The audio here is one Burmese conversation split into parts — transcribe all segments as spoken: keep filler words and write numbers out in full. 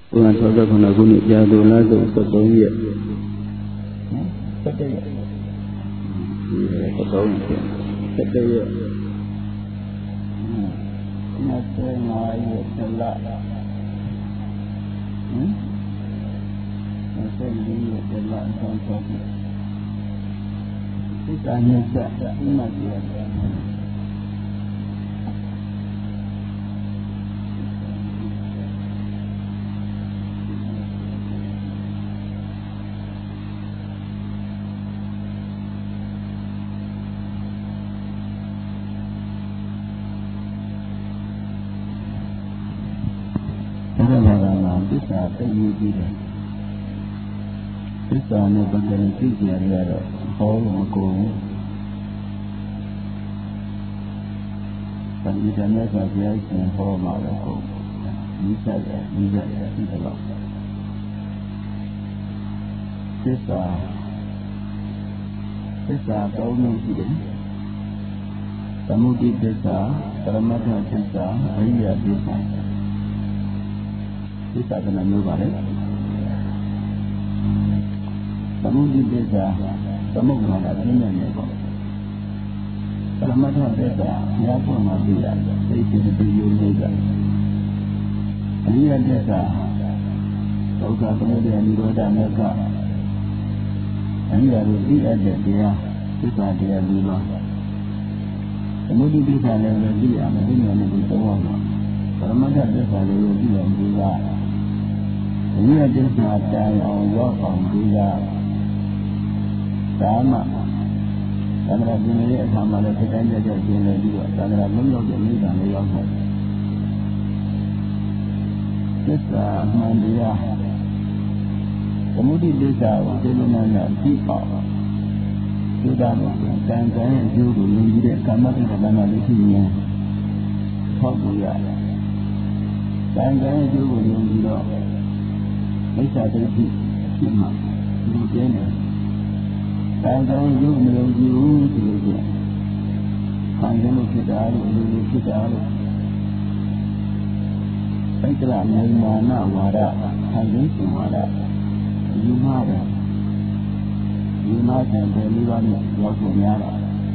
Bukan sahaja kena guna jatuh lagu satu ya. Satu ya. Satu ya. Satu ya. Nasi ngayu celak. Nasi ngayu celak sampai. Kita nyata imat dia. Bisa terjadi. Bisa ni berjalan tiga hari. Kalau aku pendidikannya saya yang formal aku bisa ya, bisa ya, tidak lah. Bisa, bisa tahu mungkin. Kemudian bisa, termasuk bisa, ayat bisa. Bisa kena nubare. Kemudian bisa, kemudian ada jenis ni. Kalau macam bisa, ya pun masih ada. Itu tujuan juga. Ini ada. Kalau kemudian dibuat mereka, ini harus dia ada dia, kita dia dulu. Kemudian bisa ada dia, mungkin yang lebih tua. Kalau macam bisa ada dia juga. Ini ada sahaja yang Allah juga sama. Karena dunia sama ada kita jadi dunia juga. Karena beliau jadi dan beliau pun. Kita mandia. Kemudian kita sebenarnya kita sudah dan saya juga menjadi kamar yang dalam di sini. Hanya dan saya juga menjadi bisa terjadi cuma kemudian kadang-kadang juga melalui juga kadang kita ada melalui kita ada baiklah mana wara kadang semua ada lima ada lima dan lima ni waktu ni ada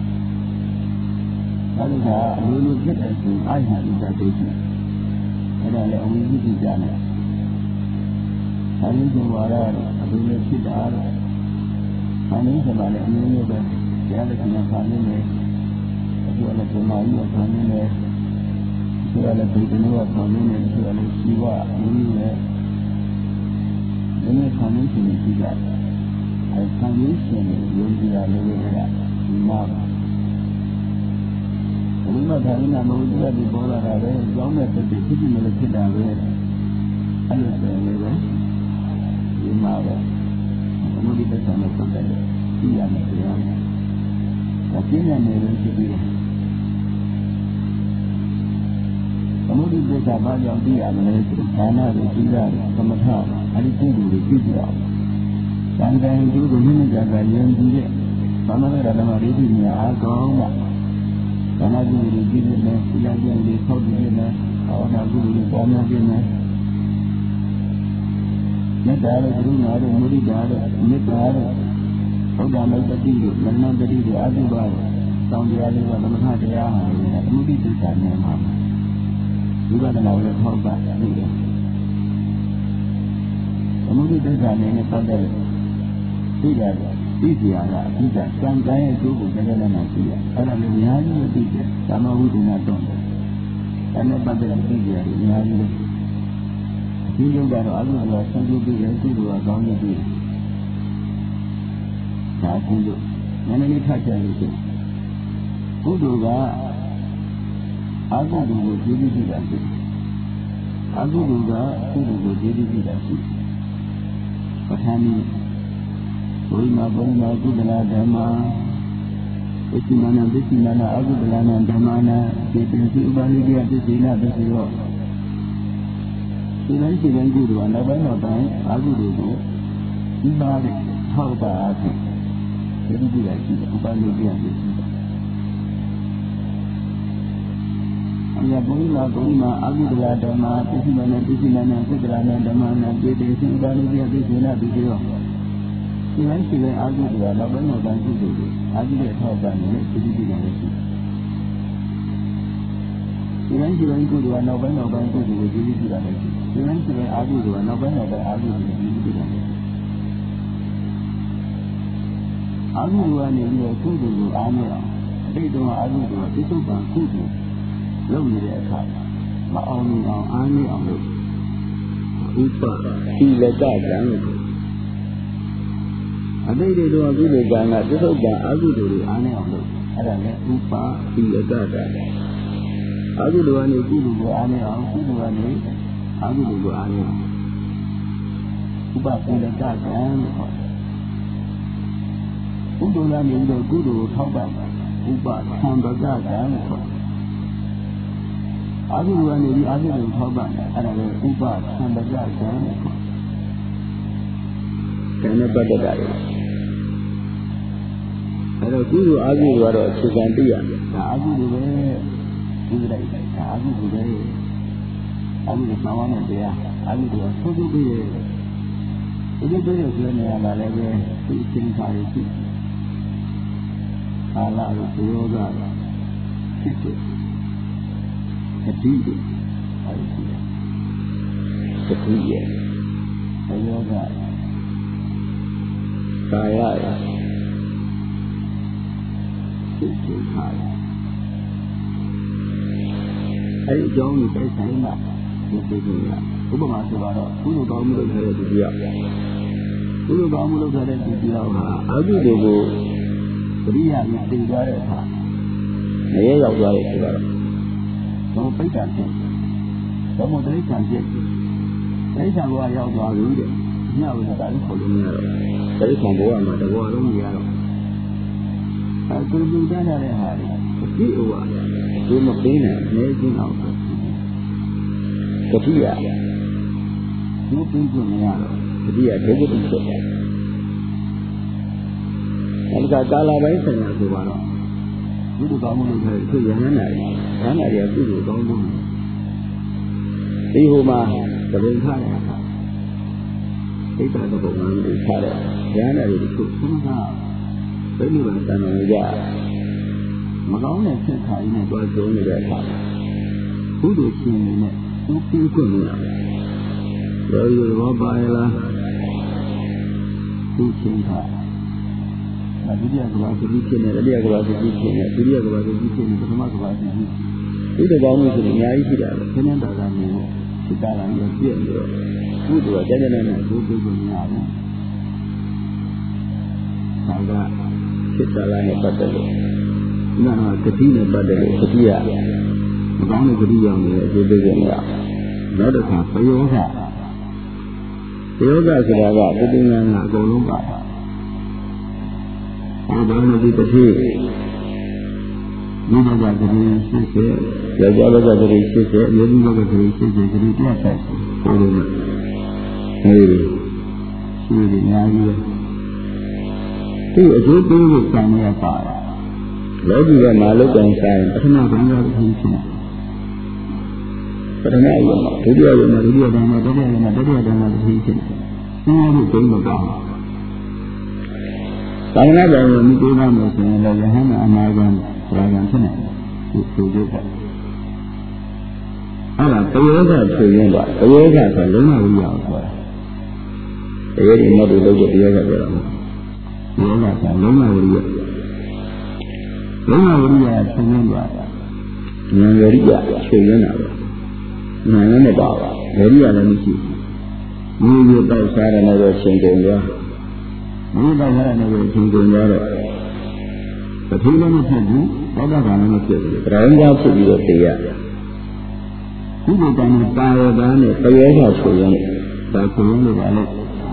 kalau dah melalui kita tu ayah kita tu ada yang ini tidak ada. Ini jawara, ini tidak. Ini sebenarnya ini juga ada kenyataan ini. Itu ada kemari apa ini? Itu ada berkenaan apa ini? Itu ada siwa ini. Ini kami sini tidak. Kami sini yang tidak ada lima. Lima hari nama juga di bawah ada. Jauh lebih sedikit milik kita ada. Ada sebenarnya. Lima orang, kemudian kita sama sama dia macam, tapi yang mereka dia, kemudian kita banyak dia mereka karena dia sama sama ada tujuh dia, sampai itu begini jaga yang dia, sama dalam hari ini agak karena dia dia yang yang di kau dia, orang aku di bawah dia. Kita ada guru ada murid ada, kita ada. Kalau ada tadi, mana tadi ada bawa. Tahun dia ada bawa mana dia ada. Murid itu sana mana. Juga ada orang hormat juga. Murid itu sana ini pada tidak tidak ada tidak. Sampai itu bukan dalam hati. Kalau dia ada tidak sama hubungan tu. Karena pada tidak dia ada. Ini juga ada Allah sendiri yang itu dua kaum itu. Saya tunjuk. Mana ni sahaja itu. Kudu ga aku dulu jadi tidak sih. Aku juga kudu jadi tidak sih. Petani. Koi mabung aku belah dama. Isi mana isi mana aku belah dama na. Kita si ubah dia tu sila bersiro. Siapa siapa guru anda banyak orang aku dulu. Ibarat hal apa? Jadi tidak sih ubah dia tu. ယဘုရားဘုရားအကုဒလာဓမ္မပစ္စည်းမနဲ့ပစ္စည်းနဲ့သက္ကရာနဲ့ဓမ္မနဲ့ပြည့်တဲ့စဉ်းစားလို့ပြည့်တဲ့နာပြီးတော့ဒီလိုရှိတဲ့အကုဒလာတော့ဘယ်လိုတန်ရှိတယ်အကုဒထောက်ပံ့နေတဲ့ပစ္စည်းတွေလည်းရှိဒီလိုရှိတဲ့ကုဒလာနောက်ပိုင်းနောက်ပိုင်းကုဒကိုကြည့်ကြည့်တာလည်းရှိဒီလိုရှိတဲ့အကုဒလာနောက်ပိုင်းနောက်ပိုင်းအကုဒကိုကြည့်ကြည့်တာလည်းအကုဒကနေပြီးတော့ကုဒကိုအားမရအောင်အတိတ်တုန်းကအကုဒကိုပြစ္ဆုတ်ပံကုဒလုပ်နေတဲ့အခါမအောင်မြင်အောင်အားနည်းအောင်လို့ဥပသီလကကံလို့အတိတ်တွေတော့ကုသိုလ်ကံကပြစ္ဆုတ်ပံအကုသိုလ်တွေအားနည်းအောင်လို့အဲ့ဒါလည်းဥပသီလကကံအကုသိုလ်ကနေကုသိုလ်ကိုအားနည်းအောင်ကုသိုလ်ကနေအကုသိုလ်ကိုအားနည်းအောင်ဥပသီလကကံလို့ခေါ်တယ်ကုသိုလ်ကနေပြီးတော့ကုသိုလ်ကိုထောက်ပံ့ဥပသံဘကကံလို့ခေါ်တယ်အာဟုကနေပြီးအာဟုကိုထောက်ပံ့တယ်အဲ့ဒါလည်းဥပသံပကြကံကံနဲ့ပတ်သက်တာလေအဲ့တော့ကုသိုလ်အာဟုကတော့အခြေခံသိရတယ်ဒါအာဟုတွေပဲဒီလိုက်ဒါအာဟုတွေပဲအာဟုကိုစောင်းရမယ်တရားအာဟုကိုသုသုပြည့်ရဲ့ဒီလိုပြောရဆိုနေရတာလည်းပဲဒီအချင်းစာရေးရှိကာလကိုဘုရားကဖြစ်တယ်သတိတွေအဲဒီရှိတယ်သတိရဲ့ဘုရားကကာယရဲ့စိတ်တွေခါတယ်အဲဒီအကြောင်းကိုသိဆိုင်မှာဒီသိကြရဥပမာဆိုတော့ကုသိုလ်ကောင်းမှုလုပ်ထားတဲ့သူတယောက်ကုသိုလ်ကောင်းမှုလုပ်ထားတဲ့သူတယောက်ဟာအကုသိုလ်ကိုပရိယာနဲ့သိသွားတဲ့အခါမရဲရောက်သွားတယ်ဆိုတော့တော့ပိဋကဖြစ်တော့မတိတ်ခံဖြစ်တိတ်ခံဘဝရောက်သွားပြီတဲ့ညဝိတာလည်းခေါ်လို့မရတော့တိတ်ခံဘဝမှာတဘောလုံးမရတော့အခုလူတန်းတဲ့ဟာတွေအပြည့်အဝဒီမပေးနိုင်နေခြင်းအောင်တတိယဒီပေးခြင်းမရတော့တတိယဒုက္ခဖြစ်တယ်အဲဒီကကာလပိုင်းဆိုင်ရာဆိုတော့ကုသိုလ်ကောင်းမှုလုပ်တဲ့သူရဟန္တာတွေရဟန္တာတွေကကုသိုလ်ကောင်းမှုဒီဟိုမှာတပင်ထားတဲ့အခါသိတာတော့ပုံမှန်တွေထားတဲ့ရဟန္တာတွေခုသုံးတာဘယ်လိုလဲတန်တော်ကြမကောင်းတဲ့စိတ်ခါကြီးနဲ့တွားကျုံနေတဲ့အခါကုသိုလ်ရှင်တွေနဲ့သူပြည့်ခွင့်နေတာရောရောဘောပါရလားသူချင်းခါဒုတိယကဘာသတိဖြစ်နေတတိယကဘာသတိဖြစ်နေဒုတိယကဘာသတိဖြစ်နေပထမကဘာသတိဒီလိုကောင်းလို့ဆိုရင်အများကြီးရှိတာပဲခင်းနေတာကမျိုးစိတ်ကလာပြီးပြည့်နေတော့ကုသိုလ်ကကြကြနဲ့နဲ့ဒုက္ခကိုမရဘူး။ဒါကစိတ်ကလာနဲ့ပတ်သက်လို့နာကတိနဲ့ပတ်သက်လို့သတိရမကောင်းတဲ့သတိရောက်နေတဲ့အကျိုးပေးနေရနောက်တစ်ခါပယောဂပယောဂဆိုတာကပုပ္ပဉ္စကအကုန်လုံးပါဘာလို့ဒီတစ်ခေတ်ဒီဘက်ကတည်းရှိစေယောက်ျားဘက်ကတည်းရှိစေအမျိုးသမီးဘက်ကတည်းရှိစေဒီတရားဆိုင်ကိုလိုနဲ့အဲဒီရှိနေအများကြီးဒီအကျိုးပေးဖို့ကံရပါလောကီကမာလုတ်ကံဆိုင်ပထမဘုရားဖြစ်ဖြစ်ပထမယုံဒုတိယယုံဒုတိယဘုရားဒုတိယယုံဒုတိယဘုရားဖြစ်ဖြစ်စဉ်းစားလို့ဘုံမကောင်းသာသနာ့ဘုံကိုမြင်နိုင်မယ်ဆိုရင်လည်းယဟန်အနာဂံဆရာကံဖြစ်နိုင်တယ်ဒီလိုပဲအဲ့ဒါပယောဂဖြေရင်းပါပယောဂဆိုလုံးဝဝိရအောင်ဆိုတာတရားဒီနောက်တို့လုပ်တဲ့တရားကပြောတာပယောဂဆိုလုံးဝဝိရလုံးဝဝိရဖြေရင်းပါဉာဏ်ဝရိယဖြေရင်းတာပဲဉာဏ်နဲ့ပါပါဝရိယလည်းမရှိဘူးဒီလိုတောက်စားတယ်လည်းတော့ရှင်ကုန်ရောဒီတော့ရတဲ့ကိုသင်ကုန်ရတော့ပထမလည်းမဖြစ်ဘူးသောတာပန်လည်းမဖြစ်ဘူးတရားကြောင့်ဖြစ်ပြီးတော့တရားဒီလိုတိုင်းပါရတာနဲ့တရားကြောင့်ဆိုရင်ဒါဆိုရင်လည်းပါလို့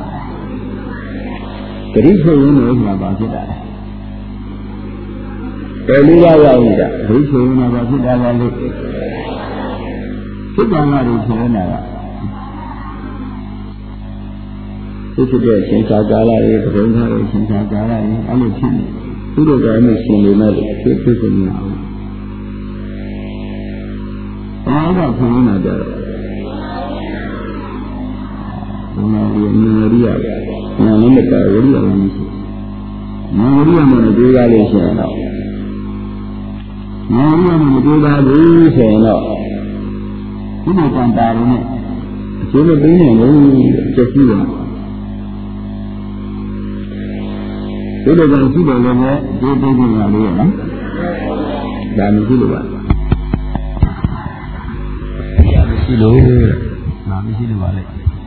တတိဆိုရင်လည်းမှာပါဖြစ်တာတယ်လေးပါးရောက်နေတာဒီဆိုရင်လည်းပါဖြစ်တာလည်းလို့ဖြစ်တာမှတွေဆိုနေတာကဖြစ်တဲ့ရှင်သာကာလရဲ့သုံးထားတဲ့ရှင်သာကာလရဲ့အဲ့လိုဖြစ်နေသူတို့ကလည်းရှင်နေမဲ့ဖြစ်ဖြစ်နေအောင်နောက်ကခွင့်ရတာကြတော့ဘုရားကြီးဉာဏ်ရိယဉာဏ်လည်းမကဝိရိယလည်းမရှိဉာဏ်ဝိရိယမှလည်းတွေးရလို့ရှိရင်တော့ဉာဏ်ဝိရိယမှမတွေးပါဘူးဆိုရင်တော့ဒီလိုတန်တာလို့နဲ့အကျိုးမပေးနိုင်ဘူးချက်ရှိပါဒီလိုကြောင့်ရှိတယ်လည်းပဲဒီပေးပေးပါလို့ရနော်ဒါမရှိလို့ပါမရှိလို့ဒါမရှိလို့ပါလေ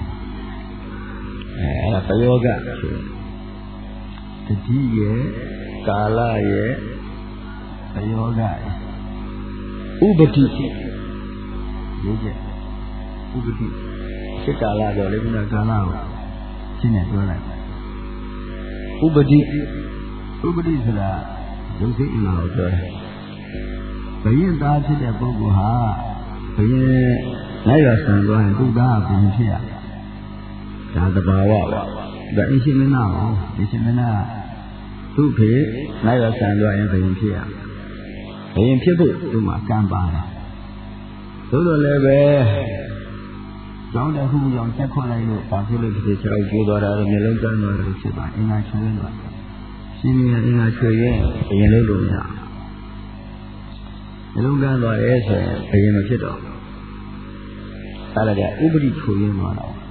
အဲအဲ့ဒါပယောဂတတိရဲ့ကာလရဲ့ပယောဂရဲ့ဥပတိရေးချက်ဥပတိစိတ်ကာလတော့လေခုနကာလကိုရှင်းနေပြောလိုက်ဥပတိဥပတိဆိုတာရုပ်စိတ်အင်္ဂါကိုပြောတယ်ဘယင်သားဖြစ်တဲ့ပုဂ္ဂိုလ်ဟာဘယင်လိုက်ရဆန်သွားရင်သူ့သားကဘယင်ဖြစ်ရဒါသဘာဝပါဒါအရှင်မင်းသားပါအရှင်မင်းသားသူ့ဖေလိုက်ရဆန်သွားရင်ဘယင်ဖြစ်ရဘယင်ဖြစ်ဖို့သူ့မှာကံပါတယ်သို့တော်လည်းပဲကျောင်းတစ်ခုကြောင့်ချက်ခွန်လိုက်လို့ဘာဖြစ်လို့ဒီခြေောက်ကျိုးသွားတာလဲမျိုးလုံးကျန်းသွားတယ်ဖြစ်ပါအင်္ဂါချွေးရင်တော့ရှင်းနေအင်္ဂါချွေးရင်ဘယင်လို့လို့မရမျိုးလုံးကျန်းသွားတယ်ဆိုရင်ဘယင်မဖြစ်တော့အဲ့ဒါကဥပတိချွေးရင်သွားတော့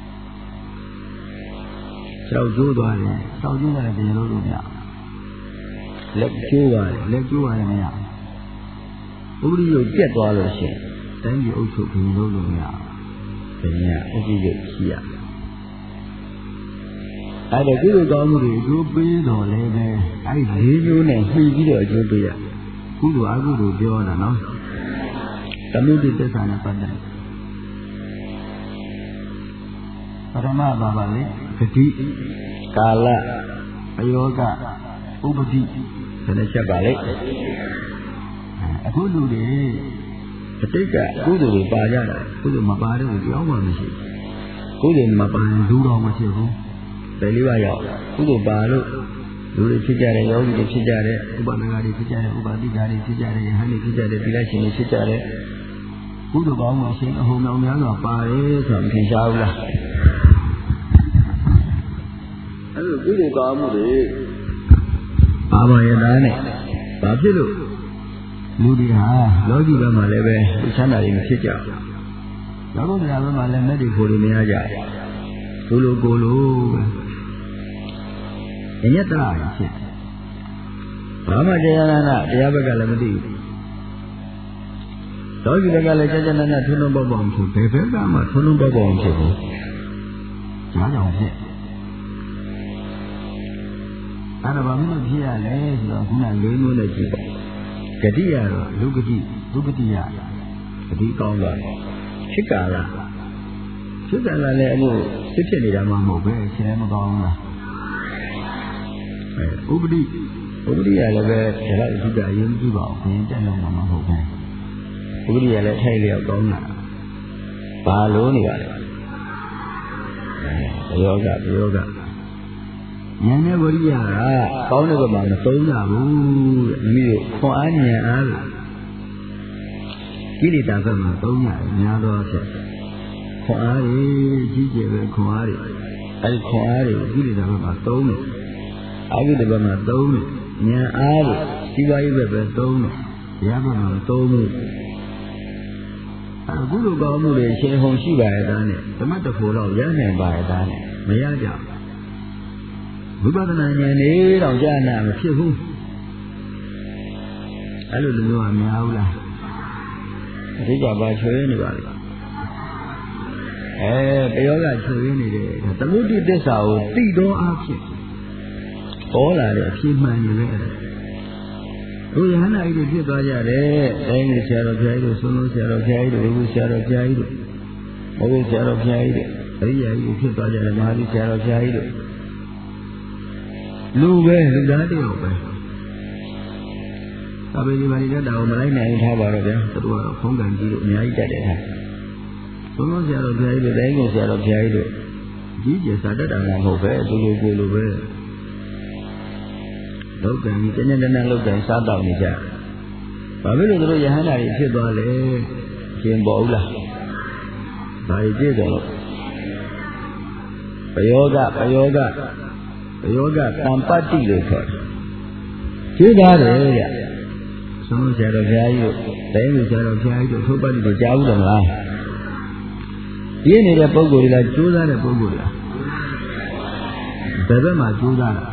ခြေောက်ကျိုးသွားတယ်ခြေောက်ကျိုးသွားတယ်ဘယင်လို့လို့မရလက်ကျိုးသွားတယ်လက်ကျိုးသွားတယ်မရဥပတိရုပ်ပြတ်သွားလို့ရှိရင်တိုင်းပြည်အုပ်ချုပ်ဘယင်လို့လို့မရဘယ်ညာဥပ္ပယုတ်ရှိရအဲ့ဒါကုသိုလ်ကောင်းမှုတွေအကျိုးပေးတော်လည်းပဲအဲ့ဒီလေးမျိုးနဲ့မှီပြီးတော့အကျိုးပေးရကုသိုလ်အကုသိုလ်ပြောတာနော်သမုဒိသစ္စာနဲ့ပတ်သက်ပရမဘာပါလေဂတိကာလအယောဂဥပ္ပတိဘယ်နဲ့ချက်ပါလေအခုလူတွေအတိတ်ကကုသိုလ်တွေပါကြတာကုသိုလ်မပါတဲ့ကိုကြောက်မှမရှိကုသိုလ်မပါရင်လူတော်မဖြစ်ဘူးဘယ်လေးပါရောက်ကုသိုလ်ပါလို့လူတွေဖြစ်ကြတယ်ယောဂီတွေဖြစ်ကြတယ်ဥပဒနာတွေဖြစ်ကြတယ်ဥပါတိကာတွေဖြစ်ကြတယ်ယဟန်တွေဖြစ်ကြတယ်သီလရှင်တွေဖြစ်ကြတယ်ကုသိုလ်ကောင်းမှုရှင်အဟုန်တော်များစွာပါတယ်ဆိုတာမထင်ရှားဘူးလားအဲ့လိုကုသိုလ်ကောင်းမှုတွေပါပါရဲ့သားနဲ့ဘာဖြစ်လို့လူတွေဟာလောကီဘက်မှာလည်းပဲသူချမ်းသာတွေမဖြစ်ကြဘူး။လောကုတ္တရာဘက်မှာလည်းမဲ့တွေဖို့တွေမရကြဘူး။သူလိုကိုလိုပဲ။အညတရာဖြစ်တယ်။ဘာမှတရားနာနာတရားဘက်ကလည်းမသိဘူး။လောကီဘက်ကလည်းကြာကြာနာနာထွန်းထွန်းပေါက်ပေါက်ဖြစ်ဘယ်ဘက်ကမှထွန်းထွန်းပေါက်ပေါက်ဖြစ်ဘူး။ကြားကြောင်ဖြစ်။အဲ့ဒါဘာလို့ဖြစ်ရလဲဆိုတော့ခုနလေးမျိုးနဲ့ကြည့်ပါဂတိရတော့လူဂတိဒုဂတိရဂတိကောင်းသွားဖြစ်ကာလဖြစ်ကာလလည်းအမှုဖြစ်ဖြစ်နေတာမှမဟုတ်ပဲရှင်းမကောင်းလားအဲဥပတိဥပတိရလည်းပဲဒါတော့အဓိကအရင်ကြည့်ပါဦးဘယ်တက်လုံးမှမဟုတ်ဘူးဥပတိရလည်းထိုက်လျောက်ကောင်းတာဘာလို့နေပါလဲအဲယောဂယောဂဉာဏ်နဲ့ဝိရိယကကောင်းတဲ့ဘက်မှာမသုံးကြဘူးတဲ့မိတို့ခွန်အားဉာဏ်အားလို့ကိလေသာဘက်မှာသုံးရတယ်များသောဖြင့်ခွန်အားတွေကြီးကျယ်ပဲခွန်အားတွေအဲဒီခွန်အားတွေကိလေသာဘက်မှာသုံးတယ်အာဂိတဘက်မှာသုံးတယ်ဉာဏ်အားလို့စီးပွားရေးဘက်ပဲသုံးတယ်တရားဘက်မှာသုံးဘူးအခုလိုကောင်းမှုတွေရှင်ဟုန်ရှိပါရဲ့သားနဲ့ဓမ္မတဖို့တော့ရနိုင်ပါရဲ့သားနဲ့မရကြဘူးဝိပဿနာဉာဏ်လေးတော့ကြာနာမဖြစ်ဘူးအဲ့လိုလူမျိုးကများဘူးလားအဓိကပါချွေးနေပါလေအဲတယောကချွေးနေတယ်သမုဒိသစ္စာကိုသိတော့အဖြစ်ဟောလာတဲ့အဖြစ်မှန်နေပဲအဲ့ဒါဘုရားနာကြီးတွေဖြစ်သွားကြတယ်တိုင်းနေဆရာတော်ဘုရားကြီးတို့ဆုံးလုံးဆရာတော်ဘုရားကြီးတို့ဘုရားဆရာတော်ဘုရားကြီးတို့ဘုရားဆရာတော်ဘုရားကြီးတို့အရိယာကြီးဖြစ်သွားကြတယ်မဟာကြီးဆရာတော်ဘုရားကြီးတို့လူပဲလူသားတယောက်ပဲအဘိဓမ္မာရီကတာကိုမလိုက်နိုင်ထားပါတော့ဗျာသူတို့ကတော့ဖုံးကန်ကြီးတို့အများကြီးတက်တယ်ထားဆုံးလုံးဆရာတော်ဘုရားကြီးတို့တိုင်းကိုဆရာတော်ဘုရားကြီးတို့ကြီးကျယ်စာတတ်တာမှမဟုတ်ပဲသူတို့ကိုလိုပဲလောကကြီးတနေ့တနေ့လောကကြီးစားတော့နေကြဘာဖြစ်လို့သူတို့ယဟန္တာတွေဖြစ်သွားလဲရှင်ပေါ်ဦးလားဘာကြည့်တယ်လို့ပယောဂပယောဂပယောဂတံပတ္တိလို့ခေါ်တယ်ကြည့်သားတယ်ဗျဆုံးလို့ဆရာတော်ဘုရားကြီးတို့တိုင်းလူဆရာတော်ဘုရားကြီးတို့ထုတ်ပတ္တိတို့ကြားဘူးတယ်မလားပြင်းနေတဲ့ပုဂ္ဂိုလ်တွေကကြိုးစားတဲ့ပုဂ္ဂိုလ်တွေဘယ်ဘက်မှာကြိုးစားတာ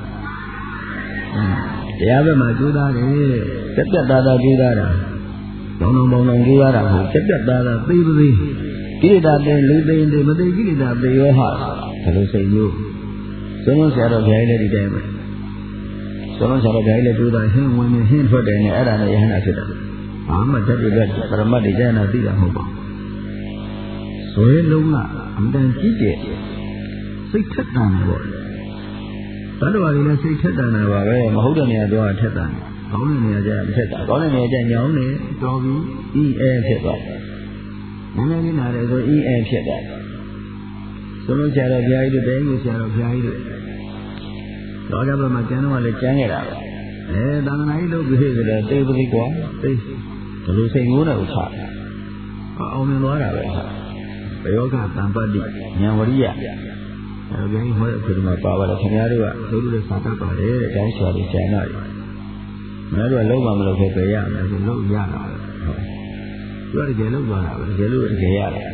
တရားဘက်မှာကြိုးစားတယ်တက်တက်သားသားကြိုးစားတာဘောင်းဘောင်းဘောင်းကြိုးစားတာဟုတ်တက်တက်သားသားသိပါသေးကိလေသာတဲ့လူသိရင်မသိကိလေသာသိရောဟာဘယ်လိုစိတ်မျိုးဆုံးလုံးဆရာတော်ဘုရားကြီးလည်းဒီတိုင်းပဲဆုံးလုံးဆရာတော်ဘုရားကြီးလည်းကြိုးစားဟင်းဝင်နေဟင်းထွက်တယ်နဲ့အဲ့ဒါနဲ့ယဟနာဖြစ်တယ်ဘာမှတတ်တဲ့ပရမတ်တွေကျန်တာသိတာမဟုတ်ပါဘူးဇွဲလုံးကအမှန်တန်ကြီးကျယ်စိတ်ထက်တန်တယ်ပေါ့တတ္တဝါတွေလည်းစိတ်ထက်တန်တာပါပဲမဟုတ်တဲ့နေရာတော့ထက်တန်ကောင်းတဲ့နေရာကျမထက်တာကောင်းတဲ့နေရာကျညောင်းနေတော်ပြီးအီအဲဖြစ်သွားတယ်နည်းနည်းလေးနာတယ်ဆိုအီအဲဖြစ်သွားတယ်ဆုံးလုံးဆရာတော်ဘုရားကြီးတို့တိုင်းကိုဆရာတော်ဘုရားကြီးတို့တော့ကြပါမှကျမ်းတော်ကလည်းကျမ်းခဲ့တာပဲအဲသာသနာ့လုပ်ပြီးဆိုတော့သိပသိကွာသိဘယ်လိုစိတ်ငိုးတယ်ဥစ္စာအောင်မြင်သွားတာပဲဘယောဂတံပတ္တိဉာဏ်ဝရိယအဲဒါကြီးဟောတဲ့ဒီမှာပါပါတယ်ခင်ဗျားတို့ကသိလို့လည်းစာတတ်ပါတယ်တဲ့ကျောင်းဆရာကြီးဆရာမကြီးမင်းတို့ကလုံးဝမလုပ်ခဲ့ပဲရမယ်ဆိုလုပ်ရတာဟုတ်သူကတကယ်လုပ်သွားတာပဲတကယ်လို့တကယ်ရတယ်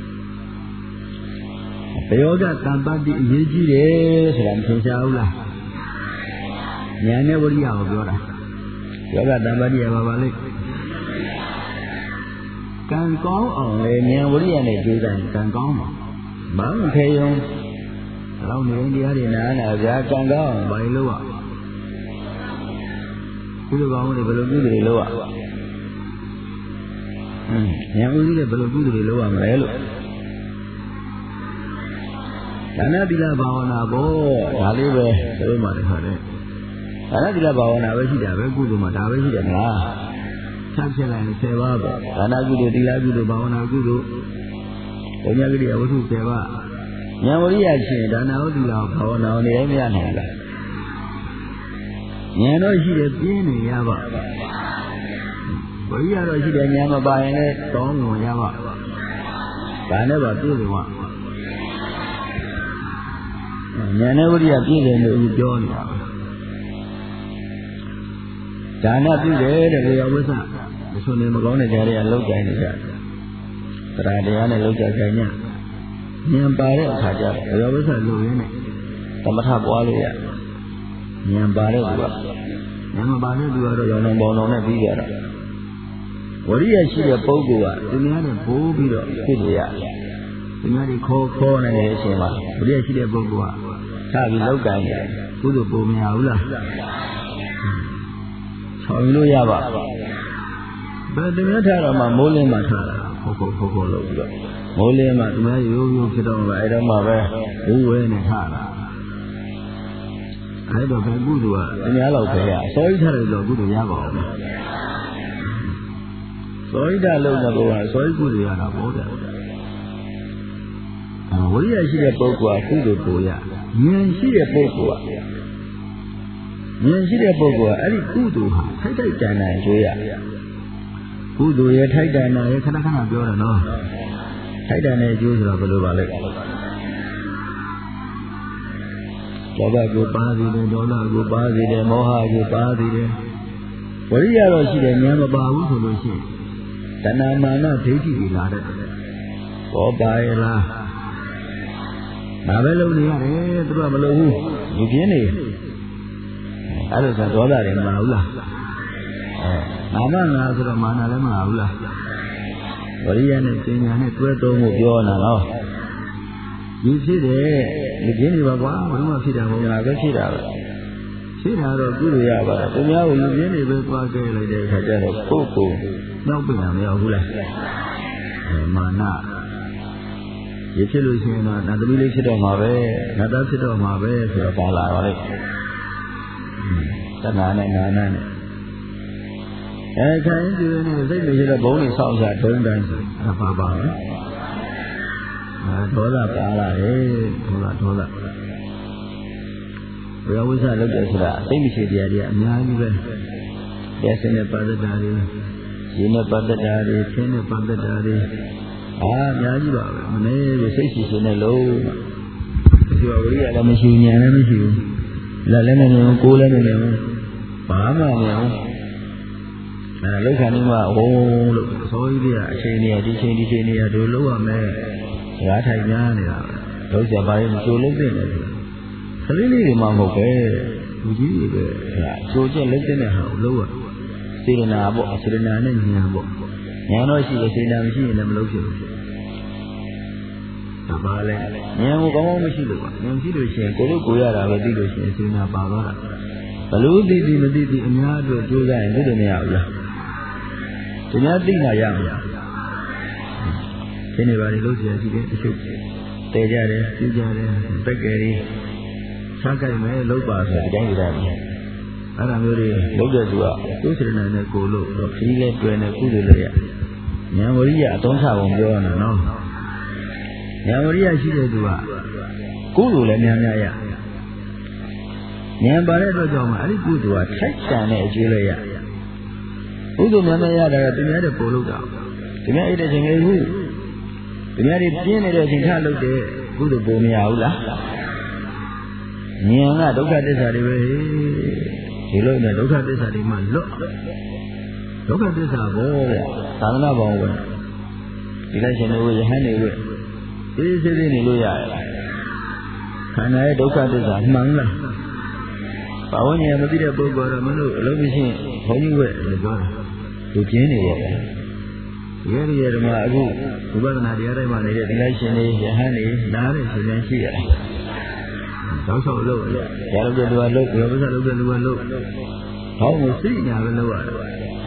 ဘယောဂတံပတ္တိအရေးကြီးတယ်ဆိုတာမသင်ရှားဘူးလားဉာဏ်နဲ့ဝရိယကိုပြောတာယောဂတံပတ္တိကဘာပါလဲကံကောင်းအောင်လေဉာဏ်ဝရိယနဲ့ကြိုးစားရင်ကံကောင်းမှာဘာမှခဲယုံတော့နေတရားတွေနားနာဗျာကံကောင်းအောင်ဘာလို့လုပ်ရကုသိုလ်ကောင်းတွေဘယ်လိုပြုတွေလုပ်ရအင်းဉာဏ်ဦးကြီးတွေဘယ်လိုပြုတွေလုပ်ရမလဲလို့ဒါနသီလဘာဝနာပေါ့ဒါလေးပဲဆိုမှလည်းဟုတ်တယ်ဒါနသီလဘာဝနာပဲရှိတာပဲကုသိုလ်မှာဒါပဲရှိတယ်မလားဆက်ဖြစ်လိုက်ဆယ်ပါးပေါ့ဒါနကုသိုလ်သီလကုသိုလ်ဘာဝနာကုသိုလ်ဘုရားဂရိယဝတ္ထုဆယ်ပါးဉာဏ်ဝရိယရှင်ဒါနဟုတ်သီလဘာဝနာနေမရနိုင်လားဉာဏ်တော့ရှိတယ်ပြင်းနေရပါဝရိယတော့ရှိတယ်ဉာဏ်မပါရင်လည်းတောင်းလို့ရပါဒါနဲ့ပါပြည့်လို့ပါဉာဏ်နဲ့ဝရိယပြည့်တယ်လို့ပြောနေတာဒါနပြုတယ်တဲ့ဘုရားဝိသမဆိုနေမကောင်းတဲ့ကြားတွေကလောက်ကြနေကြတရားတရားနဲ့လောက်ကြကြညဉာဏ်ပါတဲ့အခါကျတော့ဘုရားဝိသလုပ်ရင်းနဲ့သမထပွားလို့ရဉာဏ်ပါတဲ့သူကဉာဏ်မပါတဲ့သူကတော့ရောင်လုံးပေါင်းလုံးနဲ့ပြီးကြတာဝရိယရှိတဲ့ပုဂ္ဂိုလ်ကသူများနဲ့ဘိုးပြီးတော့ဖြစ်ရသူများတွေခေါ်ခေါ်နေတဲ့အချိန်မှာဝရိယရှိတဲ့ပုဂ္ဂိုလ်ကထားပြီးလောက်ကြနေတယ်ကုသိုလ်ပုံမရဘူးလားဆောင်လို့ရပါဘယ်တည်းထားတော့မှမိုးလင်းမှထားတာဟုတ်ဟုတ်ဟုတ်ဟုတ်လို့ပြီးတော့မိုးလင်းမှသူများရိုးရိုးဖြစ်တော့မှအဲ့တော့မှပဲဘူးဝဲနဲ့ထားတာအဲ့တော့ဘယ်ကုသိုလ်ကသူများလောက်ပဲရအစောကြီးထားတယ်လို့ကုသိုလ်ရပါအောင်စောကြီးတာလုံးတဲ့ဘုရားစောကြီးကုသိုလ်ရတာပေါ့တဲ့ဝိရိယရှိတဲ့ပုဂ္ဂိုလ်ကကုသိုလ်ကိုရဉာဏ်ရှိတဲ့ပုဂ္ဂိုလ်ကဉာဏ်ရှိတဲ့ပုဂ္ဂိုလ်ကအဲ့ဒီကုသိုလ်ဟာထိုက်ထိုက်တန်တန်ကျွေးရကုသိုလ်ရဲ့ထိုက်တန်တာရဲ့ခဏခဏပြောတယ်နော်ထိုက်တန်တဲ့ကျွေးဆိုတော့ဘယ်လိုပါလဲလောဘကိုပါစေတယ်ဒေါသကိုပါစေတယ်မောဟကိုပါစေတယ်ဝိရိယတော့ရှိတယ်ဉာဏ်မပါဘူးဆိုလို့ရှိရင်တဏမာနဒိဋ္ဌိတွေလာတဲ့ဘောပါရဲ့လားဒါပဲလုပ်နေရတယ်သူကမလုပ်ဘူးလူပြင်းနေအဲ့လိုဆိုဒေါသတွေမလာဘူးလားအဲငါမငါဆိုတော့မာနလည်းမလာဘူးလားဝရိယနဲ့ပညာနဲ့တွဲသုံးဖို့ပြောနေတာနော်ဒီဖြစ်တယ်လူပြင်းနေပါကွာဘယ်မှဖြစ်တာမဟုတ်လားပဲဖြစ်တာပဲဖြစ်တာတော့ပြုလို့ရပါတယ်သူများကိုလူပြင်းနေပဲသွားကြလိုက်တဲ့အခါကျတော့ကိုယ့်ကိုနှောက်ပြန်မရဘူးလားမာနဒီဖြစ်လို့ရှိရင်တော့နတ်သမီးလေးဖြစ်တော့မှာပဲနတ်သားဖြစ်တော့မှာပဲဆိုတော့ပါလာပါလေတဏှာနဲ့နာနာနဲ့အဲခိုင်းကြည့်နေစိတ်မရှိတော့ဘုံတွေဆောက်စားဒုံးတိုင်းဆိုအပါပါပဲအဲဒေါသပါလာတယ်ဒေါသဒေါသဘုရားဝိဇ္ဇလုပ်တယ်ဆိုတာစိတ်မရှိတရားတွေအများကြီးပဲတရားစင်တဲ့ပါဒတာတွေရေနဲ့ပတ်သက်တာတွေဆင်းနဲ့ပတ်သက်တာတွေအာအများကြီးပါပဲမနေ့ကစိတ်ရှိရှိနဲ့လုံးဒီဝိရိယလည်းမရှိဉာဏ်လည်းမရှိဘူးလက်လည်းမမြင်ဘူးကိုယ်လည်းမမြင်ဘူးဘာမှမမြင်ဘူးအဲလောက်ခဏနေမှာဝုန်းလို့အစိုးရကြီးကအချိန်နေဒီချိန်ဒီချိန်နေဒို့လောက်ရမယ်ဓာတ်ထိုင်များနေတာလောက်ကြပါရင်ကျိုးလုံးသိနေတယ်ကလေးလေးတွေမှမဟုတ်ပဲလူကြီးတွေပဲကျိုးချက်လုံးသိတဲ့ဟာကိုလောက်ရစေတနာပေါ့စေတနာနဲ့ဉာဏ်ပေါ့ဉာဏ်တော့ရှိတယ်စေတနာမရှိရင်လည်းမလုပ်ဖြစ်ဘူးဒါပါလေဉာဏ်ကိုကောင်းကောင်းမရှိလို့ပါဉာဏ်ရှိလို့ရှိရင်ကိုယ်တို့ကိုရတာပဲသိလို့ရှိရင်စေတနာပါသွားတာဘလို့သိသိမသိသိအများအတွက်ကြိုးစားရင်သိတယ်မရဘူးလားဒီများသိမှရမှာဒီနေ့ပါလေလို့ဆရာရှိတယ်တချို့တည်ကြတယ်ပြကြတယ်ပက်ကယ်ကြီးစားကြိုက်မယ်လုပ်ပါဆိုဒီတိုင်းဒီတိုင်းအဲ့ဒါမျိုးတွေလုပ်တဲ့သူကကိုယ်စေတနာနဲ့ကိုလို့တော့ခီးလဲတွယ်နေကုသိုလ်လည်းရဉာဏ်ဝရိယအသုံးချပုံပြောရတာနော်ဉာဏ်ဝရိယရှိတဲ့သူကကုသိုလ်လည်းများများရဉာဏ်ပါတဲ့အတွက်ကြောင့်အဲ့ဒီကုသိုလ်ကထိုက်တန်တဲ့အကျိုးလည်းရကုသိုလ်များများရတာကသူများတဲ့ပို့လို့တာသူများအဲ့တဲ့ချိန်လေးခုသူများတွေပြင်းနေတဲ့အချိန်ထလုပ်တဲ့ကုသိုလ်ပို့မရဘူးလားဉာဏ်ကဒုက္ခသစ္စာတွေပဲဒီလိုနဲ့ဒုက္ခသစ္စာတွေမှလွတ်ဒုက္ခသစ္စာဘောဗျသာသနာပေါင်းဝင်ဒီလိုက်ရှင်တွေယဟန်တွေဝဲအေးစေးသေးနေလို့ရတယ်ခန္ဓာရဲ့ဒုက္ခသစ္စာမှန်လားဘာဝဉာဏ်မသိတဲ့ပုဂ္ဂိုလ်တော့မလို့အလုံးမရှိဘုန်းကြီးဝဲလို့ပြောတာသူကျင်းနေရတယ်ရဲရရဓမ္မအခုဝိပဿနာတရားတိုင်းမှာနေတဲ့ဒီလိုက်ရှင်တွေယဟန်တွေနားတဲ့ရှင်များရှိရတယ်တောက်ဆောက်လို့ရရလုပ်တဲ့လူကလုပ်ဘယ်လိုလုပ်တဲ့လူကလုပ်ဟောင်းကိုစိတ်ညာပဲလုပ်ရတယ်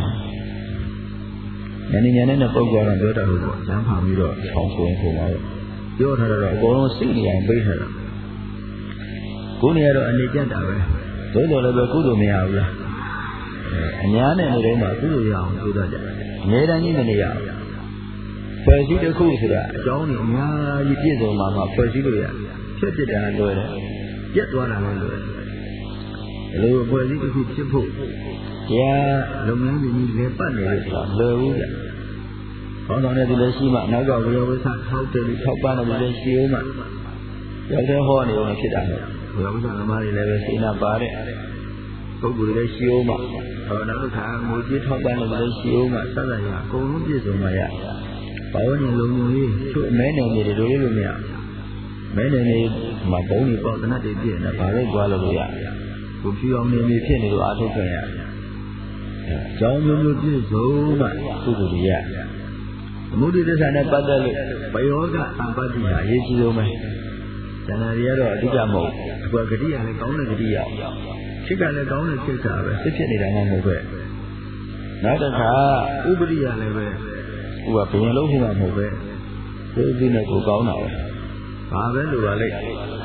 ဉာဏ်ဉာဏ်နဲ့ပုဂ္ဂိုလ်ကတော့ပြောတတ်လို့ပေါ့ဉာဏ်ဖာပြီးတော့ချောင်းဆိုရင်ဆိုမှာပြောထားတော့အကုန်လုံးစိတ်ဉာဏ်ပေးထားတာကိုယ်နေရတော့အနေကျက်တာပဲသို့တော်လည်းပဲကုသိုလ်မရဘူးလားအများနဲ့နေတိုင်းမှာကုသိုလ်ရအောင်ကြိုးစားကြတယ်အများတန်းကြီးမနေရဘူးဖွဲ့စည်းတစ်ခုဆိုတာအကြောင်းကြီးအများကြီးပြည့်စုံမှာမှဖွဲ့စည်းလို့ရတယ်ဖြစ်ဖြစ်တာလွယ်တယ်ပြတ်သွားတာလည်းလွယ်တယ်ဒီလိုဖွဲ့စည်းတစ်ခုဖြစ်ဖို့တရားလုပ်ငန်းတွေကြီးလည်းပတ်နေလို့ဆိုတာလွယ်ဘူးကြ။ခေါင်းဆောင်တဲ့သူလည်းရှိမှနောက်ကဝေယဝိသထောက်တယ်ထောက်ပံ့တယ်လည်းရှိဦးမှရောက်တဲ့ဟောနေအောင်ဖြစ်တာပဲ။ဝေယဝိသသမားတွေလည်းပဲစိတ်နာပါတဲ့ပုဂ္ဂိုလ်တွေလည်းရှိဦးမှဟောနောက်ခါငိုကြည့်ထောက်ပံ့တယ်လည်းရှိဦးမှစသဖြင့်အကုန်လုံးပြည့်စုံမှရ။ဘာဝဉာဏ်လုံးလုံးလေးချို့အမဲနယ်တွေတို့လေးလို့မရ။မဲနယ်တွေမှာဘုံတွေပေါ့တနတ်တွေပြည့်နေဘာလို့ကြွားလို့ရ။ကိုဖြူအောင်နေနေဖြစ်နေလို့အားထုတ်ခွင့်ရ။ကျောင်းမျိုးမျိုးပြည့်စုံမှကုသိုလ်တွေရအမှုတိသစ္စာနဲ့ပတ်သက်လို့ဘယောဂအပတ္တိဟာအရေးကြီးဆုံးပဲဇဏတွေကတော့အဓိကမဟုတ်ဘူးအခုကတိရလည်းကောင်းတဲ့ဂတိရစိတ်ကလည်းကောင်းတဲ့စိတ်ကပဲစိတ်ဖြစ်နေတာမှမဟုတ်ပဲနောက်တစ်ခါဥပရိယလည်းပဲဟိုကဘယင်လုံးရှိမှမဟုတ်ပဲသိသိနဲ့ကိုကောင်းတာပဲဘာပဲလိုပါလိမ့်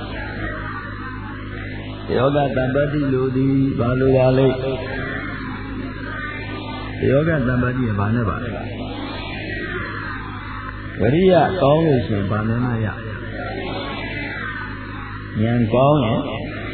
ယောဂတံပတ္တိလိုသည်ဘာလိုပါလိမ့်ယောဂတံပတ္တိကဘာနဲ့ပါလဲဝရိယကောင်းလို့ရှိရင်ဗာမင်းမရဉာဏ်ကောင်းရင်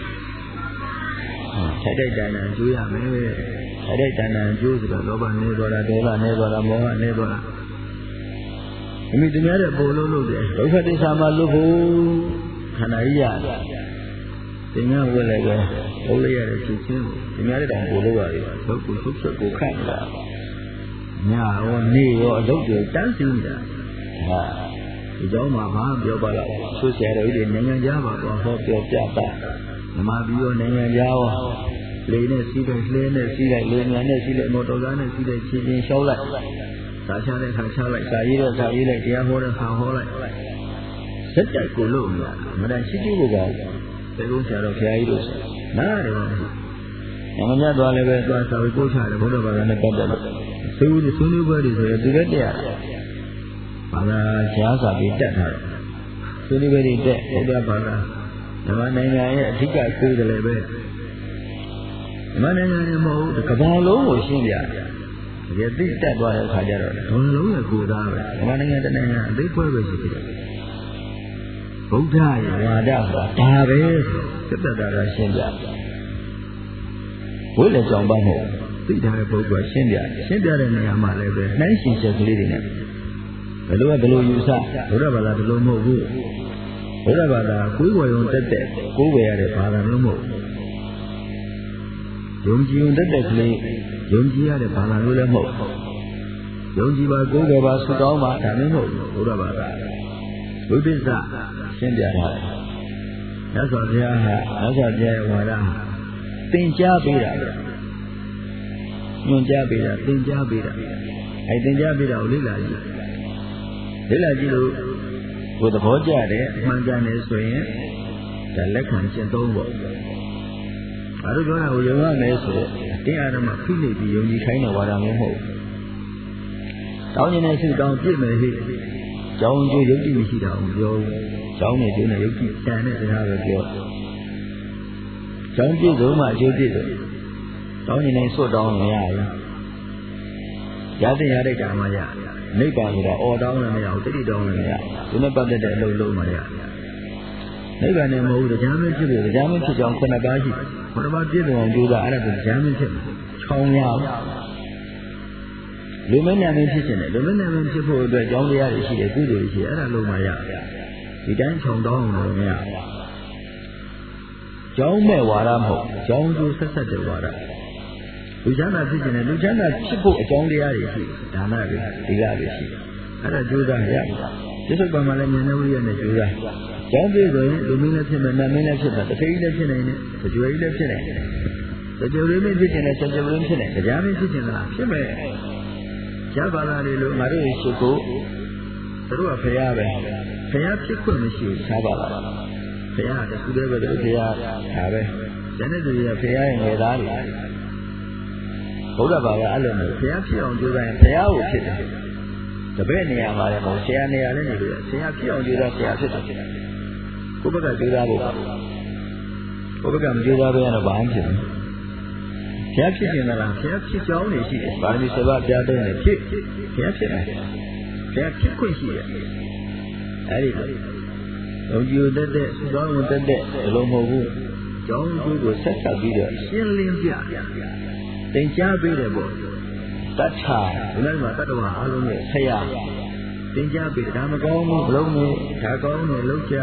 ထိုက်ထိုက်တန်တန်ကျိုးရမယ်ထိုက်ထိုက်တန်တန်ကျိုးဆိုတော့လောဘနေသွားတာဒေါသနေသွားတာမောဟနေသွားတာအမိတများတဲ့ပို့လို့လို့တယ်ဒုက္ခသစ္စာမှာလွတ်ဖို့ခန္ဓာကြီးရတယ်သင်္ကန်းဝက်လည်းပဲဟုတ်လိုက်ရတဲ့ဖြစ်ချင်းဒီများတဲ့တောင်ပို့လို့ရတယ်ဒုက္ခသုခကိုခန့်တာညရောနေရောအလုပ်တွေတန်းစီနေတာဟာဒီကြောင့်မှဘာပြောပါလားဆွဆရာတော်ကြီးတွေနိုင်ငံသားပါတော့ဟောပြောပြတာဓမ္မပြီးတော့နိုင်ငံသားရောလေနဲ့စီးလိုက်လှဲနဲ့စီးလိုက်လေမြန်နဲ့စီးလိုက်မော်တော်ကားနဲ့စီးလိုက်ချင်းချင်းရှောက်လိုက်စာချတဲ့ခါချလိုက်စာရေးတဲ့စာရေးလိုက်တရားဟောတဲ့ခါဟောလိုက်စက်တိုက်ကိုလို့မရမတန်ရှိကျိုးကိုကောင်းတေကုန်းဆရာတော်ဘုရားကြီးတို့နားတယ်မရှိနိုင်ငံသားသွားလည်းပဲသွားစာဝေပို့ချတယ်ဘုရားဘာသာနဲ့ပတ်သက်လို့သူဆွေးနွေးပွဲတွေဆိုရင်သူလည်းတရားဘာသာကြားစာပြီးတက်ထားတယ်ဆွေးနွေးပွဲတွေတက်ဘုရားဘာသာဓမ္မနိုင်ငံရဲ့အဓိကကိုယ်တယ်လည်းပဲဓမ္မနိုင်ငံနဲ့မဟုတ်ကမ္ဘာလုံးကိုရှင်းပြတယ်တကယ်သိတက်သွားတဲ့အခါကျတော့ဘုံလုံးရဲ့ကိုယ်သားပဲဓမ္မနိုင်ငံတနိုင်ငံအသိဖွဲပဲရှိတယ်ဗုဒ္ဓရဲ့ဝါဒဆိုတာဒါပဲသက်သက်သာသာရှင်းပြဝိလေကြောင့်ပါမဟုတ်သိထားတဲ့ပုဂ္ဂိုလ်ရှင်းပြရှင်းပြတဲ့နေရာမှာလည်းပဲနှိုင်းရှင်ချက်ကလေးတွေနဲ့ဘယ်လိုကဘယ်လိုယူဆဘုရားဘာသာဘယ်လိုမဟုတ်ဘူးဘုရားဘာသာကိုယ်ဝယ်ရုံတက်တဲ့ကိုယ်ဝယ်ရတဲ့ဘာသာမျိုးမဟုတ်ယုံကြည်ုံတက်တဲ့ကလေးယုံကြည်ရတဲ့ဘာသာမျိုးလည်းမဟုတ်ယုံကြည်ပါကိုယ်ဝယ်ပါဆုတောင်းပါဒါမျိုးမဟုတ်ဘုရားဘာသာဝိပဿနာရှင်းပြထားတယ်မြတ်စွာဘုရားဟာမြတ်စွာဘုရားရဲ့ဝါဒသင်ကြားပေးတာညွှန်ကြားပေးတာသင်ကြားပေးတာအဲသင်ကြားပေးတာကိုလေ့လာကြည့်လေ့လာကြည့်လို့ကိုယ်သဘောကျတယ်အမှန်ကန်တယ်ဆိုရင်ဒါလက်ခံကျင့်သုံးဖို့ဘာလို့ပြောတာကိုယုံရမယ်ဆိုတော့အတင်းအဓမ္မဖိနေပြီးယုံကြည်ခိုင်းတဲ့ဝါဒမျိုးမဟုတ်တောင်းကျင်တဲ့ဆုတောင်းပြည့်မယ်ဟိကျောင်းကျိုးယုတ်တိမရှိတာကိုပြောကျောင်းနဲ့ကျိုးနဲ့ယုတ်တိတန်တဲ့စကားပဲပြောကျောင်းပြည့်စုံမှအကျိုးပြည့်စုံတောင်းကျင်တဲ့ဆွတ်တောင်းမရဘူးရတဲ့ရတဲ့ကာမရနိဗ္ဗာန်ဆိုတာအော်တောင်းလည်းမရဘူးတိတိတောင်းလည်းမရဘူးဒီနဲ့ပတ်သက်တဲ့အလုပ်လုံးမရနိဗ္ဗာန်နဲ့မဟုတ်ဘူးတရားမဖြစ်ဘူးတရားမဖြစ်ကြောင်းခုနှစ်ပါးရှိခုနှစ်ပါးပြည့်စုံအောင်ကြိုးစားအဲ့ဒါကိုတရားမဖြစ်ဘူးချောင်းရအောင်လူမင်းနာမည်ဖြစ်ခြင်းနဲ့လူမင်းနာမည်ဖြစ်ဖို့အတွက်ကြောင်းတရားတွေရှိတယ်ကုသိုလ်တွေရှိတယ်အဲ့ဒါလုံးမရဒီတိုင်းချောင်းတောင်းလို့မရကြောင်းမဲ့ဝါဒမဟုတ်ကြောင်းကျိုးဆက်ဆက်တဲ့ဝါဒလူချမ်းသာဖြစ်ခြင်းနဲ့လူချမ်းသာဖြစ်ဖို့အကြောင်းတရားတွေရှိဒါနတွေဒီကတွေရှိအဲ့ဒါကြိုးစားရပြစ္ဆုတ်ပံမှာလည်းဉာဏ်နဲ့ဝိရိယနဲ့ကြိုးစားကျောင်းပြေဆိုရင်လူမင်းလည်းဖြစ်မယ်နတ်မင်းလည်းဖြစ်မယ်တစ်ခေကြီးလည်းဖြစ်နိုင်တယ်ကြွယ်ကြီးလည်းဖြစ်နိုင်တယ်ကြွယ်လေးမင်းဖြစ်ခြင်းနဲ့ကြွယ်လေးဖြစ်နိုင်တရားမင်းဖြစ်ခြင်းလားဖြစ်မယ်ရပါလားလေလို့ငါတို့ရှိကိုတို့ကဖရာပဲဖရာဖြစ်ခွင့်မရှိဘူးရှားပါလားဖရာတခုတည်းပဲတို့ဖရာဒါပဲဇန်တဲ့သူကဖရာရဲ့ငယ်သားတွေဘုရားဘာကအဲ့လိုမျိုးဖရာဖြစ်အောင်ကြိုးစားရင်ဖရာကိုဖြစ်တယ်တပည့်နေရာမှာလည်းမဟုတ်ဆရာနေရာလည်းနေလို့ဆရာဖြစ်အောင်ကြိုးစားဆရာဖြစ်တယ်ကိုယ့်ဘက်ကကြိုးစားဖို့ကိုယ့်ဘက်ကမကြိုးစားဘဲတော့ဘာမှဖြစ်ဘူးဘုရားဖြစ်ခြင်းလားဘုရားဖြစ်ကြောင်းနေရှိတယ်ဗာမီစေဘပြားတဲ့နေဖြစ်ဘုရားဖြစ်တယ်ဘုရားဖြစ်ခွင့်ရှိတယ်အဲဒီလိုယုံကြည်တတ်တဲ့သောင်းတတ်တဲ့ဘယ်လိုမဟုတ်ဘူးကြောင်းကျိုးကိုဆက်ဆက်ပြီးတော့ရှင်းလင်းပြသင်ကြားပေးတယ်ပေါ့တတ်ချာဒီနေ့မှာတတ္တဝါအလုံးရဲ့ဆရာသင်ကြားပေးတယ်ဒါမကောင်းဘူးဘလုံးနဲ့ဒါကောင်းတယ်လုံးချ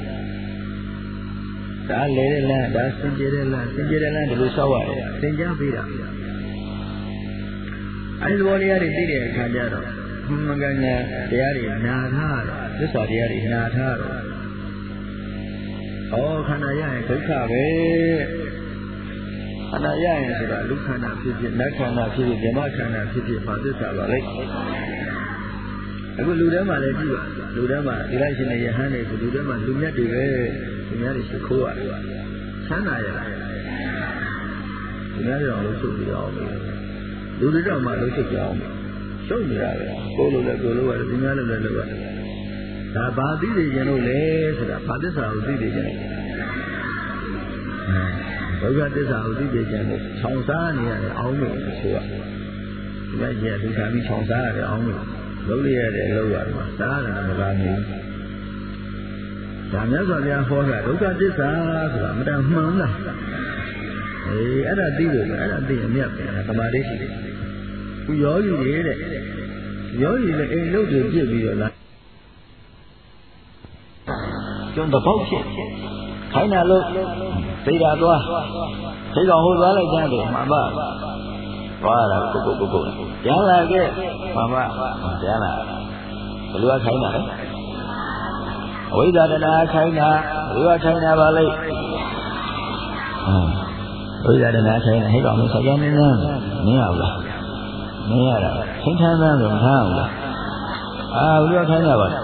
ဒါလေတဲ့လမ်းဒါစင်ကြယ်တဲ့လမ်းစင်ကြယ်တဲ့လမ်းဒီလိုဆောက်ရတယ်သင်ကြားပေးတာအဲဒီဘောလေးရည်သိတဲ့အခါကျတော့မင်္ဂညာတရားတွေနာထားတော့သစ္စာတရားတွေနာထားတော့ဩခန္ဓာရရင်ဒုက္ခပဲခန္ဓာရရင်ဆိုတာလူခန္ဓာဖြစ်ဖြစ်နတ်ခန္ဓာဖြစ်ဖြစ်ဓမ္မခန္ဓာဖြစ်ဖြစ်ဘာသစ္စာပါလဲအခုလူထဲမှာလည်းကြည့်ပါလူထဲမှာဒီလိုက်ရှင်တဲ့ယဟန်တွေကလူထဲမှာလူမြတ်တွေပဲသူများတွေရှိခိုးရတယ်ချမ်းသာရလားသူများတွေတော့လှုပ်ရှုပ်ပြီးတော့လူတွေတော့မှလှုပ်ရှုပ်ကြအောင်ရှုပ်နေရတယ်ကိုလိုလည်းကိုလိုရတယ်သူများလည်းလည်းလုပ်ရတယ်ဒါဘာသိနေကြလို့လဲဆိုတာဘာသစ္စာကိုသိနေကြတယ်ဘုရားသစ္စာကိုသိနေကြတယ်ခြောင်စားနေရတယ်အောင်းလို့ဆိုတာဒီကကြီးကလူသားပြီးခြောင်စားရတယ်အောင်းလို့လုံးလေးရတယ်လောက်ရတယ်စားရတယ်မကားဘူးဒါမြတ်စွာဘုရားဟောတာဒုက္ခသစ္စာဆိုတာမတန်မှန်လားအေးအဲ့ဒါသိလို့အဲ့ဒါသိရင်မြတ်ပဲသမာဓိရှိတယ်ခုယောဂီတွေတဲ့ယောဂီလည်းအိမ်လုပ်တွေပြစ်ပြီးတော့လားကျွန်းတစ်ပေါက်ဖြစ်ခိုင်းတာလို့သိတာသွားသိကောင်ဟိုသွားလိုက်ကြတယ်မှန်ပါသွားတာပုတ်ပုတ်ပုတ်ပုတ်ပြန်လာခဲ့မှန်ပါပြန်လာဘယ်လိုခိုင်းတာလဲအဝိဇ္ဇာတဏှာခိုင်းတာဘယ်လိုခိုင်းတာပါလဲအဝိဇ္ဇာတဏှာခိုင်းတာဟဲ့ကောင်လို့ဆက်ကြောင်းနေနေမင်းရဘူးလားမင်းရတာခင်းထမ်းသမ်းလို့မထားဘူးလားအာဘယ်လိုခိုင်းတာပါလဲ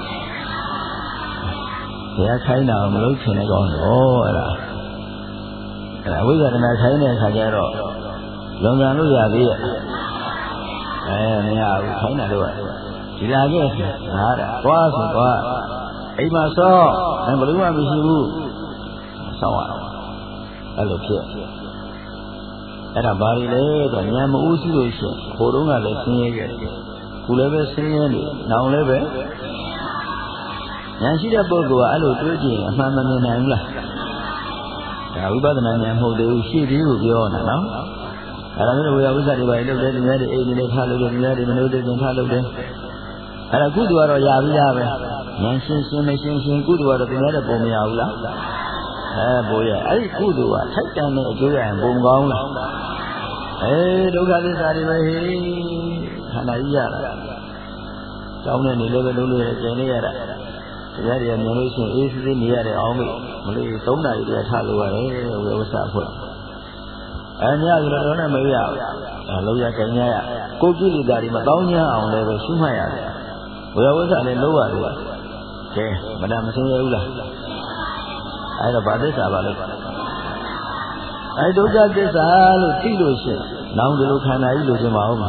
ဘယ်ခိုင်းတာမလို့ချင်တဲ့ကောင်းတော့အဲ့ဒါအဲ့ဒါအဝိဇ္ဇာတဏှာခိုင်းတဲ့အခါကျတော့လွန်ကန်လို့ရသေးရဲ့အဲမရဘူးခိုင်းတာတော့ဒီလာခဲ့ဟာတာသွားဆိုသွားအိမ်မှာဆော့ဘယ်လိုမှမရှိဘူးဆောင်းရအောင်အဲ့လိုဖြစ်အဲ့ဒါဘာတွေလဲဆိုညံမဦးစီးလို့ရှိရင်ဟိုတုန်းကလည်းဆင်းရဲခဲ့တယ်ခုလည်းပဲဆင်းရဲနေနောင်လည်းပဲဉာဏ်ရှိတဲ့ပုဂ္ဂိုလ်ကအဲ့လိုတွေးကြည့်ရင်အမှန်မမြင်နိုင်ဘူးလားဒါဝိပဿနာဉာဏ်မဟုတ်သေးဘူးရှေ့သေးကိုပြောနေတာနော်အဲ့ဒါမျိုးဝေယဝိသတွေပါလို့တဲ့သူများတွေအိမ်နေထားလို့တဲ့သူများတွေမလို့တဲ့ကျင်ထားလို့တဲ့အဲ့ဒါကုသိုလ်ကတော့ရပြီးသားပဲဉာဏ်ရှင်းရှင်းမရှင်းရှင်းကုသိုလ်ကတော့သူများတဲ့ပုံမရဘူးလားအဲဘိုးရအဲ့ဒီကုသိုလ်ကထိုက်တန်တဲ့အကျိုးရရင်ပုံကောင်းလားအေးဒုက္ခသစ္စာတွေပဲဟေးခန္ဓာကြီးရတာတောင်းတဲ့နေလည်းပဲလုံးလို့ရကျင်နေရတာတရားတွေကမြင်လို့ရှိရင်အေးစစ်စစ်နေရတယ်အောင်မေမလို့သုံးနာရီတည်းထားလို့ရတယ်ဝေဝဆဖွဲ့အဲညဆိုတော့လည်းမရဘူးအဲလုံးရကျင်ရရကိုကြည့်လိတာတွေမတောင်းကြအောင်လည်းပဲရှုမှတ်ရတယ်ဝေဝဆလည်းလုံးရတယ်ကဲမတမစင်းရဘူးလားအဲတော့ဗာသစ္စာပါလို့အဲဒုက္ခသစ္စာလို့သိလို့ရှိရင်နောင်ဒီလိုခန္ဓာကြီးလို့ရှင်မအောင်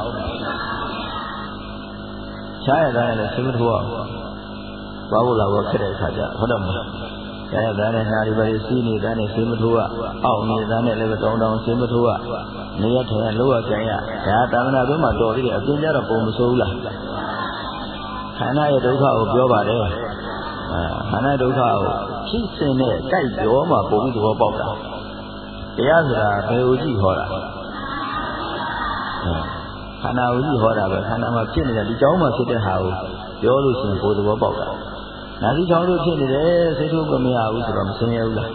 ချားရတာလည်းသိမထိုးအောင်ဘာလို့လာတော့ခက်တဲ့အခါကျဟုတ်တယ်မလားကျန်တဲ့နဲ့နာရီပဲစီးနေတဲ့နဲ့သိမထိုးရအောင်နေတဲ့နဲ့လည်းတောင်းတောင်းသိမထိုးရနေရထိုင်ရလို့ရကြရဒါသာမဏေဘက်မှာတော်သေးတယ်အပြင်ကျတော့ပုံမဆိုးဘူးလားခန္ဓာရဲ့ဒုက္ခကိုပြောပါတယ်အဲခန္ဓာဒုက္ခကိုဖြစ်စဉ်နဲ့ကြိုက်ပြောမှပုံပြီးသဘောပေါက်တာတရားဆိုတာဘယ်လိုကြည့်ဟောတာခန္ဓာကိုကြည့်ဟောတာပဲခန္ဓာမှာဖြစ်နေတဲ့ဒီကြောင်းမှာဖြစ်တဲ့ဟာကိုပြောလို့ရှိရင်ကိုယ်သဘောပေါက်တာနာသီချောင်းတို့ဖြစ်နေတယ်စိတ်ထုတ်ကမရဘူးဆိုတော့မစင်ရဘူးလား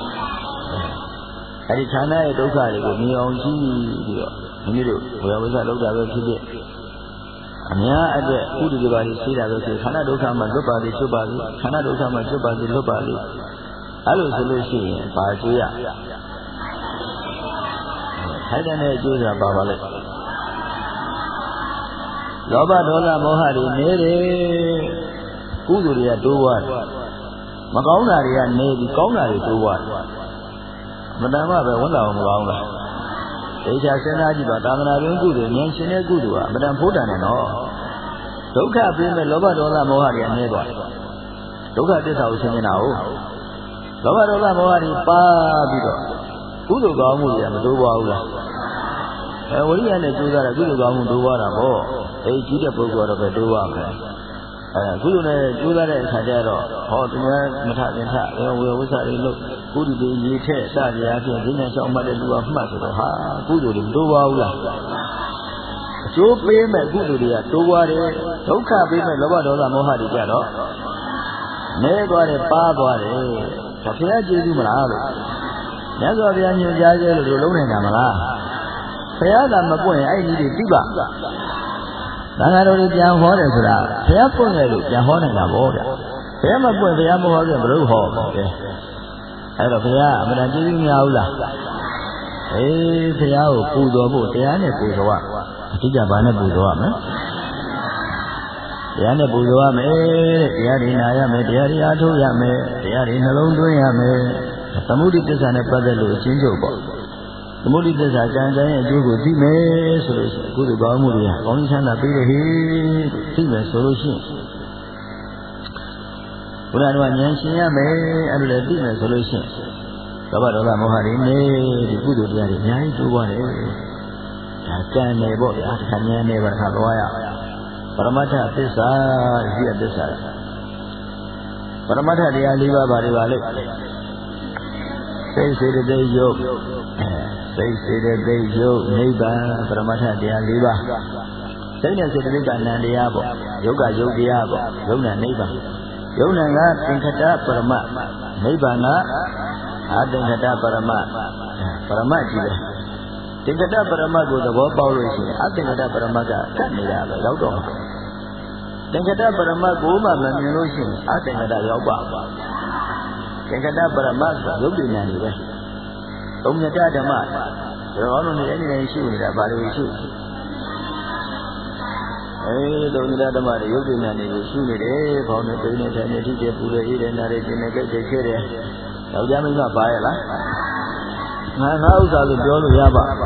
အဲဒီခန္ဓာရဲ့ဒုက္ခတွေကိုမြင်အောင်ကြည့်ပြီးတော့မိမိတို့ဘုရားဝိဇ္ဇာလောက်တာပဲဖြစ်ဖြစ်အများအတွက်ဥဒိတွေပါလိရှိတာပဲဆိုခန္ဓာဒုက္ခမှာလွတ်ပါလိချွတ်ပါလိခန္ဓာဒုက္ခမှာချွတ်ပါလိလွတ်ပါလိအဲ့လိုဆိုလို့ရှိရင်ဘာကြွေးရထိုက်တဲ့အကျိုးဆိုတာပါပါလိုက်လောဘဒေါသမောဟတွေနေတယ်ကုသိုလ်တွေကတိုးသွားတယ်မကောင်းတာတွေကနေပြီးကောင်းတာတွေတိုးသွားတယ်မတန်မှပဲဝန်တာမကောင်းလားဒေချာစဉ်းစားကြည့်ပါသာသနာ့တွင်ကုသိုလ်ဉာဏ်ရှင်တဲ့ကုသိုလ်ကအမတန်ဖိုးတန်တယ်နော်ဒုက္ခပြင်းမဲ့လောဘဒေါသမောဟတွေကနေသွားတယ်ဒုက္ခသစ္စာကိုရှင်းနေတာဟုတ်လောဘဒေါသမောဟတွေပါပြီးတော့ကုသိုလ်ကောင်းမှုတွေကမတိုးပွားဘူးလားအဲဝိရိယနဲ့ကြိုးစားတာကုသိုလ်ကောင်းမှုတိုးပွားတာပေါ့အဲကြီးတဲ့ပုဂ္ဂိုလ်တော့ပဲတိုးပွားမယ်အဲကုသိုလ်နဲ့ကြိုးစားတဲ့အခါကျတော့ဟောသူများမထတင်ထအဲဝေဝိသတွေလို့ကုသိုလ်တွေရေးထက်စကြရာဖြင့်ဉာဏ်ချောင်းမှတ်တဲ့လူကမှတ်ဆိုတော့ဟာကုသိုလ်တွေမတိုးပွားဘူးလားအကျိုးပေးမဲ့ကုသိုလ်တွေကတိုးပွားတယ်ဒုက္ခပေးမဲ့လောဘဒေါသမောဟတွေကြတော့နဲသွားတယ်ပါသွားတယ်ဒါဘုရားကျေးဇူးမလားလို့မြတ်စွာဘုရားညွှန်ကြားခဲ့လို့လုံးနေတာမလားဘုရားကမပွင့်အဲ့ဒီတွေသိပါသံဃာတော်တွေပြန်ဟောတယ်ဆိုတာဘုရားပွင့်တယ်လို့ပြန်ဟောနေတာပေါ့ဗျဘုရားမပွင့်ဘုရားမဟောခဲ့ဘလို့ဟောတယ်အဲ့တော့ဘုရားအမှန်တန်ကျေးဇူးများဘူးလားအေးဘုရားကိုပူဇော်ဖို့တရားနဲ့ပူဇော်ရအဓိကဘာနဲ့ပူဇော်ရမလဲတရားနဲ့ပူဇော်ရမယ်တရားတွေနာရမယ်တရားတွေအားထုတ်ရမယ်တရားတွေနှလုံးသွင်းရမယ်သမုဒိသစ္စာနဲ့ပတ်သက်လို့အချင်းချုပ်ပေါ့သမုဒိသစ္စာကံကံရဲ့အကျိုးကိုသိမယ်ဆိုလို့ရှိရင်ကုသိုလ်ကောင်းမှုတွေကောင်းချမ်းသာပေးတယ်ဟေးသိမယ်ဆိုလို့ရှိရင်ဘုရားတော်ဉာဏ်ရှင်ရမယ်အဲ့လိုလည်းသိမယ်ဆိုလို့ရှိရင်လောဘဒေါသမောဟတွေနေဒီကုသိုလ်တရားတွေအများကြီးတိုးသွားတယ်ဒါကံနေပေါ့ဗျာတစ်ခါဉာဏ်နေပါတစ်ခါသွားရပရမတ္ထသစ္စာရှိတဲ့သစ္စာပရမတ္ထတရား၄ပါးပါတွေပါလေစိတ်စေတသိက်ယုတ်စိတ်စေတသိက်ယုတ်နိဗ္ဗာန်ပရမတ္ထတရား၄ပါးစိတ်နဲ့စေတသိက်ကနံတရားပေါ့ယုတ်ကယုတ်တရားပေါ့ယုတ်နဲ့နိဗ္ဗာန်ယုတ်နဲ့ကသင်္ခတပရမတ်နိဗ္ဗာန်ကအသင်္ခတပရမတ်ပရမတ်ကြီးပဲသင်္ခတပရမတ်ကိုသဘောပေါက်လို့ရှိရင်အသင်္ခတပရမတ်ကကတ်နေတာပဲရောက်တော့မှာသင်္ခတပရမတ်ကိုမှမမြင်လို့ရှိရင်အသင်္ခတရောက်ပါသင်္ခတပရမတ်ဆိုရုပ်တည်နေတယ်ပဲသုံးညတဓမ္မကျွန်တော်တို့နေအဲ့ဒီနေရှိနေတာဘာလို့ရှိအဲသုံးညတဓမ္မတွေရုပ်တည်နေတယ်ရှိနေတယ်ဘောင်းနဲ့ပိနေတယ်နေတိကျပူတယ်အေးတယ်နားတယ်ကျင်တယ်ကြိတ်ကြိတ်ခဲတယ်ယောက်ျားမိန်းမပါရဲ့လားငါငါဥစ္စာလို့ပြောလို့ရပါဩ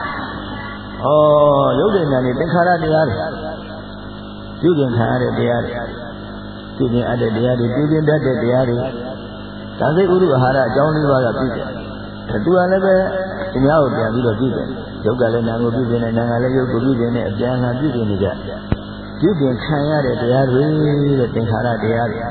ရုပ်တည်နေတယ်သင်္ခါရတရားတွေပြုကျင်ခံရတဲ့တရားတွေပြုကျင်အပ်တဲ့တရားတွေပြုကျင်တတ်တဲ့တရားတွေဒါစိတ်ဥဒ္ဓအာဟာရအကြောင်းလေးပါးကပြုတယ်သူကလည်းပဲဒီများကိုပြန်ပြီးတော့ပြုတယ်ယုတ်ကလည်းနာကိုပြုတယ်နာကလည်းယုတ်ကိုပြုတယ်နဲ့အပြန်အလှန်ပြုတယ်နေကြပြုပြင်ခံရတဲ့တရားတွေတဲ့သင်္ခါရတရားတွေ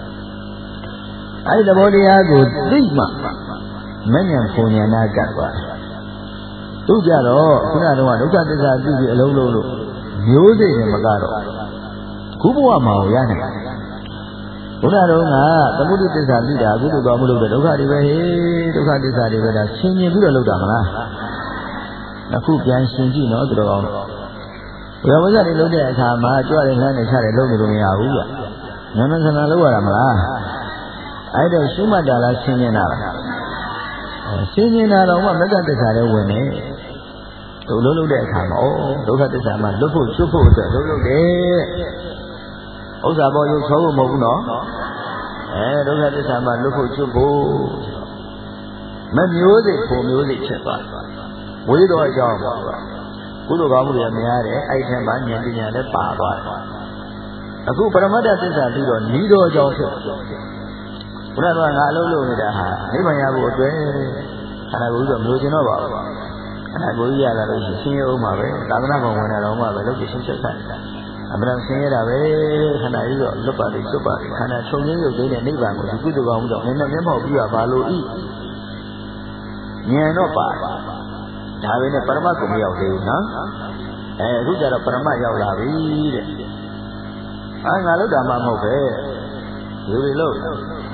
အဲဒီသဘောတရားကိုသိမှမဉ္ဇဉ်ပုံဉာဏကတ်သွားတယ်တို့ကြတော့ခုနကတော့ဒုက္ခသစ္စာသိပြီးအလုံးလုံးလို့မျိုးစိတ်နဲ့မကတော့ခုဘဝမှာရနိုင်ဘုရားတော်ကသမုဒိသစ္စာသိတာအခုတို့တော်မလို့တဲ့ဒုက္ခတွေပဲဟေးဒုက္ခသစ္စာတွေပဲဒါရှင်းမြင်ပြီးတော့လောက်တာမလားအခုပြန်ရှင်းကြည့်နော်သူတော်ကောင်းဘုရားဝဇ္ဇတွေလုပ်တဲ့အခါမှာကြွတယ်လှမ်းတယ်ချတယ်လုပ်နေလို့မရဘူးဗျနမစနာလုပ်ရတာမလားအဲ့တော့ရှုမှတ်တာလားရှင်းနေတာလားရှင်းနေတာတော့မှမက္ကသစ္စာတွေဝင်နေတို့လုံးလုံးတဲ့အခါမှာဩဒုက္ခသစ္စာမှာလွတ်ဖို့ချွတ်ဖို့အတွက်လုံးလုံးတယ်ဥစ္စာပေါ်ရုပ်ဆုံးဖို့မဟုတ်ဘူးနော်အဲဒုက္ခသစ္စာမှာလွတ်ဖို့ချွတ်ဖို့မမျိုးစိတ်ပုံမျိုးစိတ်ဖြစ်သွားဝေးတော်အကြောင်းပါကုသိုလ်ကောင်းမှုတွေများတယ်အဲ့ထက်မှဉာဏ်ပညာလည်းပါသွားတယ်အခုပရမတ္တသစ္စာပြီးတော့ဤတော်အကြောင်းဖြစ်ဘုရားတော်ကငါအလုပ်လုပ်နေတာဟာနိဗ္ဗာန်ရဖို့အတွက်ခန္ဓာကိုယ်ကြီးတော့မလို့ကျင်တော့ပါဘူးခန္ဓာကိုယ်ကြီးရလာလို့ရှိရင်ဆင်းရဲအောင်ပါပဲသာသနာ့ဘုံဝင်တာတော့မှပဲလုပ်ပြီးရှင်းချက်ဆိုင်အမှန်ဆင်းရဲတာပဲခန္ဓာကြီးတော့လွတ်ပါလိမ့်စွတ်ပါလိမ့်ခန္ဓာချုပ်ရင်းရုပ်သိတဲ့နိဗ္ဗာန်ကိုဒီကုသိုလ်ကောင်းမှုကြောင့်နည်းနည်းမျက်မှောက်ပြီးတော့ဘာလို့ဤဉာဏ်တော့ပါဒါပဲနဲ့ပရမတ်ကိုမရောက်သေးဘူးနော်အဲအခုကျတော့ပရမတ်ရောက်လာပြီတဲ့အာငါလို့တာမှမဟုတ်ပဲလူတွေလို့ငါ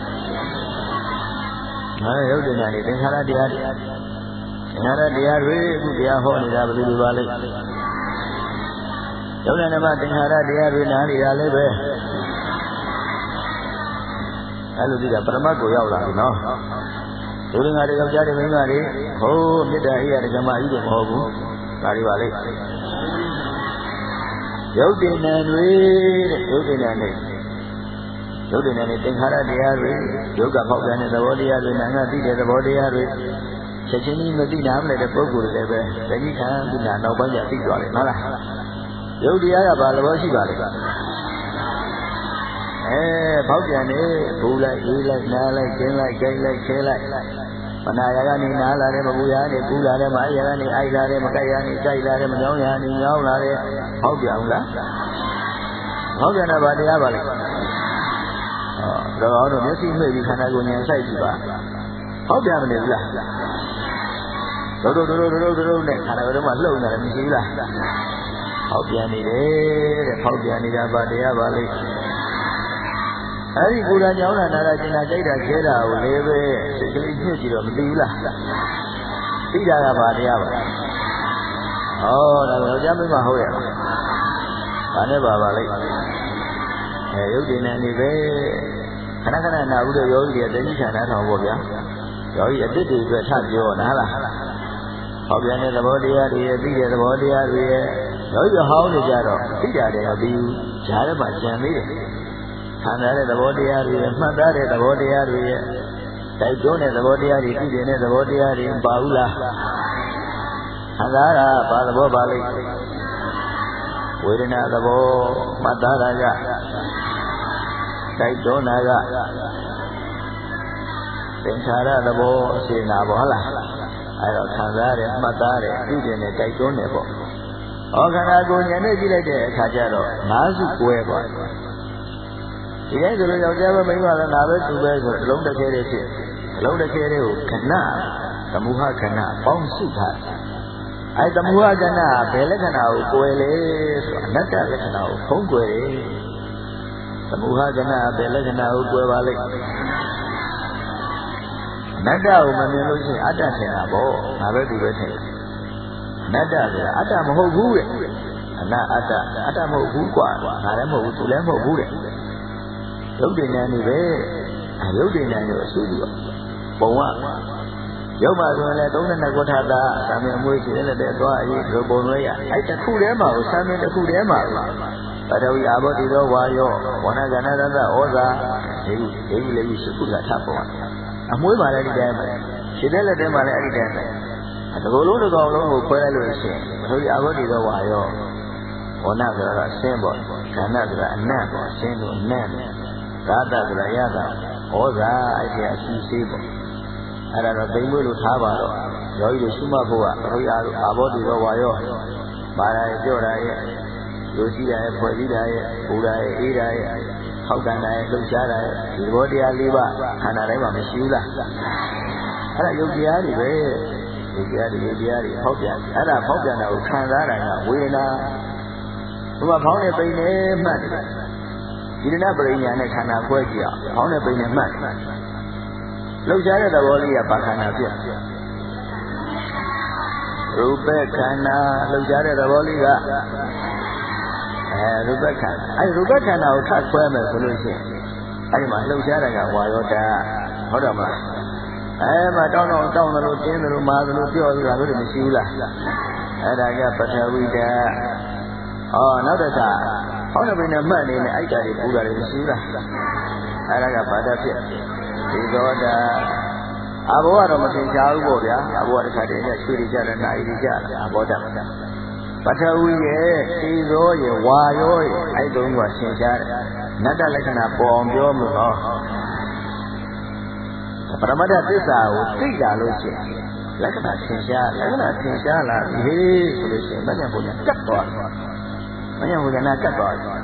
ရုပ်တင်ညာနေသင်္ခါရတရားတွေသင်္ခါရတရားတွေအခုတရားဟောနေတာဘယ်လိုပါလဲယုံနာနမသင်္ခါရတရားတွေနားနေတာလည်းပဲအဲ့လိုဒီကပရမတ်ကိုရောက်လာပြီနော်ဒုရငါတွေယောက်ျားတွေမိန်းမတွေဟိုးမေတ္တာအေးရတဲ့ဓမ္မကြီးတွေမဟုတ်ဘူးဒါတွေပါလေရုပ်တင်ဉာဏ်တွေတဲ့ရုပ်တင်ဉာဏ်တွေရုပ်တင်ဉာဏ်တွေသင်္ခါရတရားတွေယုတ်ကပေါက်ပြန်တဲ့သဘောတရားတွေနာငါသိတဲ့သဘောတရားတွေချက်ချင်းကြီးမသိနာမလဲတဲ့ပုဂ္ဂိုလ်တွေလည်းပဲတတိခံပြီးနာနောက်ပိုင်းကျသိသွားတယ်ဟုတ်လားရုပ်တရားကဘာသဘောရှိပါလဲအဲပေါက်ပြန်နေဘူလိုက်အေးလိုက်နားလိုက်ကျင်းလိုက်ကြိုက်လိုက်ခဲလိုက်မနာရကနေနားလာတယ်မပူရကနေပူလာတယ်မအိုက်ရကနေအိုက်လာတယ်မကြိုက်ရကနေကြိုက်လာတယ်မညောင်းရကနေညောင်းလာတယ်ဟောက်ပြန်ဘူးလားဟောက်ပြန်တာဗာတရားပါလေဟောတော့တော့မျက်စိမှိတ်ပြီးခန္ဓာကိုယ်ဉာဏ်ဆိုင်ကြည့်ပါဟောက်ပြန်မနေဘူးလားဒုဒုဒုဒုဒုဒုဒုနဲ့ခန္ဓာကိုယ်တော့မှလှုပ်နေတယ်မရှိဘူးလားဟောက်ပြန်နေတယ်တဲ့ဟောက်ပြန်နေတာဗာတရားပါလေအဲ့ဒီကိုယ်တော်ကြောင့်နာတာကျင်တာကြိုက်တာခဲတာကိုလည်းပဲစိတ်ကလေးညှစ်ကြည့်တော့မသိဘူးလားသိတာကဘာတရားပါဟောဒါကယောက်ျားမိန်းမဟုတ်ရလားဘာနဲ့ပါပါလိမ့်အဲရုပ်တည်နေနေပဲခဏခဏနာဘူးတဲ့ယောဂီတွေတတိချာနာထောင်ပေါ့ဗျာယောဂီအတိတ်တွေအတွက်ထပြောနားလားဟောပြန်တဲ့သဘောတရားတွေရဲ့သိတဲ့သဘောတရားတွေရဲ့ယောဂီဟောင်းနေကြတော့သိတာတယ်မသိဘူးဈာထဲမှာကြံသေးတယ်ခံရတဲ့သဘောတရားတွေမှတ်သားတဲ့သဘောတရားတွေရဲ့တိုက်တွန်းတဲ့သဘောတရားတွေသိတဲ့သဘောတရားတွေပါဘူးလားခံစားတာဘာသဘောပါလိမ့်ဝေဒနာသဘောမှတ်သားတာကတိုက်တွန်းတာကသင်္ခါရသဘောအစေနာပေါ့ဟုတ်လားအဲ့တော့ခံစားတယ်မှတ်သားတယ်သိတဲ့တိုက်တွန်းတယ်ပေါ့ဟောခန္ဓာကိုယ်ဉာဏ်နဲ့ကြည့်လိုက်တဲ့အခါကျတော့ငါးစုကွဲသွားတယ်ဒီတိုင်းဆိုလို့ယောက်ျားပဲမိန်းမလည်းငါပဲသူပဲဆိုတော့လုံးတစ်ခဲလေးဖြစ်လုံးတစ်ခဲလေးကိုခဏသမုဟခဏပေါင်းစုထားအဲသမုဟခဏဘယ်လက္ခဏာကိုကိုယ်လေဆိုအနတ္တလက္ခဏာကိုဖုံးကွယ်တယ်သမုဟခဏဘယ်လက္ခဏာကိုကိုယ်ပါလိမ့်အနတ္တကိုမမြင်လို့ရှိရင်အတ္တထင်တာပေါ့ငါပဲသူပဲထင်အနတ္တဆိုတာအတ္တမဟုတ်ဘူးတဲ့အနအတ္တအတ္တမဟုတ်ဘူးကွာငါလည်းမဟုတ်ဘူးသူလည်းမဟုတ်ဘူးတဲ့ရုပ်တည်ဉာဏ်နေပဲအရုပ်တည်ဉာဏ်ကိုအစုပြီးတော့ပုံကရုပ်ပါဆိုရင်လည်းသုံးနဲ့ကိုထာတာသာမန်အမွေးရှိတဲ့တဲ့သွားအရေးဒီပုံလွဲရအဲ့တစ်ခုတည်းမှာကိုသာမန်တစ်ခုတည်းမှာပထဝီအာဘောတိသောဝါယောဝဏကဏ္ဍသဩဇာဒီဒီလေးရှိခုကထပ်ပေါ်အမွေးပါလည်းဒီတိုင်းပဲရှိတဲ့လက်ထဲမှာလည်းအဲ့ဒီတိုင်းပဲဒီလိုလုံးတစ်ကောင်လုံးကိုခွဲလိုက်လို့ရှိရင်ပထဝီအာဘောတိသောဝါယောဝဏဆိုတာအရှင်းပေါ့ကဏ္ဍဆိုတာအနတ်ပေါ့အရှင်းလို့အနတ်သာတဆိုတာရတာဩဇာအဲ့ဒီအရှိစေးပေါ့အဲ့ဒါတော့သိမ့်မွေးလို့ထားပါတော့ယောဂီတို့ရှုမှတ်ဖို့ကပရိယာအာဘောတိရောဝါရောမာရာရဲ့ကြော့တာရဲ့လူရှိတာရဲ့ဖွဲ့စည်းတာရဲ့ပူတာရဲ့အေးတာရဲ့ဟောက်ကန်တာရဲ့လှုပ်ရှားတာရဲ့ဒီဘောတရားလေးပါခန္ဓာတိုင်းမှာမရှိဘူးလားအဲ့ဒါယုတ်တရားတွေပဲဒီတရားဒီတရားတွေဖောက်ပြန်အဲ့ဒါဖောက်ပြန်တာကိုခံစားတာကဝေဒနာဘုရားဖောင်းနေပိန်နေမှတ်တယ်ဒီဒနာပရိညာနဲ့ခန္ဓာခွဲကြည့်အောင်ဖောင်းနေပိန်နေမှတ်လှုပ်ရှားတဲ့သဘောလေးကပါခန္ဓာဖြစ်ရူပခန္ဓာလှုပ်ရှားတဲ့သဘောလေးကအဲရူပခန္ဓာအဲရူပခန္ဓာကိုထပ်ခွဲမယ်ဆိုလို့ရှိရင်အဲဒီမှာလှုပ်ရှားတာကဝါယောဓာတ်ဟုတ်တယ်မလားအဲမှာတောင်းတောင်းတောင်းတယ်လို့တင်းတယ်လို့မာတယ်လို့ပြောနေတာလို့မရှိဘူးလားအဲဒါကပထဝီဓာတ်ဟောနောက်တစ်ခါဟောတဲ့ဘယ်နဲ့မှတ်နေလဲအိုက်တာတွေပူတာတွေမရှိဘူးလားအဲဒါကဘာဓာတ်ဖြစ်ဒီသောတာအဘောကတော့မထင်ရှားဘူးပေါ့ဗျာအဘောတစ်ခါတည်းကချွေးကြတယ်နာရီကြတယ်အဘောဓာတ်ပထဝီရဲ့ဒီသောရဲ့ဝါရောရဲ့အဲ့တုံးကရှင်းရှားတယ်နတ္တလက္ခဏာပေါ်အောင်ပြောမလို့ဟောပရမတ္ထသစ္စာကိုသိတာလို့ရှိရင်လက္ခဏာရှင်းရှားလက္ခဏာရှင်းရှားလာပြီဆိုလို့ရှိရင်မဉ္ဇဉ်ဘုရားကတ်သွားတယ်မဉ္ဇဉ်ဘုရားနာကတ်သွားတယ်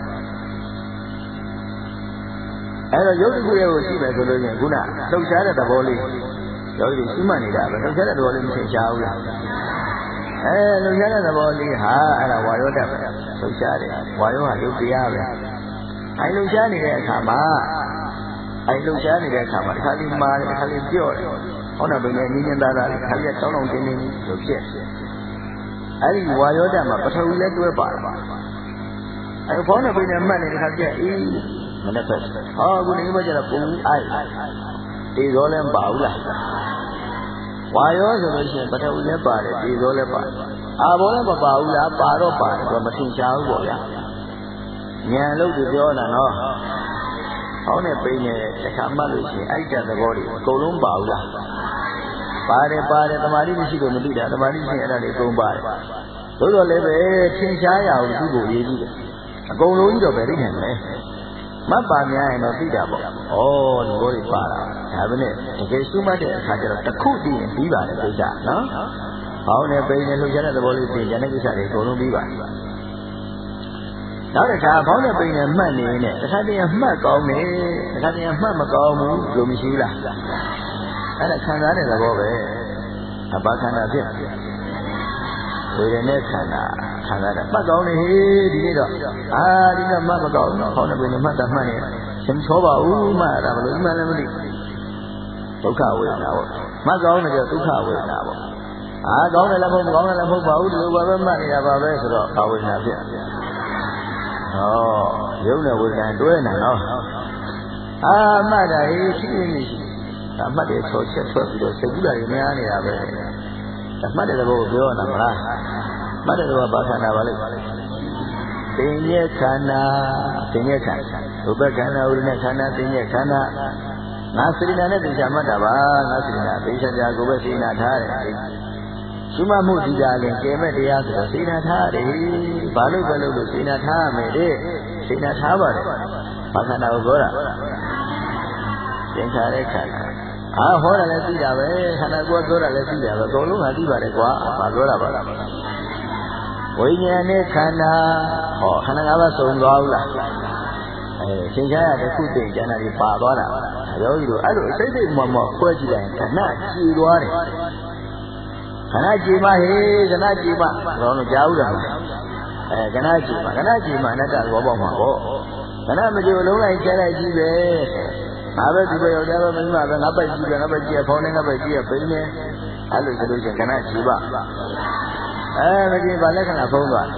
အဲ့တော့ယုတ်တိခုရဲ့ကိုရှိမယ်ဆိုလို့ရှိရင်ခုနလှုပ်ရှားတဲ့သဘောလေးယောဂီရှိမှနေတာပဲလှုပ်ရှားတဲ့သဘောလေးမရှင်းရှားဘူးလားအဲလှုပ်ရှားတဲ့သဘောလေးဟာအဲ့ဒါဝါယောဓာတ်ပဲလှုပ်ရှားတယ်ဝါယောဟာယုတ်တရားပဲအဲလှုပ်ရှားနေတဲ့အခါမှာအဲလှုပ်ရှားနေတဲ့အခါမှာတစ်ခါလေးမာတယ်တစ်ခါလေးပြော့တယ်ဟောတာပဲနဲ့နင်းနေတာတာတစ်ခါလေးတောင်းတောင်းတင်းတင်းလို့ဖြစ်အဲဒီဝါယောဓာတ်မှာပထဝီလည်းတွဲပါတာအဲဘောနဲ့ပိနဲ့မှတ်နေတစ်ခါကျအေးမနေ့ကဟောအခုနေမကျတော့ပုံအိုက်ဒီရောလည်းမပါဘူးလားဝါရောဆိုလို့ရှိရင်ပထဝီလည်းပါတယ်ဒီရောလည်းပါတယ်အာဘောလည်းမပါဘူးလားပါတော့ပါတယ်ဆိုတော့မထင်ရှားဘူးပေါ့ဗျာဉာဏ်လို့ပြောတာနော်ဟောင်းနဲ့ပိနေတခါမှတ်လို့ရှိရင်အဲ့တဲ့သဘောတွေအကုန်လုံးပါဘူးလားပါတယ်ပါတယ်တမာတိမရှိလို့မသိတာတမာတိရှိရင်အဲ့ဒါတွေအကုန်ပါတယ်သို့တော်လည်းပဲထင်ရှားရအောင်သူ့ကိုရေးကြည့်တယ်အကုန်လုံးကြီးတော့ပဲသိနိုင်မယ်မတ်ပါများရင်တော့သိတာပေါ့ဩဒီဘောတွေပါတာဒါပဲနဲ့တကယ်ရှုမှတ်တဲ့အခါကျတော့တစ်ခုသိရင်ပြီးပါတယ်ကိစ္စနော်ဟောင်းနဲ့ပိနေလှုပ်ရှားတဲ့သဘောလေးသိရင်ဉာဏ်ကိစ္စတွေအကုန်လုံးပြီးပါတယ်နောက်တစ်ခါဘောင်းနဲ့ပိန်နဲ့မှတ်နေနဲ့တစ်ခါတည်းမှတ်ကောင်းတယ်တစ်ခါတည်းမှတ်မကောင်းဘူးလို့မရှိဘူးလားအဲ့ဒါခံစားတဲ့သဘောပဲအပါခန္ဓာဖြစ်ဝေဒနာခန္ဓာခံစားတာမှတ်ကောင်းတယ်ဟေးဒီနေ့တော့အာဒီနေ့မှတ်မကောင်းတော့ဘောင်းနဲ့ပိန်နဲ့မှတ်တာမှတ်နေရှင်ချောပါဦးမှတ်တာဘယ်လိုမှလည်းမသိဒုက္ခဝေဒနာပေါ့မှတ်ကောင်းတယ်ကျဒုက္ခဝေဒနာပေါ့အာကောင်းတယ်လည်းမဟုတ်မကောင်းတယ်လည်းမဟုတ်ပါဘူးဒီလိုပါပဲမှတ်နေတာပါပဲဆိုတော့ဘာဝေဒနာဖြစ်ဩရုပ်နဲ့ဝေဒနာတွဲနေနော်အာမှတ်တာဟေးရှိနေရှိအမှတ်တယ်ဆောချက်ဆွဲပြီးတော့စိတ်ကူးတာတွေများနေတာပဲအမှတ်တဲ့ဘောကိုပြောရတာမလားမှတ်တဲ့ဘောဘာခန္ဓာပါလဲသိဉ္ဇခန္ဓာသိဉ္ဇခန္ဓာရူပခန္ဓာဥဒိနခန္ဓာသိဉ္ဇခန္ဓာငါစိတ္တနာနဲ့သိချာမှတ်တာပါငါစိတ္တနာသိချာကြကိုပဲစိတ္တနာထားတယ်ရှုမှတ်မှုဒီကြရင်ကျဲမဲ့တရားဆိုတော့စိတ္တထားတယ်ဘာလို့ပဲလို့လို့စိတ္တထားမယ်တဲ့စိတ္တထားပါတယ်ဘာခန္ဓာကိုပြောတာသင်္ခါရခန္ဓာအာဟောတာလည်းသိတာပဲခန္ဓာကိုယ်ပြောတာလည်းသိတာပဲအကုန်လုံးကသိပါတယ်ကွာဘာပြောတာပါလားဝိညာဉ်နဲ့ခန္ဓာဟောခန္ဓာငါးပါးစုံသွားဘူးလားအဲသင်္ခါရတစ်ခုသိကျန်တာဒီပါသွားတာယောဂီတို့အဲ့လိုအစိတ်စိတ်မှမခွဲကြည့်လိုက်ရင်ခဏကြည်သွားတယ်ခဏကြည်မဟေးခဏကြည်မတော့မကြောက်ဘူးလားအဲခဏကြည်မခဏကြည်မအနတ္တဘောပေါက်မှာပေါ့ခဏမကြည်လုံးလိုက်ကျဲလိုက်ကြည့်ပဲငါပဲဒီပဲယောက်ျားပဲမိန်းမပဲငါပိုက်ကြည့်ပဲငါပိုက်ကြည့်ရဖောင်းနေငါပိုက်ကြည့်ရပိန်းနေအဲ့လိုဆိုလို့ရှိရင်ခဏကြည်ပါအဲမကြည်ပါလက္ခဏာဖုံးသွား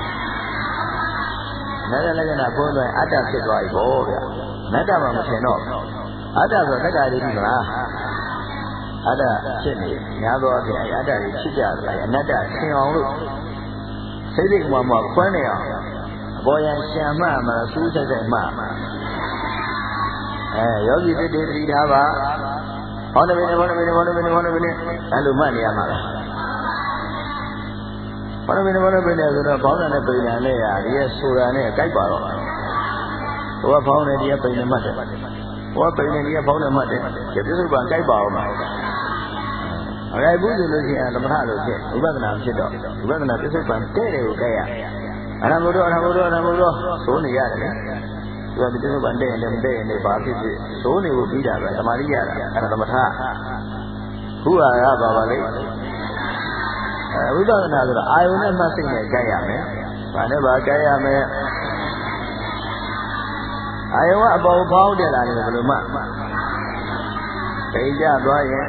နတ္တလက္ခဏာဖုံးသွားအတ္တဖြစ်သွားပြီပေါ့ဗျာနတ္တမှမထင်တော့အတ္တဆိုတက္ကရာလေးပြီမလားအတ္တဖြစ်နေများသောအပြင်အတ္တတွေဖြစ်ကြတယ်အနတ္တထင်အောင်လို့စိတ်စိတ်ကမှမခွန်းနေအောင်အပေါ်ရန်ရှံမှမှာစူးဆက်ဆက်မှအဲယောဂီတည်းတည်းထားပါဟောတယ်ဘယ်နဲ့ဟောတယ်ဘယ်နဲ့ဟောတယ်ဘယ်နဲ့ဟောတယ်ဘယ်နဲ့အဲ့လိုမှတ်နေရမှာလားဟောတယ်ဘယ်နဲ့ဟောတယ်ဘယ်နဲ့ဆိုတော့ဘောင်းတာနဲ့ပိန်တာနဲ့ဟာဒီရဲ့ဆိုတာနဲ့ကြိုက်ပါတော့ဟိုကဘောင်းနဲ့ဒီရဲ့ပိန်နဲ့မှတ်တယ်ဟိုကပိန်နဲ့ဒီရဲ့ဘောင်းနဲ့မှတ်တယ်ဒီပြစ္ဆုတ်ပံကြိုက်ပါအောင်မှာအရေဘူးဆိုလို့ရှိရင်သမထလို့ဖြစ်ဝိပဿနာဖြစ်တော့ဝိပဿနာပြစ္ဆုတ်ပံတဲ့တယ်ကိုကြိုက်ရအရဟံဘုဒ္ဓအရဟံဘုဒ္ဓအရဟံဘုဒ္ဓသိုးနေရတယ်လေသူကပြစ္ဆုတ်ပံတဲ့ရင်လည်းမတဲ့ရင်လည်းဘာဖြစ်ဖြစ်သိုးနေကိုပြီးတာပဲသမာဓိရတာအဲ့ဒါသမထခုဟာကဘာပါလဲဝိပဿနာဆိုတာအာယုန်နဲ့မှတ်စိတ်နဲ့ကြိုက်ရမယ်။ဘာနဲ့ပါကြိုက်ရမယ်။အာယုန်ကအပေါ်ပေါင်းတက်လာတယ်ဘယ်လိုမှပိန်ကြသွားရင်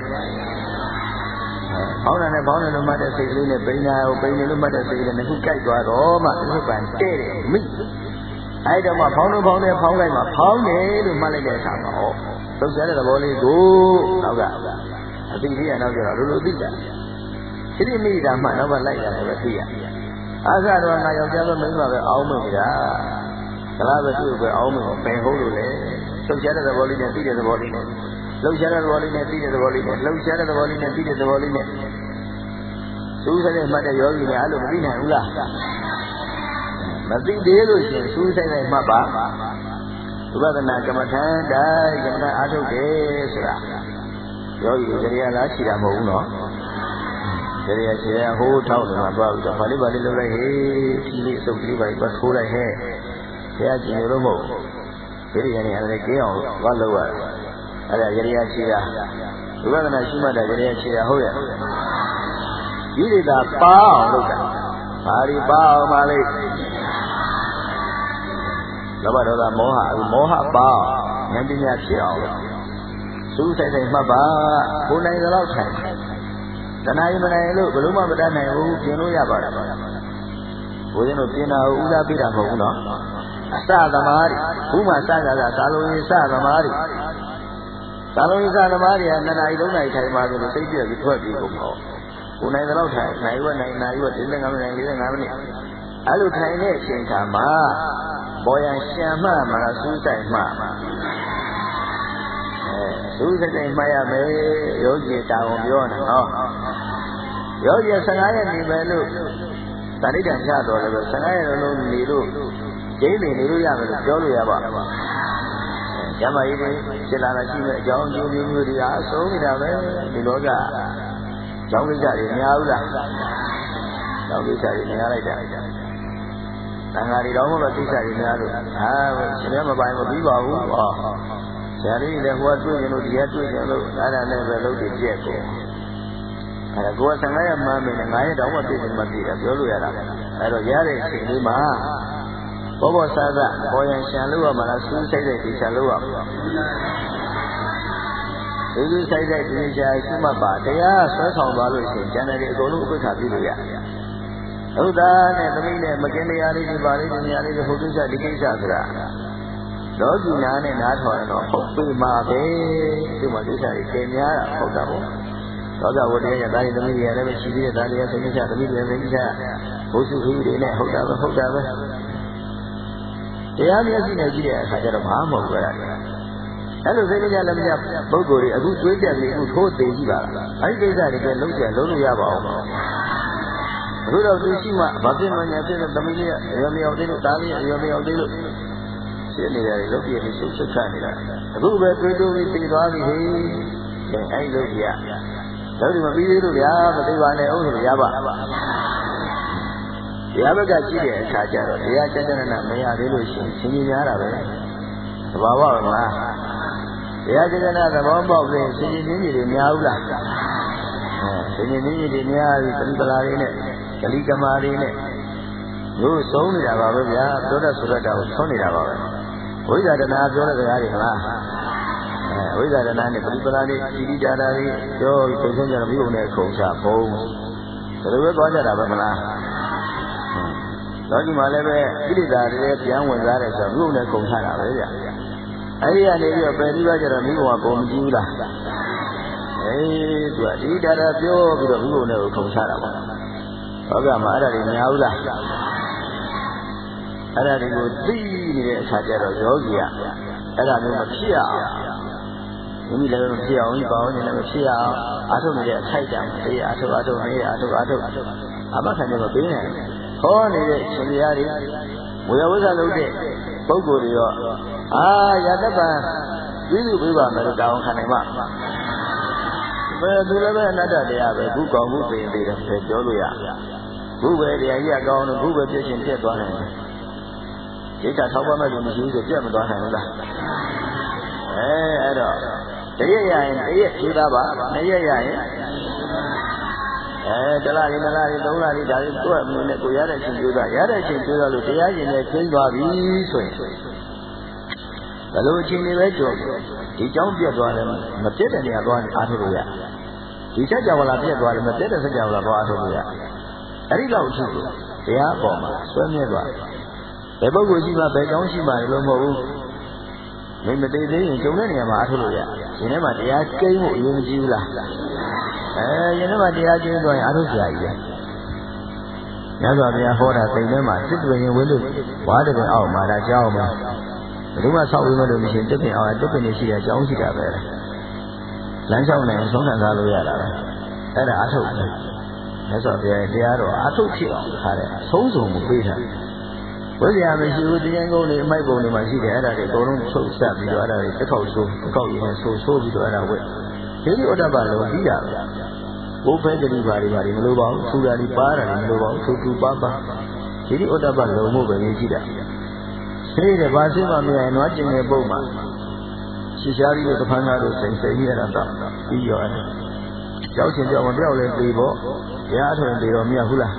ပေါင်းတယ်နဲ့ပေါင်းတယ်လို့မှတ်တဲ့စိတ်ကလေးနဲ့ပိန်နာကိုပိန်တယ်လို့မှတ်တဲ့စိတ်ကလေးနဲ့ခုကြိုက်သွားတော့မှသစ္စာတဲ့တယ်မိအဲ့တော့မှဖောင်းလို့ဖောင်းတယ်ဖောင်းလိုက်မှဖောင်းတယ်လို့မှတ်လိုက်တဲ့အခါမှာဟောသုတ်ဆဲတဲ့သဘောလေးကိုနောက်ကအသိလေးကနောက်ကျတော့လိုလိုသိတာသိသိမိတာမှနောက်ကလိုက်ရတယ်ပဲသိရအားကတော့ငါယောက်ျားပဲမိန်းမပဲအောင်းမိတာကလားပဲသူ့ပဲအောင်းမိပင်ဟုတ်လို့လေသုတ်ဆဲတဲ့သဘောလေးနဲ့သိတဲ့သဘောလေးနဲ့လှုပ်ရှားတဲ့သဘောလေးနဲ့သိတဲ့သဘောလေးနဲ့လှုပ်ရှားတဲ့သဘောလေးနဲ့သိတဲ့သဘောလေးနဲ့စူးစိုက်တဲ့မှတ်တဲ့ယောဂီများအဲ့လိုမသိနိုင်ဘူးလားမသိသေးလို့ရှိရင်စူးစိုက်တဲ့မှတ်ပါဝိပဿနာကမ္မထံတိုင်းကမ္မထအားထုတ်တယ်ဆိုတာယောဂီကိုတရားလားရှိတာမဟုတ်ဘူးနော်တရားရှိရဟိုးထောက်တယ်မှာသွားပြီးတော့ဗာလိဗာလိလုပ်လိုက်ဟေးဖြီးလေးအစုပ်ကလေးပါပြီးထိုးလိုက်ဟဲ့တရားကျင်လို့မဟုတ်ဘူးဒီရည်ရည်အဲ့ဒါကင်းအောင်ဘာလုပ်ရလဲအဲ့ဒါရရိယာရှိတာဝိပဿနာရှိမှတ်တာရရိယာရှိတာဟုတ်ရဲ့ဒီဒေတာပါအောင်လုပ်တာဘာဒီပါအောင်ပါလိမ့်လောဘဒေါသမောဟအခုမောဟပါဉာဏ်ပညာဖြစ်အောင်စူးစိုက်စိုက်မှတ်ပါကိုယ်နိုင်သလောက်ထိုင်တဏှာယမနိုင်လို့ဘယ်လို့မှမတတ်နိုင်ဘူးပြင်လို့ရပါတယ်ဘုရားတို့ပြင်တာကိုဥစားပေးတာမဟုတ်ဘူးနော်အစသမားတွေဘူးမှစကြတာသာလုံးရင်စသမားတွေသာလုံးရင်စသမားတွေကနှစ်နာရီသုံးနာရီထိုင်ပါဆိုလို့စိတ်ပြည့်ပြီးထွက်ပြီးကုန်တော့ကိုယ်နိုင်သလောက်ထိုင်နိုင်ဝက်နိုင်နိုင်ဝက်၄၅မိနစ်၄၅မိနစ်အဲ့လိုထိုင်တဲ့အချိန်ခါမှာပေါ်ရန်ရှံမှမှလားစူးဆိုင်မှမှအဲစူးဆိုင်မှရမယ်ယောဂီတောင်းပြောနေနော်ယောဂီဆယ်၅ရက်နေမယ်လို့တဏိတံချတော်လည်းပဲဆယ်၅ရက်လုံးနေလို့ကျင်းနေနေလို့ရမယ်လို့ပြောလို့ရပါ့မလားကျမကြီးတွေဖြစ်လာတာရှိမဲ့အကြောင်းအကျိုးမျိုးမျိုးတွေအားဆုံးနေတာပဲဒီလောကကျောင်းကိစ္စတွေများဘူးလားကျောင်းကိစ္စတွေများလိုက်တာတန်ဃာတွေတော့မှပဲကိစ္စတွေများလို့ဟာရှင်ရမပိုင်မပြီးပါဘူးဟောဆရာကြီးလည်းဟိုကတွေ့ရင်လို့ဒီကတွေ့ရင်လို့အဲ့ဒါနဲ့ပဲလုပ်ပြီးပြက်ကုန်အဲ့ဒါကိုယ်ဆံလိုက်ရမှန်းမယ်ငါးရက်တော့မှပြည့်စုံမှပြည့်တယ်ပြောလို့ရတာအဲ့တော့ရတဲ့အချိန်လေးမှာဘောဘောစားစားပေါ်ရန်ရှံလို့ရမှာလားစူးဆိုင်တဲ့ဒီရှံလို့ရမှာဒီစူးဆိုင်တဲ့ဒီရှံရှိမှပါတရားဆွဲဆောင်သွားလို့ရှိရင်ကျန်တယ်အကုန်လုံးဥပ္ပခါပြုလို့ရဟုတ်သားနဲ့သမီးနဲ့မကင်းတရားလေးတွေပါလေးတွေများလေးတွေဟိုကိစ္စဒီကိစ္စဆိုတာလောကီနာနဲ့နားထောင်ရင်တော့ဟုတ်ပြီမှာပဲဒီမှာကိစ္စတွေသင်များတာဟုတ်တာပေါ့သောတာဝတ္တရားဒါရီသမီးတွေလည်းပဲရှိသေးတယ်ဒါတွေကသိကိစ္စသမီးတွေသိကိစ္စဘုစုခီးတွေနဲ့ဟုတ်တာပဲဟုတ်တာပဲတရားမျက်စိနဲ့ကြည့်တဲ့အခါကျတော့ဘာမှမဟုတ်ကြတာအဲ့လိုသိကြလည်းမကြပုဂ္ဂိုလ်တွေအခုတွေးကြပြီးအခုထိုးသေးကြည့်ပါလားအဲ့ဒီကိစ္စတွေကလုံးကျလုံးလို့ရပါအောင်အခုတော့သူရှိမှဘာဖြစ်မှညာဖြစ်တဲ့သမီးလေးအရွယ်မရောက်သေးလို့ဒါလေးအရွယ်မရောက်သေးလို့ဖြစ်နေတယ်လုံးပြည့်ပြီးရှုပ်ရှုပ်ခတ်နေတာအခုပဲတွေးတိုးပြီးသိသွားပြီဟေးအဲ့ဒီလိုကြီးကတော့ဒီမပြီးသေးလို့ဗျာမသိပါနဲ့ဟုတ်လို့ရပါတရားဘက်ကကြည့်တဲ့အခါကျတော့တရားကျကျနနာမရသေးလို့ရှိရင်ရှင်ကြီးများတာပဲသဘာဝမလားတရားကျကျနသဘောပေါက်ရင်ရှင်ကြီးကြီးတွေများဘူးလားအဲရှင်ကြီးကြီးတွေများပြီးပရိပလာတွေနဲ့ကလိကမာတွေနဲ့တို့ဆုံးနေတာပါပဲဗျာပြောတတ်ဆိုတတ်တာကိုဆုံးနေတာပါပဲဝိဇ္ဇာတနာပြောတဲ့စကားတွေမလားအဲဝိဇ္ဇာတနာနဲ့ပရိပလာတွေဣတိတာတာတွေပြောပြီးပုံစံကြတော့မိဘနဲ့ခုံချဘုံဒါလိုပဲသွားကြတာပဲမလားတော့ဒီမှာလည်းပဲဣတိတာတွေပြန်ဝင်စားတယ်ဆိုတော့မိဘနဲ့ခုံချတာပဲဗျအဲ့ဒီကနေပြီးတော့ပယ်ပြီးတော့ကြတော့မိဘကပုံမကြည့်ဘူးလားအေးသူကဣတိတာတာပြောပြီးတော့မိဘနဲ့ခုံချတာပါဟုတ်ကဲ့မှာအဲ့ဒါတွေများဘူးလားအဲ့ဒါတွေကိုသိနေတဲ့အခါကျတော့ယောဂီကအဲ့ဒါမျိုးမဖြစ်အောင်မိမိလည်းမဖြစ်အောင်ဒီပေါင်းနေလည်းမဖြစ်အောင်အားထုတ်နေတဲ့အခိုက်အတန့်တရားအားထုတ်အားထုတ်နေအားထုတ်အားထုတ်အမခံနေမပေးနိုင်ခေါ်နေတဲ့ရှင်ပြားတွေဝေယဝိဇ္ဇလုပ်တဲ့ပုဂ္ဂိုလ်တွေရောအာယတပံပြည့်စုံပေးပါမယ်လို့တောင်းခံနိုင်မှာဘယ်သူလည်းပဲအနတ္တတရားပဲခုကောင်းမှုသိရင်သိတယ်ပဲပြောလို့ရခုပဲတရားကြီးကကောင်းလို့ခုပဲပြည့်ရှင်ပြည့်သွားနိုင်တယ်ဒိဋ္ဌထောက်ပါမဲ့လို့မရှိဘူးဆိုပြတ်မသွားနိုင်ဘူးလားအဲအဲ့တော့တရက်ရရင်တရက်ဖြေသားပါနှစ်ရက်ရရင်အဲတလားလေးနလားလေးသုံးလားလေးဒါလေးကိုယ့်အမှုနဲ့ကိုရတဲ့အချိန်ကျိုးသွားရတဲ့အချိန်ကျိုးသွားလို့တရားရှင်နဲ့ခင်းသွားပြီဆိုရင်ဘယ်လိုအချိန်တွေပဲကြော်ဒီကြောင်းပြတ်သွားတယ်မပြတ်တဲ့နေရာသွားအားထုတ်လို့ရဒီစัจ java လာပြတ်သွားတယ်မပြတ်တဲ့စัจ java လာသွားအားထုတ်လို့ရအဲ့ဒီလောက်အချိန်ကိုတရားအပေါ်မှာဆွဲမြဲသွားဘယ်ပုဂ္ဂိုလ်ရှိမှဘယ်ကြောင်းရှိမှလို့မဟုတ်ဘူးမင်းမသိသေးရင်ကျုံတဲ့နေရာမှာအားထုတ်လို့ရရင်ထဲမှာတရားကိန်းဖို့အရင်မကြည့်ဘူးလားအဲရင်ထဲမှာတရားကျင်းသွားရင်အားထုတ်စရာကြီးပဲညဇောဘုရားဟောတာသိတဲ့မှာစစ်တွင်ရင်ဝိလို့ဝါးတဲ့အောက်မှာဒါကြောက်မှာဘယ်သူမှဆောက်ပြီးမလို့မရှိရင်တစ်ပင်အောင်တစ်ပင်နေရှိတဲ့အကြောင်းရှိတာပဲလမ်းလျှောက်နိုင်ဆုံးခံစားလို့ရတာပဲအဲ့ဒါအားထုတ်တယ်ညဇောဘုရားတရားတော်အားထုတ်ဖြစ်အောင်ခါတယ်အဆုံးစုံကိုပေးတာဝိဇ္ဇာမရှိဘူးတရားကုန်းတွေအမိုက်ပုံတွေမှာရှိတယ်အဲ့ဒါတွေအကုန်လုံးချုပ်ဆက်ပြီးတော့အဲ့ဒါတွေတစ်ခေါက်ဆိုးတစ်ခေါက်ရင်းနဲ့ဆိုးဆိုးပြီးတော့အဲ့ဒါဝက်ဒီလိုအတ္တပါလုံးပြီးတာပဲဘုဖဲကလေးပါတွေပါတွေမလိုပါဘူးဆူတာတွေပါတာတွေမလိုပါဘူးသူတူပါပါဒီလိုအတ္တပါလုံးမှုပဲရေးကြည့်တာစိတ်တဲ့ဘာစိမှမရရင်တော့ကျင်တဲ့ပုံမှာရှီရှားပြီးတော့တဖန်ကားလို့စိတ်စိတ်ရတာတော့ပြီးရောအဲ့ကြောက်ချင်ကြောက်မပြောက်လဲပြေပေါ့ရားထွင်ပြေတော့မရဘူးလား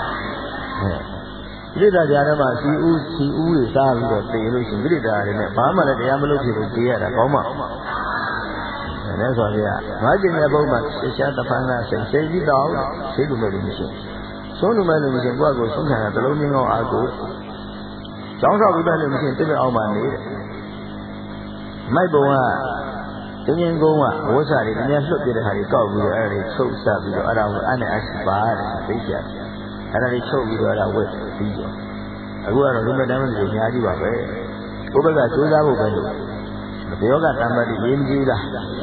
ပြိတ္တာကြားထဲမှာစီဦးစီဦးတွေစားပြီးတော့ပြေလို့ရှိရင်ပြိတ္တာတွေနဲ့ဘာမှလည်းတရားမလုပ်ဖြစ်လို့ပြေးရတာကောင်းမှာလည်းဆိုရငါကျင်တဲ့ဘုံမှာရှရှားတဖန်ကစိတ်စိတ်ပြီးတော့စိတ်လိုမဲ့လို့မရှိဆုံးလိုမဲ့လို့မရှိကိုယ့်ကိုဆုံးခံတာတလုံးချင်းကောင်းအားကိုကျောင်းဆောက်ပြီးတော့လို့မရှိတစ်ပြက်အောင်မှနေတယ်မိုက်ဘုံကတင်းရင်ကုန်းကဝှစာတွေတည်းလွတ်ပြတဲ့ခါကြီးကောက်ပြီးတော့အဲ့ဒါတွေချုပ်ဆက်ပြီးတော့အဲ့ဒါကိုအဲ့နဲ့အရှိပါတဲ့သိကြတယ်အဲ့ဒါတွေချုပ်ပြီးတော့အဲ့ဒါဝက်ပြီးတော့အခုကတော့လူမဲ့တမ်းတွေအများကြီးပါပဲကိုယ့်ဘက်ကစူးစမ်းဖို့ပဲလို့ဘယောကတမ္ပတိရေးမကြည့်လား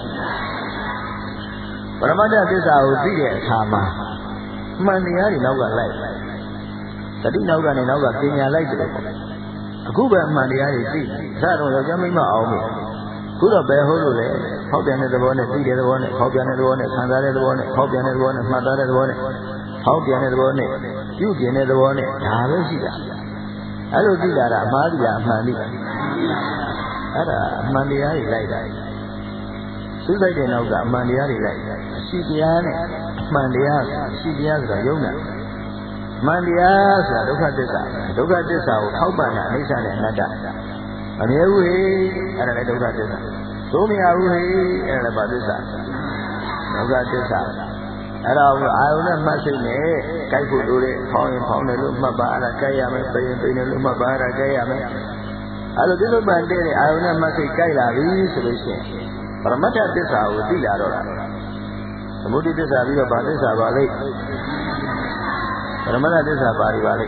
ပရမတ္ထသစ္စာကိုသိတဲ့အခါမှာမှန်တရားတွေနောက်ကလိုက်တတိနောက်ကနေနောက်ကပညာလိုက်တယ်ပေါ့အခုပဲအမှန်တရားတွေသိစတော့ယောက်ျားမိန်းမအောင်ပြီခုတော့ဘယ်ဟုတ်လို့လဲဖောက်ပြန်တဲ့သဘောနဲ့သိတဲ့သဘောနဲ့ဖောက်ပြန်တဲ့သဘောနဲ့ခံစားတဲ့သဘောနဲ့ဖောက်ပြန်တဲ့သဘောနဲ့မှတ်သားတဲ့သဘောနဲ့ဖောက်ပြန်တဲ့သဘောနဲ့ပြုကျင်တဲ့သဘောနဲ့ဒါပဲရှိတာအဲ့လိုသိတာကအမှားတရားအမှန်သိတာအဲ့ဒါအမှန်တရားတွေလိုက်တာစူးစိုက်တဲ့နောက်ကအမှန်တရားတွေလိုက်အရှိတရားနဲ့အမှန်တရားအရှိတရားဆိုတော့ယုံနာအမှန်တရားဆိုတာဒုက္ခသစ္စာဒုက္ခသစ္စာကိုထောက်ပံ့တာအိဋ္ဌနဲ့အနတ္တမမြဲဘူးဟေ့အဲ့ဒါလည်းဒုက္ခသစ္စာသို့မရဘူးဟေ့အဲ့ဒါလည်းဘာသစ္စာဒုက္ခသစ္စာအဲ့ဒါကိုအာယုနဲ့မှတ်စိတ်နဲ့ကြိုက်ဖို့လိုတဲ့ဖောင်းရင်ဖောင်းတယ်လို့မှတ်ပါအဲ့ဒါကြိုက်ရမယ်ပိရင်ပိရင်လို့မှတ်ပါအဲ့ဒါကြိုက်ရမယ်အဲ့လိုဒီလိုပန်တဲ့အာယုနဲ့မှတ်စိတ်ကြိုက်လာပြီဆိုလို့ရှိရင်ပရမတ္ထသစ္စာကိုသိလာတော့တာသမုဒိသစ္စာပြီးတော့ဗာသစ္စာပါလိမ့်ပရမတ္ထသစ္စာပါရီပါလိမ့်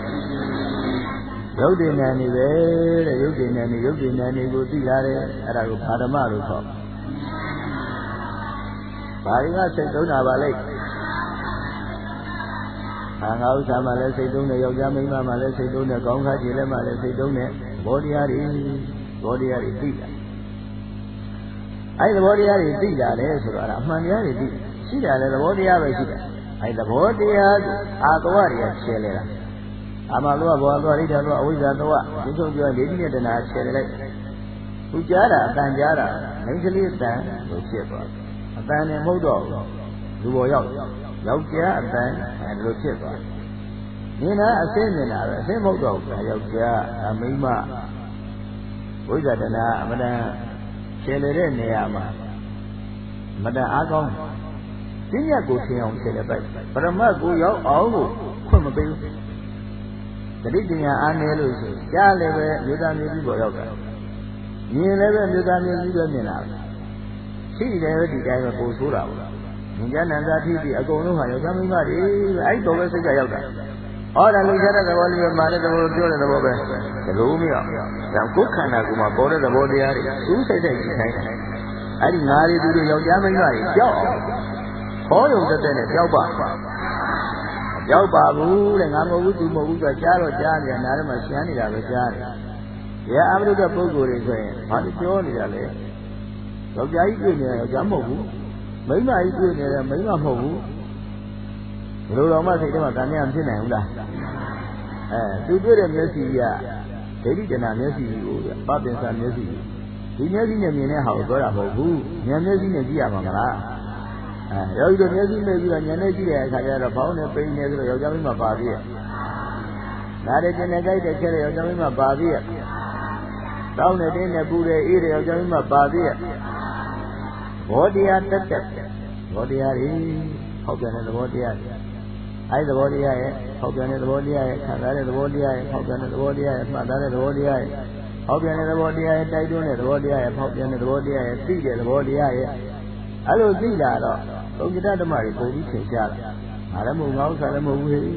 ရုပ်တည်ဉာဏ်နေပဲတဲ့ရုပ်တည်ဉာဏ်နေရုပ်တည်ဉာဏ်နေကိုသိလာတယ်အဲ့ဒါကိုဘာဓမ္မလို့ခေါ်ဘာရင်းကစိတ်သုံးတာပါလိမ့်အာငါဥစ္စာမှလည်းစိတ်သုံးတယ်ယောက်ျားမိန်းမမှလည်းစိတ်သုံးတယ်ကောင်းခါကြည်လည်းမှလည်းစိတ်သုံးတယ်ဘောတရားတွေဘောတရားတွေသိတာအဲ့ဒီသဘောတရားတွေသိလာတယ်ဆိုတော့အဲ့ဒါအမှန်တရားတွေသိရှိတာလည်းသဘောတရားပဲရှိတယ်အဲ့ဒီသဘောတရားကိုအာသဝတွေကချဲလဲတာအာမလောဘောသောရိဋ္ဌသောအဝိဇ္ဇာသောဒီဆုံးပြောလေးတိနဲ့တဏှာချဲလိုက်သူကြားတာအတန်ကြားတာမိန်းကလေးအတန်လို့ဖြစ်သွားအတန်နဲ့မဟုတ်တော့လူပေါ်ရောက်ယောက်ျားအတန်အဲလိုဖြစ်သွားမြင်တာအစင်းမြင်တာပဲအစင်းမဟုတ်တော့ဘူးယောက်ျားအမိန်းမဝိဇ္ဇာတဏှာအမတန်ချဲတဲ့နေရာမှာမတန်အားကောင်းပညာကိုသင်အောင်ချဲတဲ့ပိုက်ပရမတ်ကိုရောက်အောင်ကိုခွင့်မပေးဘူးတတိပညာအားနည်းလို့ရှိရင်ကြားလည်းပဲမြေသားမြေကြီးပေါ်ရောက်တာမြင်လည်းပဲမြေသားမြေကြီးပဲမြင်တာရှိတယ်ဒီတိုင်းပဲပို့ဆိုးတာပေါ့မြင်ကြနန္ဒာထိပြီးအကုန်လုံးဟာယောက်ျားမိန်းမတွေအဲ့တော့ပဲစိတ်ကရောက်တာဟောတယ်လူချတဲ့သဘောလေးပဲမာတဲ့သဘောပြောတဲ့သဘောပဲဒီလိုမရအောင်ကိုယ်ခန္ဓာကိုယ်မှာပေါ်တဲ့သဘောတရားတွေသူ့စိတ်စိတ်ရှိတိုင်းအဲ့ဒီငါးရီသူတွေယောက်ျားမိန်းမတွေကြောက်အောင်ဟောရုံတက်တဲ့နဲ့ကြောက်ပါကြောက်ပါဘူးတဲ့ငါမဟုတ်ဘူးသူမဟုတ်ဘူးဆိုကြားတော့ကြားနေတယ်နားထဲမှာရှမ်းနေတာပဲကြားတယ်။ဒီအမရုဒ္ဓပုဂ္ဂိုလ်တွေဆိုရင်ဘာလို့ပြောနေတာလဲ။ယောက်ျားကြီးတွေ့နေတယ်ယောက်ျားမဟုတ်ဘူး။မိန်းမကြီးတွေ့နေတယ်မိန်းမမဟုတ်ဘူး။ဘယ်လိုတော့မှစိတ်ထဲမှာတန်မြတ်မဖြစ်နိုင်ဘူးလား။အဲသူတွေ့တဲ့မျက်စိကဒိဋ္ဌိတဏမျက်စိကိုပပင်္စမျက်စိဒီမျက်စိနဲ့မြင်တဲ့ဟာကိုပြောတာမဟုတ်ဘူး။ဉာဏ်မျက်စိနဲ့ကြည့်ရမှာမလား။ယောဂီတို့မျက်စိမိတ်ပြီးတော့ညနေကြည့်တဲ့အခါကျတော့ဘောင်းနဲ့ပိန်နေဆိုတော့ယောက်ျားမင်းမပါသေးရဲ့နားတဲ့ကျင်တဲ့ကြိုက်တဲ့ခဲတဲ့ယောက်ျားမင်းမပါသေးရဲ့တောင်းတဲ့တင်းနဲ့ပူတဲ့အေးတဲ့ယောက်ျားမင်းမပါသေးရဲ့ဘောတရားတက်တက်ဘောတရားကြီးဟောက်ပြန်တဲ့သဘောတရားကြီးအဲဒီသဘောတရားရဲ့ဟောက်ပြန်တဲ့သဘောတရားရဲ့ခံစားတဲ့သဘောတရားရဲ့ဟောက်ပြန်တဲ့သဘောတရားရဲ့မှတ်သားတဲ့သဘောတရားရဲ့ဟောက်ပြန်တဲ့သဘောတရားရဲ့တိုက်တွန်းတဲ့သဘောတရားရဲ့ဟောက်ပြန်တဲ့သဘောတရားရဲ့သိတဲ့သဘောတရားရဲ့အဲ့လိုသိလာတော့သုံးจิตဓမ္မတွေပုံပြီးထင်ရှားတယ်။ငါလည်းမဟုတ်ငါဥစ္စာလည်းမဟုတ်ဘူးဟဲ့။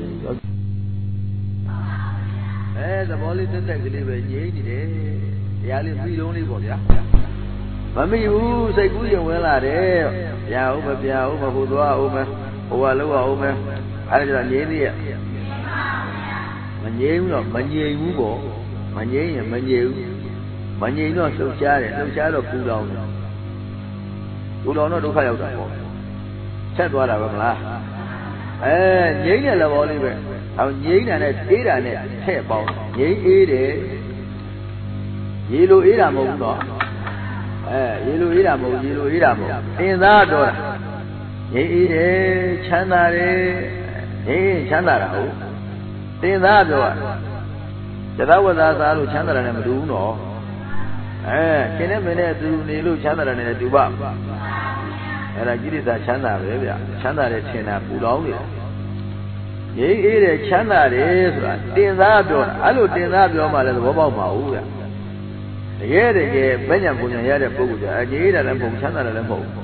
အဲသဘောလေးတက်တက်ကလေးပဲငြိမ့်နေတယ်။တရားလေးပြီးလုံးလေးပေါ့ဗျာ။မမိဘူးစိတ်ကူးရင်ဝင်လာတယ်။ပြအောင်မပြအောင်မဟိုသွားအောင်မဟိုကလောက်အောင်မအဲ့ဒါကြတော့ငြိမ့်သေးရဲ့။မငြိမ့်ဘူးတော့မငြိမ့်ဘူးပေါ့။မငြိမ့်ရင်မငြိမ့်ဘူး။မငြိမ့်တော့လှုပ်ရှားတယ်လှုပ်ရှားတော့ပူလောင်တယ်။ပူလောင်တော့ဒုက္ခရောက်တာပေါ့။ဆက်သွားတာပဲမလားအဲငြိမ့်တဲ့သဘောလေးပဲအောင်ငြိမ့်တာနဲ့အေးတာနဲ့ထည့်ပေါင်းငြိမ့်အေးတယ်ရေလိုအေးတာမဟုတ်ဘူးတော့အဲရေလိုအေးတာမဟုတ်ရေလိုအေးတာမဟုတ်တင်သားတော့ငြိမ့်အေးတယ်ချမ်းသာတယ်ငြိမ့်ချမ်းသာတာဟုတ်တင်သားပြောရသဝဇ္ဇာစားလို့ချမ်းသာတယ်နဲ့မတူဘူးနော်အဲရှင်နဲ့မင်းနဲ့သူနေလို့ချမ်းသာတယ်နဲ့တူပါအဲ့ဒါကိရိတာချမ်းသာပဲဗျချမ်းသာတဲ့ထင်တာပူလောင်နေတယ်ငြိမ်းအေးတယ်ချမ်းသာတယ်ဆိုတာတင်သားပြောတာအဲ့လိုတင်သားပြောမှလည်းသဘောပေါက်မှာဟုတ်ဗျတကယ်တကယ်မညံပုံညံရတဲ့ပုဂ္ဂိုလ်ကြအငြိမ်းတာလည်းမဟုတ်ချမ်းသာတယ်လည်းမဟုတ်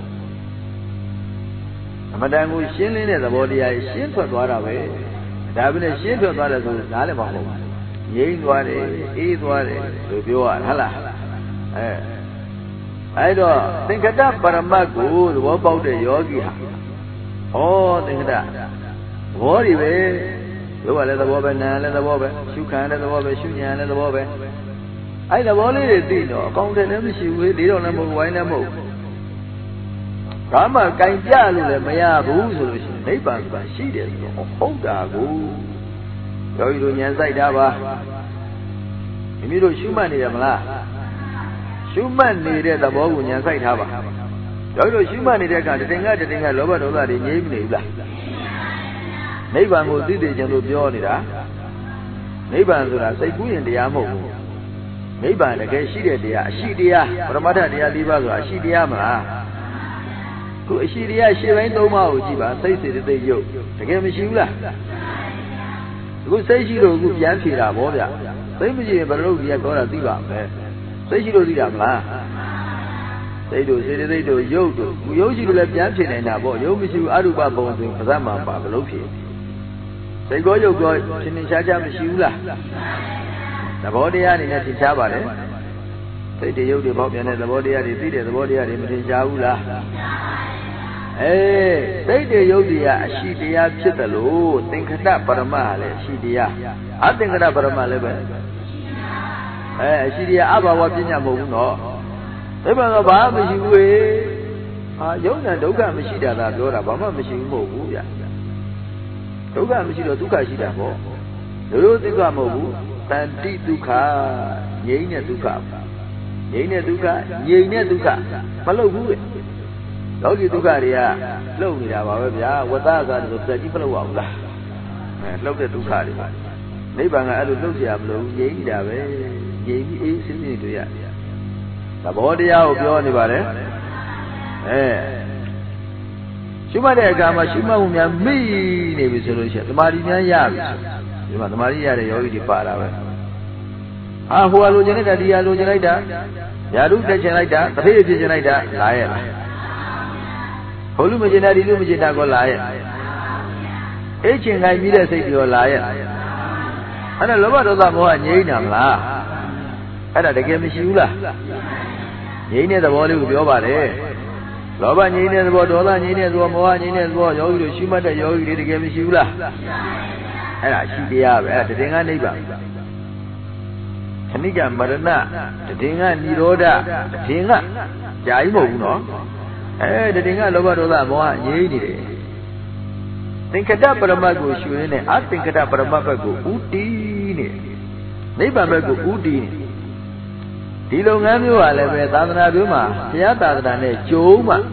အမတန်ကိုရှင်းလင်းတဲ့သဘောတရားရှင်းထွက်သွားတာပဲဒါပဲနဲ့ရှင်းထွက်သွားတယ်ဆိုနားလည်းမဟုတ်ဘူးငြိမ်းသွားတယ်အေးသွားတယ်လို့ပြောရဟုတ်လားအဲအဲ့တော့သင်္ခတပရမတ်ကိုသဘောပေါက်တဲ့ယောဂီဟာဩသင်္ခတသဘောတွေပဲလို့ကလည်းသဘောပဲနာလည်းသဘောပဲရှုခံလည်းသဘောပဲရှုဉာဏ်လည်းသဘောပဲအဲ့သဘောလေးတွေသိတော့အကောင်းတယ်လည်းမရှိဘူးလေတော့လည်းမဟုတ်ဝိုင်းလည်းမဟုတ်ဘာမှကင်ပြလို့လည်းမရဘူးဆိုလို့ရှိရင်နိဗ္ဗာန်ကရှိတယ်ဆိုတော့ဟုတ်တာကိုယောဂီတို့ဉာဏ်စိုက်တာပါမိမိတို့ရှုမှတ်နေရမလားရှုမှတ်နေတဲ့သဘောကိုဉာဏ်စိုက်ထားပါယောဂီတို့ရှုမှတ်နေတဲ့အခါတတင်ကတတင်ကလောဘဒေါသတွေငြိမ့်မနေဘူးလားနိဗ္ဗာန်ကိုသိသိချင်းလို့ပြောနေတာနိဗ္ဗာန်ဆိုတာစိတ်ကူးရင်တရားမဟုတ်ဘူးနိဗ္ဗာန်တကယ်ရှိတဲ့တရားအရှိတရားပရမတ္ထတရား၄ပါးဆိုတာအရှိတရားမလားခုအရှိတရားရှင်းပိုင်း၃ပါးကိုကြည့်ပါစိတ်စေတသိက်ရုပ်တကယ်မရှိဘူးလားအခုစိတ်ရှိလို့အခုပြန်ဖြေတာဗောဗျစိတ်မရှိရင်ဘယ်လိုကြီးပြောတာသိပါမယ်စိတ်ရှိလို့သိတာမလားစိတ်တို့စေတသိက်တို့ရုပ်တို့ရုပ်ရှိလို့လည်းပြန်ဖြေနိုင်တာဗောရုပ်မရှိဘူးအရူပဘုံဆိုရင်ပါဇတ်မှာပါဘယ်လိုဖြေစိတ်ကောရုပ်ကောရှင်းရှင်းရှားရှားမရှိဘူးလားသဘောတရားအနေနဲ့သင်ရှားပါတယ်စိတ်တွေရုပ်တွေပေါက်ပြန်တဲ့သဘောတရားတွေသိတဲ့သဘောတရားတွေမသင်ရှားဘူးလားအေးစိတ်တွေရုပ်တွေကအရှိတရားဖြစ်တယ်လို့သင်္ခတပရမတ်လည်းအရှိတရားအသင်္ခတပရမတ်လည်းပဲအဲအရှိတရားအဘာဝပညာမဟုတ်ဘူးနော်ဒါပေမဲ့ဘာမှမရှိဘူးလေဟာယုံနဲ့ဒုက္ခမရှိတာသာပြောတာဘာမှမရှိဘူးမဟုတ်ဘူးဗျဒုက္ခမရှိတော့ဒုက္ခရှိတာပေါ့တို့ဒုက္ခမဟုတ်ဘူးတန်တိဒုက္ခငြိမ်းတဲ့ဒုက္ခငြိမ်းတဲ့ဒုက္ခငြိမ်းတဲ့ဒုက္ခမလုပ်ဘူးလေလောကီဒုက္ခတွေကလှုပ်နေတာပါပဲဗျာဝတ္တသာဆိုစက်ကြီးမလှုပ်အောင်လားအဲလှုပ်တဲ့ဒုက္ခတွေနိဗ္ဗာန်ကအဲ့လိုလှုပ်เสียမလို့ငြိမ်းနေတာပဲငြိမ်းပြီးအေးစင်းစင်းတွေ့ရသဘောတရားကိုပြောနေပါတယ်အဲရှုမှတ်တဲ့အခါမှာရှုမှတ်မှုများမိနေပြီဆိုလို့ရှိရင်သမာဓိများရပြီဒီမှာသမာဓိရတဲ့ယောဂီတွေပါတာပဲဟာဟိုကလိုချင်လိုက်တာဒီကလိုချင်လိုက်တာယာရုတက်ချင်လိုက်တာတတိယဖြစ်ချင်လိုက်တာလာရဲ့လားဟိုလူမချင်တာဒီလူမချင်တာကိုလာရဲ့အေးချင်ခိုင်းပြီးတဲ့စိတ်တွေလာရဲ့အဲ့ဒါလောဘဒေါသမောဟငြိမ့်တာမလားအဲ့ဒါတကယ်မရှိဘူးလားငြိမ့်တဲ့သဘောလေးကိုပြောပါတယ်လောဘငြိမ့်တဲ့သဘောဒေါသငြိမ့်တဲ့သဘောမောဟငြိမ့်တဲ့သဘောယောဂီတို့ရှုမှတ်တဲ့ယောဂီတွေတကယ်မရှိဘူးလားအဲ့ဒါရှိတရားပဲအဲ့ဒါတည်ငါနိဗ္ဗာန်ခဏိကမရဏတည်ငါនិရောဓတည်ငါကြာကြီးမဟုတ်ဘူးနော်အဲတည်ငါလောဘဒေါသမောဟငြိမ့်နေတယ်သင်္ခတပရမတ်ကိုရှုရင်းနဲ့အသင်္ခတပရမတ်ဘက်ကိုဥတီးနေနိဗ္ဗာန်ဘက်ကိုဥတီးနေဒီလုပ်ငန်းမျိုးဟာလည်းပဲသာသနာ့ဘုမှာဘုရားသာသနာနဲ့ကြုံမှ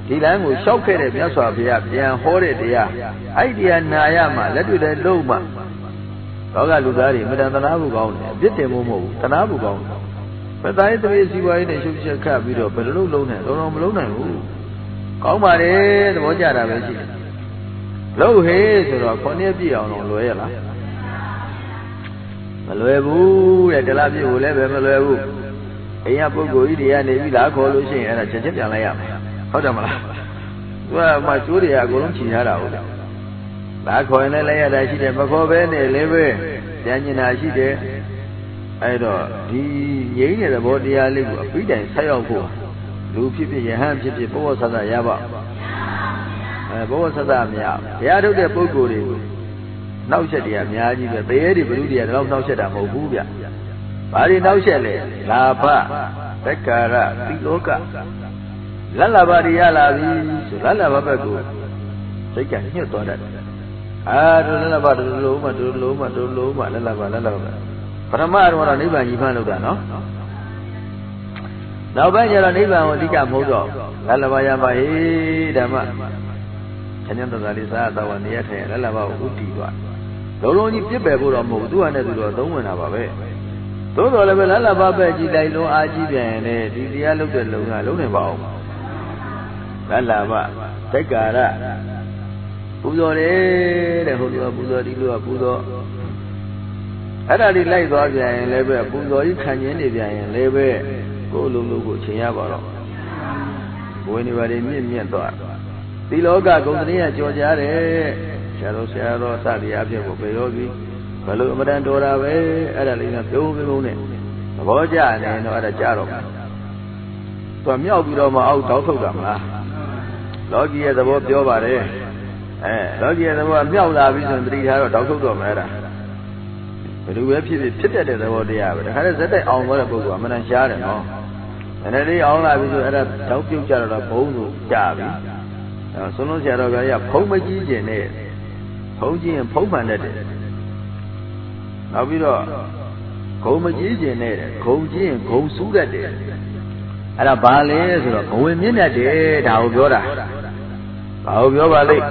ဒီလမ်းကိုရှောက်ခဲ့တဲ့မြတ်စွာဘုရားပြန်ဟောတဲ့တရားအဲ့ဒီတရားနာရမှလက်တွေ့တဲ့လုံးမှတော့ကလူသားတွေမတန်တနာဖို့ကောင်းတယ်အပြစ်တင်ဖို့မဟုတ်ဘူးတနာဖို့ကောင်းတယ်ပတိုင်းသမီးစီပွားရေးနဲ့ရှုပ်ချက်ခတ်ပြီးတော့ဘယ်လိုလုပ်လုံးနဲ့တော့တော့မလုံးနိုင်ဘူးကောင်းပါတယ်သဘောကျတာပဲရှိတယ်လို့ဟေးဆိုတော့ခုနှစ်ပြည့်အောင်တော့လွယ်ရလားမလွယ်ဘူးတဲ့တလားပြည့်ကိုလည်းပဲမလွယ်ဘူးအိမ်ကပုဂ္ဂိုလ်ကြီးတွေကနေပြီးလာခေါ်လို့ရှိရင်အဲ့ဒါချက်ချက်ပြန်လိုက်ရမယ်ဟုတ်တယ်မလားသူကမှကျိုးတွေကအကုန်လုံးချီထားတာဟုတ်တယ်လာခေါ်ရင်လည်းလိုက်ရတာရှိတယ်မခေါ်ဘဲနဲ့လည်းပဲပြန်ကျင်တာရှိတယ်အဲ့တော့ဒီငြိမ်းတဲ့သဘောတရားလေးကိုအပြီးတိုင်ဆက်ရောက်ဖို့လူဖြစ်ဖြစ်ယဟန်ဖြစ်ဖြစ်ဘောဝဆသရပါအဲဘောဝဆသမရဘုရားထုတ်တဲ့ပုဂ္ဂိုလ်တွေကိုနောက်ချက်တွေအများကြီးပဲသေတွေဘလူတွေကတော့နောက်ချက်တာမဟုတ်ဘူးဗျဘာတွေနောက်ချက်လဲလာဘသက္ကာရသီလောကလတ်လာပါရရလာပြီဆိုလတ်လာပါဘက်ကိုစိတ်ကညှစ်သွားတတ်တယ်အာဒုလတ်လာပါဒုလုံးမဒုလုံးမဒုလုံးမလတ်လာပါလတ်လာပါပထမတော့နိဗ္ဗာန်ကြီးဖန်လို့တာနော်နောက်ပိုင်းကျတော့နိဗ္ဗာန်ကိုအဓိကမဟုတ်တော့လတ်လာပါရပါဟေးဓမ္မခဏတသာလေးသာသဝနေရထိုင်လတ်လာပါကိုဥတည်သွားလုံးလုံးကြီးပြစ်ပယ်ဖို့တော့မဟုတ်ဘူးသူကနဲ့သူတော့သုံးဝင်တာပါပဲသို့တော်လည်းပဲလတ်လာပါပဲကြည်လိုက်လုံးအားကြီးပြန်ရင်လေဒီတရားလုပ်တဲ့လုံကလုံးနေပါအောင်လတ်လာပါသက္ကာရပူဇော်တယ်တဲ့ဟိုလူကပူဇော်ဒီလူကပူဇော်အဲ့ဒါလေးလိုက်သွားပြန်ရင်လည်းပဲပူဇော်ကြီးခံခြင်းနေပြန်ရင်လည်းပဲကိုယ်လုံးလုံးကိုချိန်ရပါတော့ဘဝနေပါလေမြင့်မြင့်သွားသီလောကဂုဏ်တရားကြော်ကြတယ်ဆရာတော်ဆရာတော်စသည်အဖြစ်ကိုပေရောပြီးဘလို့အမတန်တော်တာပဲအဲ့ဒါလေးကပြုံးပြုံးနဲ့သဘောကျနေတော့အဲ့ဒါကြတော့သူကမြောက်ပြီးတော့မှအောက်တောက်ထုတ်တာမလားလောကီရဲ့သဘောပြောပါတယ်အဲလောကီရဲ့သဘောမြောက်လာပြီဆိုရင်တတိထားတော့တောက်ထုတ်တော့မယ်အဲ့ဒါဘယ်လိုပဲဖြစ်ဖြစ်ဖြစ်တတ်တဲ့သဘောတရားပဲဒါခါကျဇက်တိုက်အောင်သွားတဲ့ပုဂ္ဂိုလ်ကအမှန်တန်ရှားတယ်နော်နည်းနည်းလေးအောင်လာပြီဆိုအဲ့ဒါတောက်ပြုတ်ကြတော့ဘုံလို့ကြာပြီအဲဆုံးလုံးဆရာတော်ကဖုံးမကြီးကျင်နဲ့ဖုံးကြီးရင်ဖုံးမှန်တတ်တယ်နောက်ပြီးတော့ဂုံမကြီးကျင်နဲ့ဂုံကြီးရင်ဂုံစူးတတ်တယ်အဲ့ဒါဘာလဲဆိုတော့ဘဝင်မြင့်တတ်တယ်ဒါကိုပြောတာဘာကိုပြောပါလိမ့်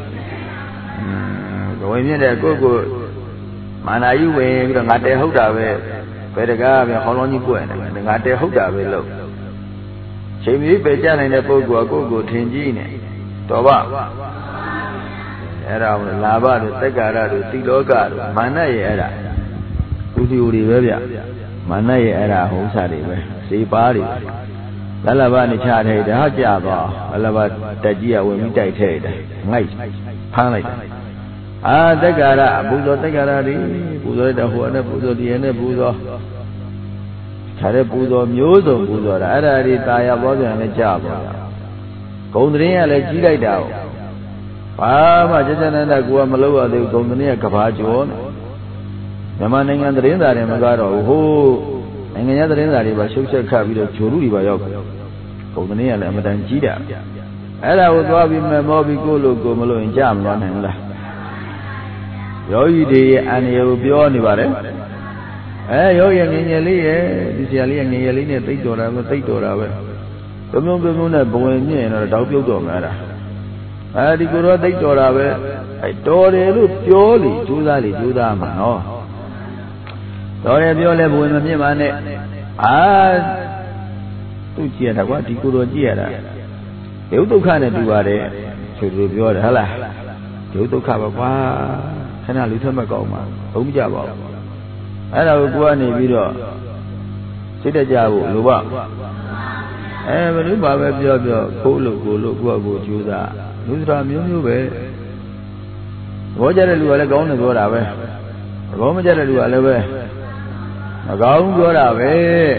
ဘဝင်မြင့်တဲ့ကိုယ့်ကိုမာနာယူဝင်ပြီးတော့ငါတဲဟုတ်တာပဲဘယ်တကားပြန်ဟောင်းလုံးကြီးပွင့်တယ်ငါတဲဟုတ်တာပဲလို့ချိန်ပြီးပဲကြနိုင်တဲ့ပုဂ္ဂိုလ်ကကိုယ့်ကိုထင်ကြီးနေတော်ပါအဲ့ဒါလာဘတို့သက္ကာရတို့တိလောကတို့မာနရဲ့အဲ့ဒါဥဒိယတွေပဲဗျမာနရဲ့အဲ့ဒါဟောစားတွေပဲစေပါတွေလလဘနဲ့ချထိုက်တာကြသွားလလဘတက်ကြီးကဝင်ပြီးတိုက်ထဲတယ်ငိုက်ဖမ်းလိုက်တယ်အာသက္ကာရပူဇော်သက္ကာရတွေပူဇော်တဲ့ဟိုနဲ့ပူဇော်ဒီနဲ့ပူဇော်ခြားတဲ့ပူဇော်မျိုးစုံပူဇော်တာအဲ့ဒါတွေตายပေါ်ပြန်လည်းကြပါဂုံသတင်းကလည်းကြီးလိုက်တာဘာမှကျကျနန္ဒကိုကမလုပ်ရသေးဘူးဂုံသတင်းကကဘာကျော်မြန်မာနိုင်ငံသတင်းစာတွေမကတော့ဟိုနိုင်ငံရေးသတင်းစာတွေပါရှုပ်ချက်ခတ်ပြီးတော့ဂျိုလူတွေပါရောက်ဂုံသတင်းကလည်းအမတန်ကြီးတာအဲ့ဒါကိုသွားပြီးမမောပြီးကိုလို့ကိုမလို့ရင်ကြမသွားနိုင်ဘူးလားယောဂီတွေရဲ့အန္တရာယ်ကိုပြောနေပါတယ်အဲယောဂီငယ်ငယ်လေးရဲ့ဒီဆရာလေးငယ်ငယ်လေးနဲ့သိတော်တာပဲသိတော်တာပဲပြုံးပြုံးပြုံးပြုံးနဲ့ဘဝင်မြင့်တော့တောက်ပြုတ်တော်မှာအဲ့ဒါအဲဒီကိုတော့သိတော်တာပဲအဲတော်တယ်လို့ပြောလေကြိုးစားလေကြိုးစားမှာနော်တော်တယ်ပြောလဲဘဝင်မမြင့်ပါနဲ့အာသူကြည့်ရတာကွာဒီကိုတော့ကြည့်ရတာဒုဒုက္ခနဲ့တူပါတယ်ဆိုလိုပြောတယ်ဟုတ်လားဒုဒုက္ခပါကွာခဏလူထွက်မကောင်းပါဘုံမကြပါဘူးအဲ့ဒါကိုကိုကနေပြီးတော့စိတ်တကြဖို့လိုပါအဲဘယ်လိုပါပဲပြောပြောခိုးလို့ကိုလို့ကိုယ့်အကိုကြိုးစားလူစရာမျိုးမျိုးပဲဘောကြတဲ့လူကလည်းကောင်းတယ်ပြောတာပဲဘောမကြတဲ့လူကလည်းပဲမကောင်းပြောတာပဲ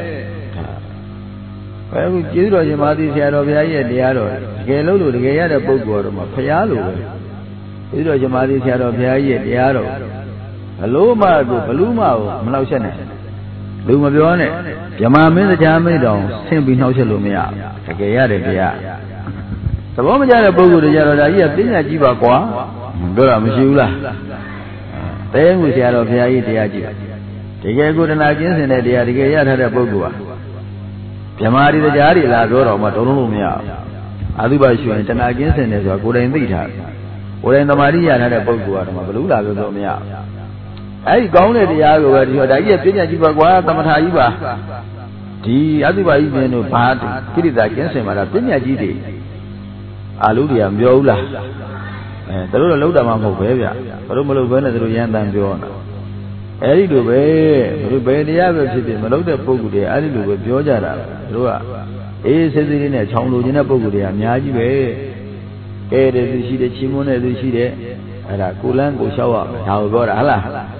ဘယ်ခုကျေးဇူးတော်ရှင်မာသီဆရာတော်ဘုရားကြီးရဲ့တရားတော်တကယ်လို့လို့တကယ်ရတဲ့ပုဂ္ဂိုလ်တော်မှာဖရားလို့ပဲကျေးဇူးတော်ရှင်မာသီဆရာတော်ဘုရားကြီးရဲ့တရားတော်ဘလို့မှကိုဘလူးမှကိုမနှောက်ချက်နဲ့လူမပြောနဲ့ဗြဟ္မာမင်းတရားမင်းတောင်ဆင့်ပြီးနှောက်ချက်လို့မရတကယ်ရတယ်တရားသဘောမကျတဲ့ပုဂ္ဂိုလ်တွေကြတော့ဒါကြီးကပညာကြီးပါကွာပြောတာမရှိဘူးလားတဲမှုဆရာတော်ဘုရားကြီးတရားကြီးတကယ်ကိုတနာကျင်းစင်တဲ့တရားတကယ်ရထားတဲ့ပုဂ္ဂိုလ်ဟာဗြဟ္မာဒီတရားတွေလာပြောတော့မှတုံးလုံးလို့မရဘူးအာသုဘရှုရင်တဏှာကင်းစင်တယ်ဆိုတာကိုယ်တိုင်သိထားကိုယ်တိုင်သမာဓိရထားတဲ့ပုဂ္ဂိုလ်ကတော့ဘယ်လိုလာပြောလို့မရဘူးအဲ့ဒီကောင်းတဲ့တရားကိုပဲဒီဟောဒါကြီးကပြညာကြီးပါကွာသမထကြီးပါဒီအာသုဘကြီးမြင်တို့ဘာကိရိတာကင်းစင်မှာလားပြညာကြီးတွေအာလူတွေကမပြောဘူးလားအဲတို့တော့လောက်တာမှမဟုတ်ပဲဗျတို့မလို့ပဲနဲ့တို့ရန်တန်ပြောတာအဲ့ဒီလိုပဲတို့ဘယ်တရားပဲဖြစ်ဖြစ်မလောက်တဲ့ပုဂ္ဂိုလ်တွေအဲ့ဒီလိုပဲပြောကြတာတို့ကအေးစိတ်စိတ်လေးနဲ့ချောင်းလိုချင်တဲ့ပုဂ္ဂိုလ်တွေကအများကြီးပဲကဲတယ်သူရှိတယ်ချီးမွမ်းတယ်သူရှိတယ်အဲ့ဒါကိုလန်းကိုလျှောက်ရမယ်ဒါကိုပြောတာဟုတ်လား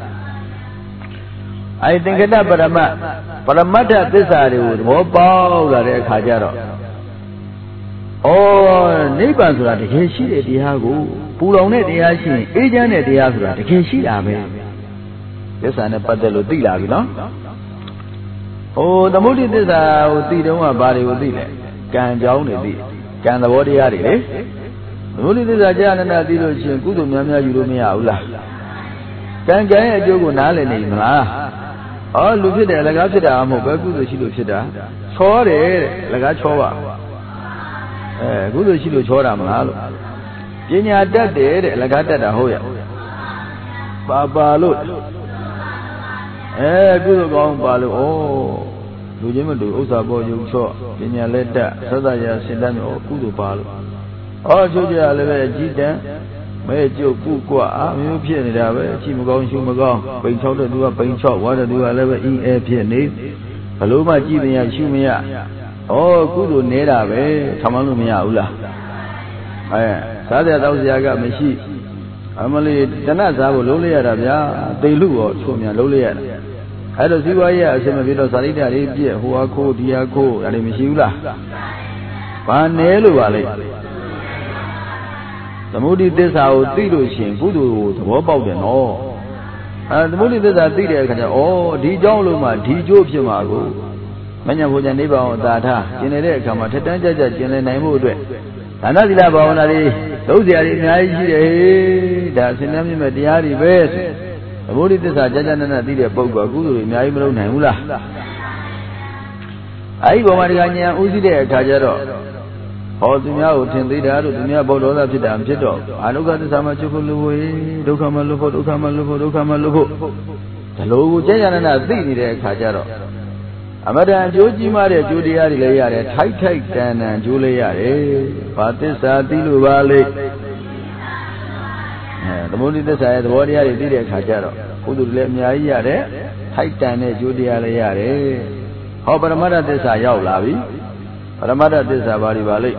အဲ့သင်္ကတပရမပရမတ္ထသစ္စာတွေကိုသဘောပေါက်လာတဲ့အခါကျတော့ဩနိဗ္ဗာန်ဆိုတာတကယ်ရှိတဲ့တရားကိုပူလောင်တဲ့တရားရှိရင်အေးချမ်းတဲ့တရားဆိုတာတကယ်ရှိတာပဲသစ္စာနဲ့ပတ်သက်လို့သိလာပြီနော်ဟိုသမုဒိသစ္စာကိုသိတုန်းကဘာတွေကိုသိလဲကံကြောင်းတွေသိကံသဘောတရားတွေလေသမုဒိသစ္စာကြာနနာသိလို့ရှိရင်ကုသိုလ်များများယူလို့မရဘူးလားကံကံရဲ့အကျိုးကိုနားလည်နေမလားဩလူဖြစ်တယ်အလကားဖြစ်တာမဟုတ်ပဲကုသိုလ်ရှိလို့ဖြစ်တာချောတယ်တဲ့အလကားချောပါအဲကုသိုလ်ရှိလို့ချောတာမလားလို့ပညာတတ်တယ်တဲ့အလကားတတ်တာဟုတ်ရပါပါလို့အဲကုသိုလ်ကောင်းပါလို့ဩလူချင်းမတူဥစ္စာပေါ်ယုံချော့ပညာလက်တတ်သဒ္ဒရာစင်တတ်မျိုးကုသိုလ်ပါလို့ဩချုပ်ကြရလည်းပဲအကြည့်တန်မဲကျုပ်ကုကွာအမျိုးဖြစ်နေတာပဲအချိမကောင်းရှုမကောင်းပိန်ချောက်တဲ့သူကပိန်ချောက်ဝါတဲ့သူကလည်းပဲအင်းအဲဖြစ်နေဘလို့မှကြည့်မရရှုမရဩကုသိုလ်နေတာပဲထမလို့မရဘူးလားအဲစားတဲ့တောက်စရာကမရှိအမလေးတဏှစားဖို့လုံးလိုက်ရတာဗျာတိတ်လူရောချုံမြန်လုံးလိုက်ရတာအဲ့တော့ဇီဝရေးအစင်မပြေတော့ဇာတိတတွေပြည့်ဟိုဟာခိုးဒီဟာခိုးဒါတွေမရှိဘူးလားဘာနဲလို့ပါလဲသမုဒိသစ္စာကိုသိလို့ရှိရင်ကုသိုလ်ကိုသဘောပေါက်တယ်နော်အဲသမုဒိသစ္စာသိတဲ့အခါကျဩဒီเจ้าလုံးမှာဒီကျိုးဖြစ်မှာကိုမညာဘုရားနိဗ္ဗာန်ကိုသာထားကျင်နေတဲ့အခါမှာထက်တန်းကြကြကျင်လည်နိုင်မှုအတွက်ဒါနသီလဘာဝနာတွေလုံးစရာတွေအများကြီးရှိတယ်ဟေးဒါအစဉ်တမ်းမြင့်မဲ့တရားတွေပဲဆိုသမုဒိသစ္စာကြာကြာနာနာသိတဲ့ပုဂ္ဂိုလ်ကကုသိုလ်တွေအများကြီးမလုပ်နိုင်ဘူးလားအဲဒီဘောမှာဒီကညာဥသိတဲ့အခါကျတော့ဟောသူများကိုထင်သေးတာတို့သူများဘောဒေါသဖြစ်တာမဖြစ်တော့အာလုကသစ္စာမှာချုပ်ဖို့လို့ဝေဒုက္ခမှာလို့ဖို့ဒုက္ခမှာလို့ဖို့ဒုက္ခမှာလို့ဖို့ဒီလိုကိုကြာကြာနာနာသိနေတဲ့အခါကျတော့အမတန်အကျိုးကြီးမားတဲ့အကျိုးတရားတွေလည်းရတယ်ထိုက်ထိုက်တန်တန်ကျိုးလည်းရတယ်ဘာသစ္စာသိလို့ပါလိမ့်အဲသမုဒိသစ္စာရဲ့သဘောတရားတွေသိတဲ့အခါကျတော့ကုသိုလ်တွေလည်းအများကြီးရတယ်ထိုက်တန်တဲ့အကျိုးတရားလည်းရတယ်ဟောပရမတ္ထသစ္စာရောက်လာပြီပရမတ္ထသစ္စာဘာတွေပါလိမ့်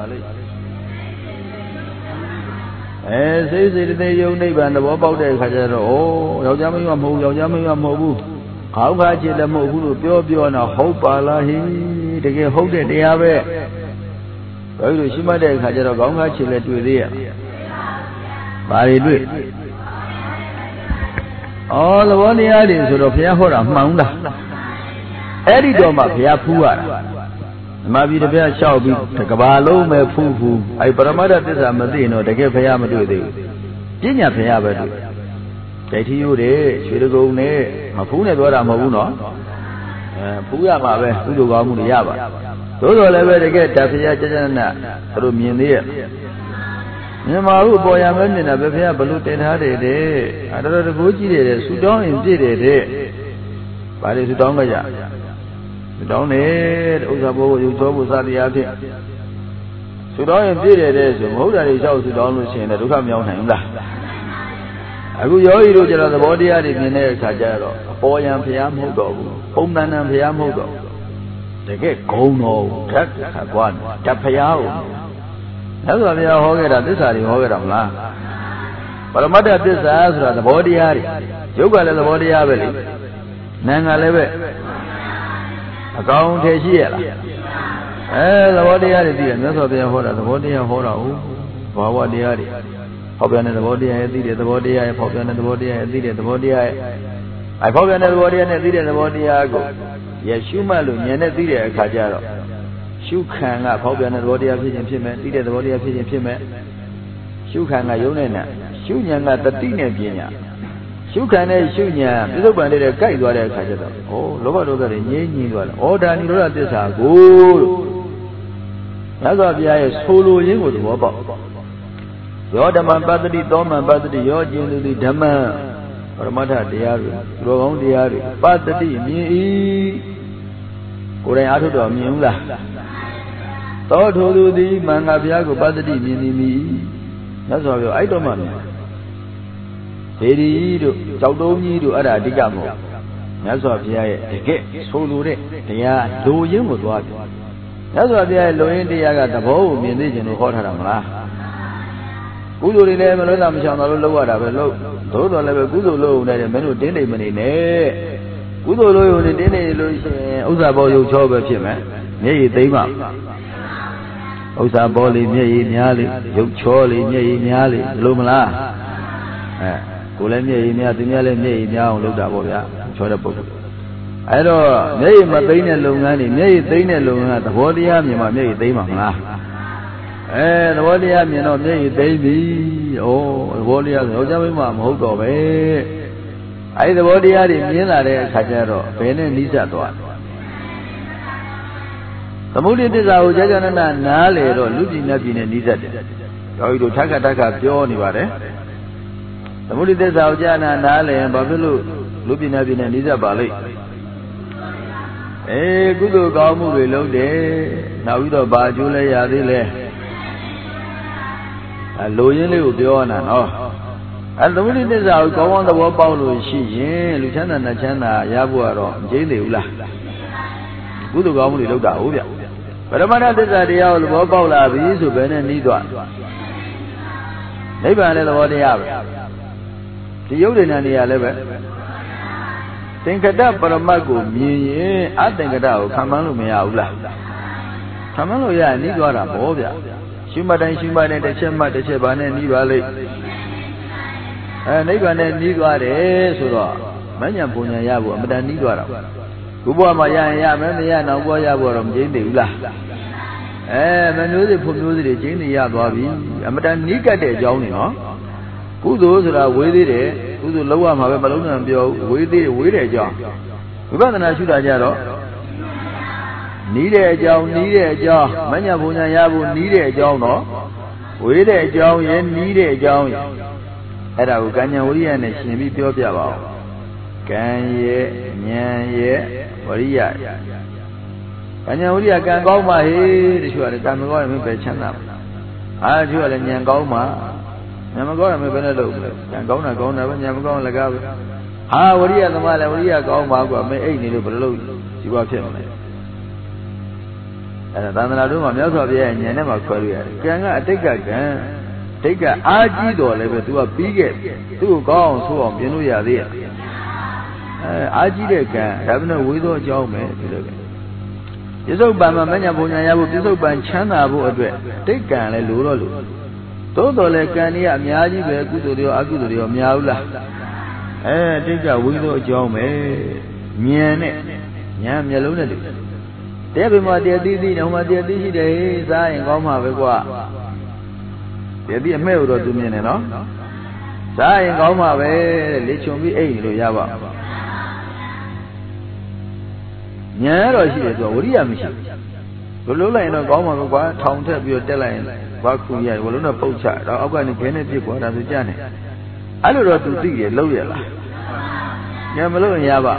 အဲစိတ်စိတ်တဲ့ယုံနိဗ္ဗာန်သဘောပေါက်တဲ့အခါကျတော့ဩယောက်ျားမင်းမမဟုတ်ယောက်ျားမင်းမမဟုတ်ဘူးခေါင်းခါချစ်လည်းမဟုတ်ဘူးလို့ပြောပြောတော့ဟုတ်ပါလားဟိတကယ်ဟုတ်တဲ့တရားပဲဘယ်လိုရှိမှတ်တဲ့အခါကျတော့ခေါင်းခါချစ်လည်းတွေ့သေးရဲ့ဘာတွေတွေ့ဩသဘောတရားတွေဆိုတော့ဘုရားဟောတာမှန်လားအဲ့ဒီတော့မှဘုရားဖူးရတာဓမ္မပြည်တစ်ပြားလျှောက်ပြီးကဘာလုံးပဲဖူးဖူးအဲ့ပရမတ္ထသစ္စာမသိရင်တော့တကယ်ဘုရားမတွေ့သေးဘူးပညာဘုရားပဲတွေ့ဒိဋ္ဌိယို့တဲ့ရွှေတကုံနဲ့မဖူးနဲ့ပြောတာမဟုတ်ဘူးနော်အဲဖူးရမှာပဲကုသိုလ်ကောင်းမှုတွေရပါသို့တော်လည်းပဲတကယ်တဖျားကျကျနသူတို့မြင်သေးရဲ့မြန်မာဥပေါ်ရမဲမြင်တာပဲဖျားဘလို့တင်ထားတယ်တဲ့အဲတော်တော်တကူကြီးတယ်ဆူတောင်းရင်ပြည့်တယ်တဲ့ဘာလို့ဆူတောင်းကြကြဆူတောင်းတယ်ဥစ္စာဘိုးကိုယူသောဖို့စတရားဖြင့်ဆူတောင်းရင်ပြည့်တယ်တဲ့ဆိုမဟုတ်တာတွေလျှောက်ဆူတောင်းလို့ရှိရင်လည်းဒုက္ခမရောက်နိုင်ဘူးလားအခုယောဂီတို့ကျတော့သဘောတရားတွေမြင်တဲ့အခါကျတော့အပေါ်ယံဖျားမဟုတ်တော့ဘူးပုံတန်တန်ဖျားမဟုတ်တော့တကယ်ဂုံတော်ဓာတ်ခါကွာဓာတ်ဖျားကိုသက်စွာဘုရားဟောခဲ့တာသစ္စာတွေဟောခဲ့တာမလားပရမတ္ထသစ္စာဆိုတာသဘောတရားတွေယုတ်ကလည်းသဘောတရားပဲလေနာငါလည်းပဲအကောင်ထည်ရှိရလားအဲသဘောတရားတွေသိတယ်မြတ်စွာဘုရားဟောတာသဘောတရားဟောတာဟုတ်ဘာဝတရားတွေဖောက်ပြန်တဲ့သဘောတရားရဲ့သိတဲ့သဘောတရားရဲ့ဖောက်ပြန်တဲ့သဘောတရားရဲ့သိတဲ့သဘောတရားရဲ့အဲဖောက်ပြန်တဲ့သဘောတရားနဲ့သိတဲ့သဘောတရားကိုရရှုမှတ်လို့ဉာဏ်နဲ့သိတဲ့အခါကျတော့ရှုခံကဖောက်ပြန်တဲ့သဘောတရားဖြစ်ခြင်းဖြစ်မယ်သိတဲ့သဘောတရားဖြစ်ခြင်းဖြစ်မယ်ရှုခံကယုံနဲ့နဲ့ရှုဉာဏ်ကတတိနဲ့ပညာရှုခံတဲ့ရှုဉာဏ်ပြစ္ဆုတ်ပန်တဲ့ကြိုက်သွားတဲ့အခါကျတော့ဩလောဘဒေါသတွေငြိမ့်ငြိမ့်သွားတယ်ဩဒါနိရောဓသစ္စာကိုဩ That's why we are solo in with Wobble. Your Dhamma Padri, Dhamma Padri, your Jindu Dhamma, Ramata Diari, Rogon Diari, Padri, me, Korean Atu Miula. Thought who do the Mangabiago Padri, me. That's why I don't know. Seri do, Saudomi do Ada Digamo. That's why we are get solo. They are doing with what. That's why they are loyal. They are the whole religion of Hotaramla. Good old eleven, I'm shall not lower up a low. Those are level good old low that a man who didn't money. Good old low, the dinner, Usabo, you job of him, eh? Nay, they must. Usaboli, Nay, Niali, you Charlie, Nay, Niali, Lumala. Kulemia, Niali, Nay, now looked up. I don't know, Matina Lungani, Nay, Dana Lunga, the Wodiam, you might make them. And Wodiam, you know, Nay, baby, oh, Wodiam, Ojamam, hold away. I the Wodiam in Mila, Sajaro, Pen and Lisa. The mood is our Jagana Nale or losing nothing in Lisa. So you Taka Taka, Johnny, what eh? The mood is our Jana Nale and Babalu, looking up in Lisa Bali. Eh, good Gamu below there. Now we don't buy Julie Adile. A loyally will be on and off. And the minute is out, go on the wall Paulo, she, Lieutenant Nachana, Yabuaro, Jay Ula. Good Gamu looked out. But a man at this idea of the wall Paula is to Ben and Nidwa. Maybe I know what they have. The Yodin and the eleven. Think that for a mago, me, I think about Kamalu Meaula. Kamalu, ya, Nidwara, Bobia. Shima and Shima and the Chema, the Cheban and Nivale. And Nivan and Nidware, Sura, Manya Punya Yabu, Madan Nidwara. Kuba Maya, Yamania, and Awayaburam, Jane Ula. Eh, Manuzi Punuzi, Jane Yababi, Amadan Nika de Johnny, no? Who those that are with it? Who the lower Mabaluna and Bio, with it, with a job. We got an Ashuda Jaro. Need a job, need a job. Manya Punya Yabu need a job, no? With a job, yen need a job. At our Ganya and a Shimmy Piopia. Can ye, Nyan ye, Waria. Ganya can go my head, you are the time going to be Chana. I do a Nyangoma. Yamago, I'm a Benado, and go not go never, Yamago, like I. Ah, what do you have the Mala, what do you have go, Margo, may eight little below. She was him. And then I do my milk of the end, and never career. Can I take a gun? Take a R G door level to a big two gowns, so on, you know, you are there. R G they can have no widow job, man. You so by my mania, Bunya, you so by China, take can a lulu. Todo le cania, Miaji, Becudo, Agudo, Miaula. Eh, take a widow job, eh? Miane, Yam Yaluna. There be my dear Didi, no, my dear Didi, days, I ain't gone have a qua. There be a mail to me, no? I ain't gone have a little be eight, Yava. Nyaro, she is already a mission. The Lula in a goma, town tab your deline, Bakuya, will not poach out. I'm going to get it before as a Janet. I don't know to see a lawyer. Yamalo Yava.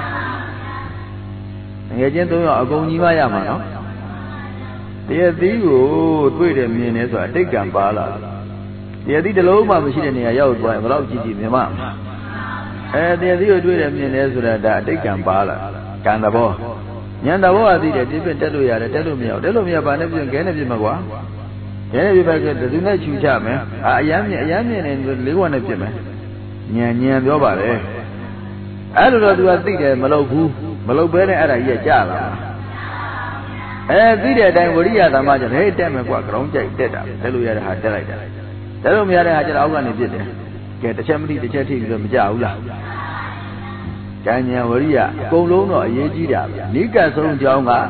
And again, I'll go Nimayama, no? Dear Digo, wait a minute, so I take Gambala. Dear the Loma machine near Yao, without Gigi, the mom. And dear Digo, wait a minute, so that I take Gambala. Candabo. Yandabo did a different tell you, tell me, tell me about everything, Kennedy Magua. Kennedy Bagger, do not you jam, eh? I am a young and will live on a gym. Nyan Yan Yoba, I don't know what I think, Malobu, Malobere at a year jala. Eh, video time, what do you have a margin? Hey, damn, what ground jack did. Tell you had that. Tell me I had an organ did it. Get the champion, the chatty with the Jaula. Kanya Waria, Golono, Yejida, Nika Son Jonga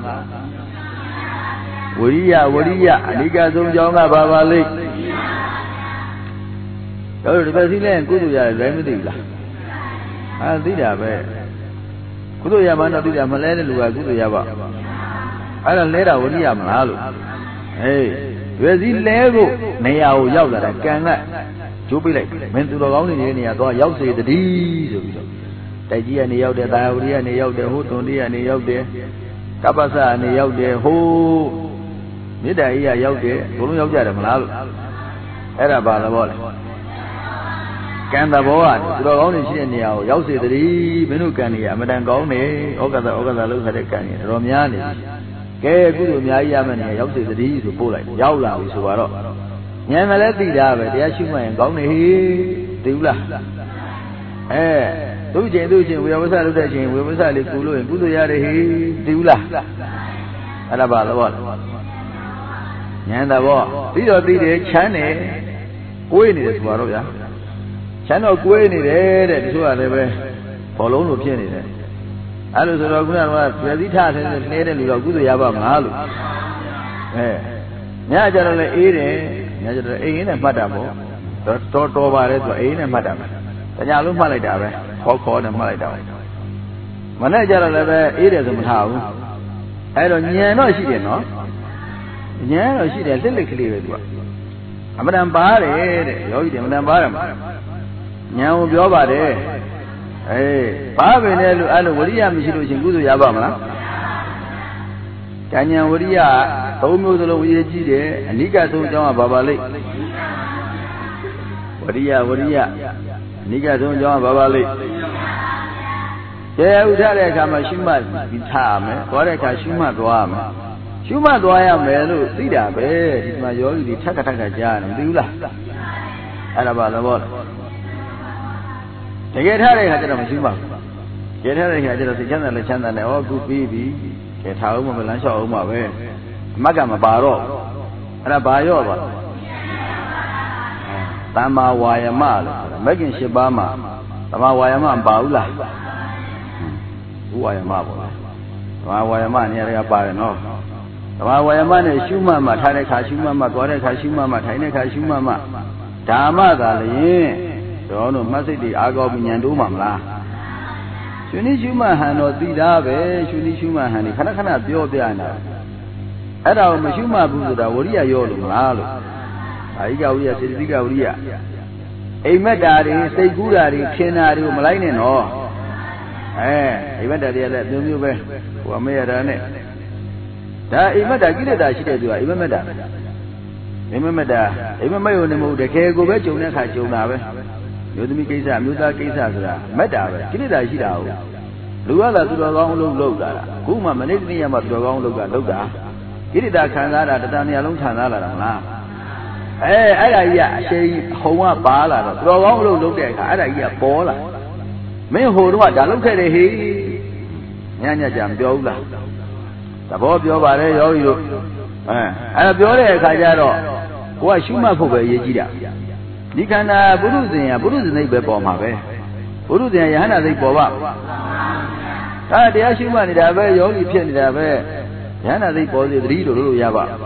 Waria, Waria, Nika Son Jonga Baba Lake. Oh, the Brazilian Kuduya remedy. I did have it. Kuduya Mana did a Malay Lua Kuduyava. I don't let out Waria Malu. Ê, về gì lẽ cô, này ảo giàu là càng ngại, chú bị lại, mình tụi nó gấu này này tôi giàu gì thì đi rồi, tại vì anh giàu để tao đi, anh giàu để hút tôi đi, anh giàu để, các bác sĩ anh giàu để hút, biết đấy à giàu để, cũng giàu để mà làm, ấy là bà là bỏ càng ta bỏ à, tụi nó gấu này xin nhiều, giàu gì thì đi, mình nuôi càng này, mình đang gấu này, ở cái ở cái lúc phải càng này, rồi nhá này. Cái cú đồ nhà ấy mà này giáo sư đi rồi bố lại giáo là vì số đó nhà mà lấy tiền ra về để chúng mày có này tiêu là ê tôi chuyện tôi chuyện bây giờ lúc đây chuyện bây giờ thì cú luôn cú đồ nhà đấy tiêu là anh là bà là bà nhà ta bà tí rồi tí để chán này quên đi được số đó chán nó quên đi đấy để số này về bỏ lố nộp tiền này Alo sơ cũng là phải đi thà thế này này lừa cũng được vào ngã luôn, nhá cho nên là ý này, nhá cho nên ý này mất đảm bảo, to to vào đấy rồi ý này mất đảm bảo, tại nhà lúc mất lại đảm bảo, khó khó này mất lại đảm bảo, mà này cho nên là về ý này cũng thảo, hay là nhá nó chỉ để nó, nhá nó chỉ để rất là cái gì vậy, mà đảm bảo đấy, rồi thì mà đảm bảo mà, nhá một biểu bảo đấy. Ê, ba bên này luôn, alo, vậy à, mình chỉ nói chuyện cũ rồi à bà mà, cái nhà vậy à, tôi mới tôi nói gì đấy, anh ấy cái tôi cho mà bà bà lấy, vậy à, vậy à, anh ấy cái tôi cho mà bà bà lấy, cái ưu thế này cái mà xin mà bị thảm ấy, có đấy cái xin mà đoa mà, xin mà đoa ya mẹ luôn, tí đã bé, thì mà giờ thì thắc thắc cái cha nó tiêu là, anh là bà là bà. Cái thế này hay là mình xin bảo, cái thế này hay là thì chắc là là chắc là này, ô cú pi pi, cái tháo mà mình làm sao mà về, mắc cái mà bà rồi, là bà rồi bà, tam ma hoài mà, mấy cái sự ba mà, tam ma hoài mà bảo là, hoài mà bảo, tam ma hoài mà này là bà nó, tam ma hoài mà này siêu mà mà thay này khai siêu mà mà có này khai siêu mà mà thay này khai siêu mà mà, đa mà là gì? Đó nó mất đi ác có bị nhận đủ mà là, chuyện này chú mà hắn nó đi ra về, chuyện này chú mà hắn đi khana khana biểu biểu anh à, ở đâu mà chú mà bùn ra, vậy thì yêu luôn là luôn, ai cái vậy thì đi cái vậy, em mới đã đi, xây cũ đã đi, thiên đã đi, mà lại này nó, ê, em mới đã đi là nhiều nhiều về, của mấy ở này, đã em mới đã cái này đã chỉ để rồi, em mới đã, em mới đã, em mới yêu này mua để cái cô bé chồng này khai chồng nào vậy. Nếu như cái gì, nếu ta cái gì rồi, mất đã vậy, cái này là gì đâu? Lúc đó là tụi nó gong lâu lâu đã, cũng mà mình đi mà tụi nó gong lâu đã lâu đã, cái này ta khán giả là ta này luôn khán giả là làm nào? Ê, ấy là gì à? Xây hông à ba là, tụi nó gong lâu lâu để cả, ấy là gì à? Bó là, mấy hồ đúng là đã lúc thế này hi, nhà nhà chạm biểu là, ta bó biểu bà đấy rồi rồi, à, ấy là biểu đấy khai ra rồi, qua xíu mà phụ về gì đó. Đi khán giả bố ruột này, bố ruột này bị bỏ mà về, bố ruột này hắn là gì bỏ vào, ta đi ăn xíu mà đi ra về, rồi đi phiền đi ra về, hắn là gì bỏ thì đi rồi rồi ra vào,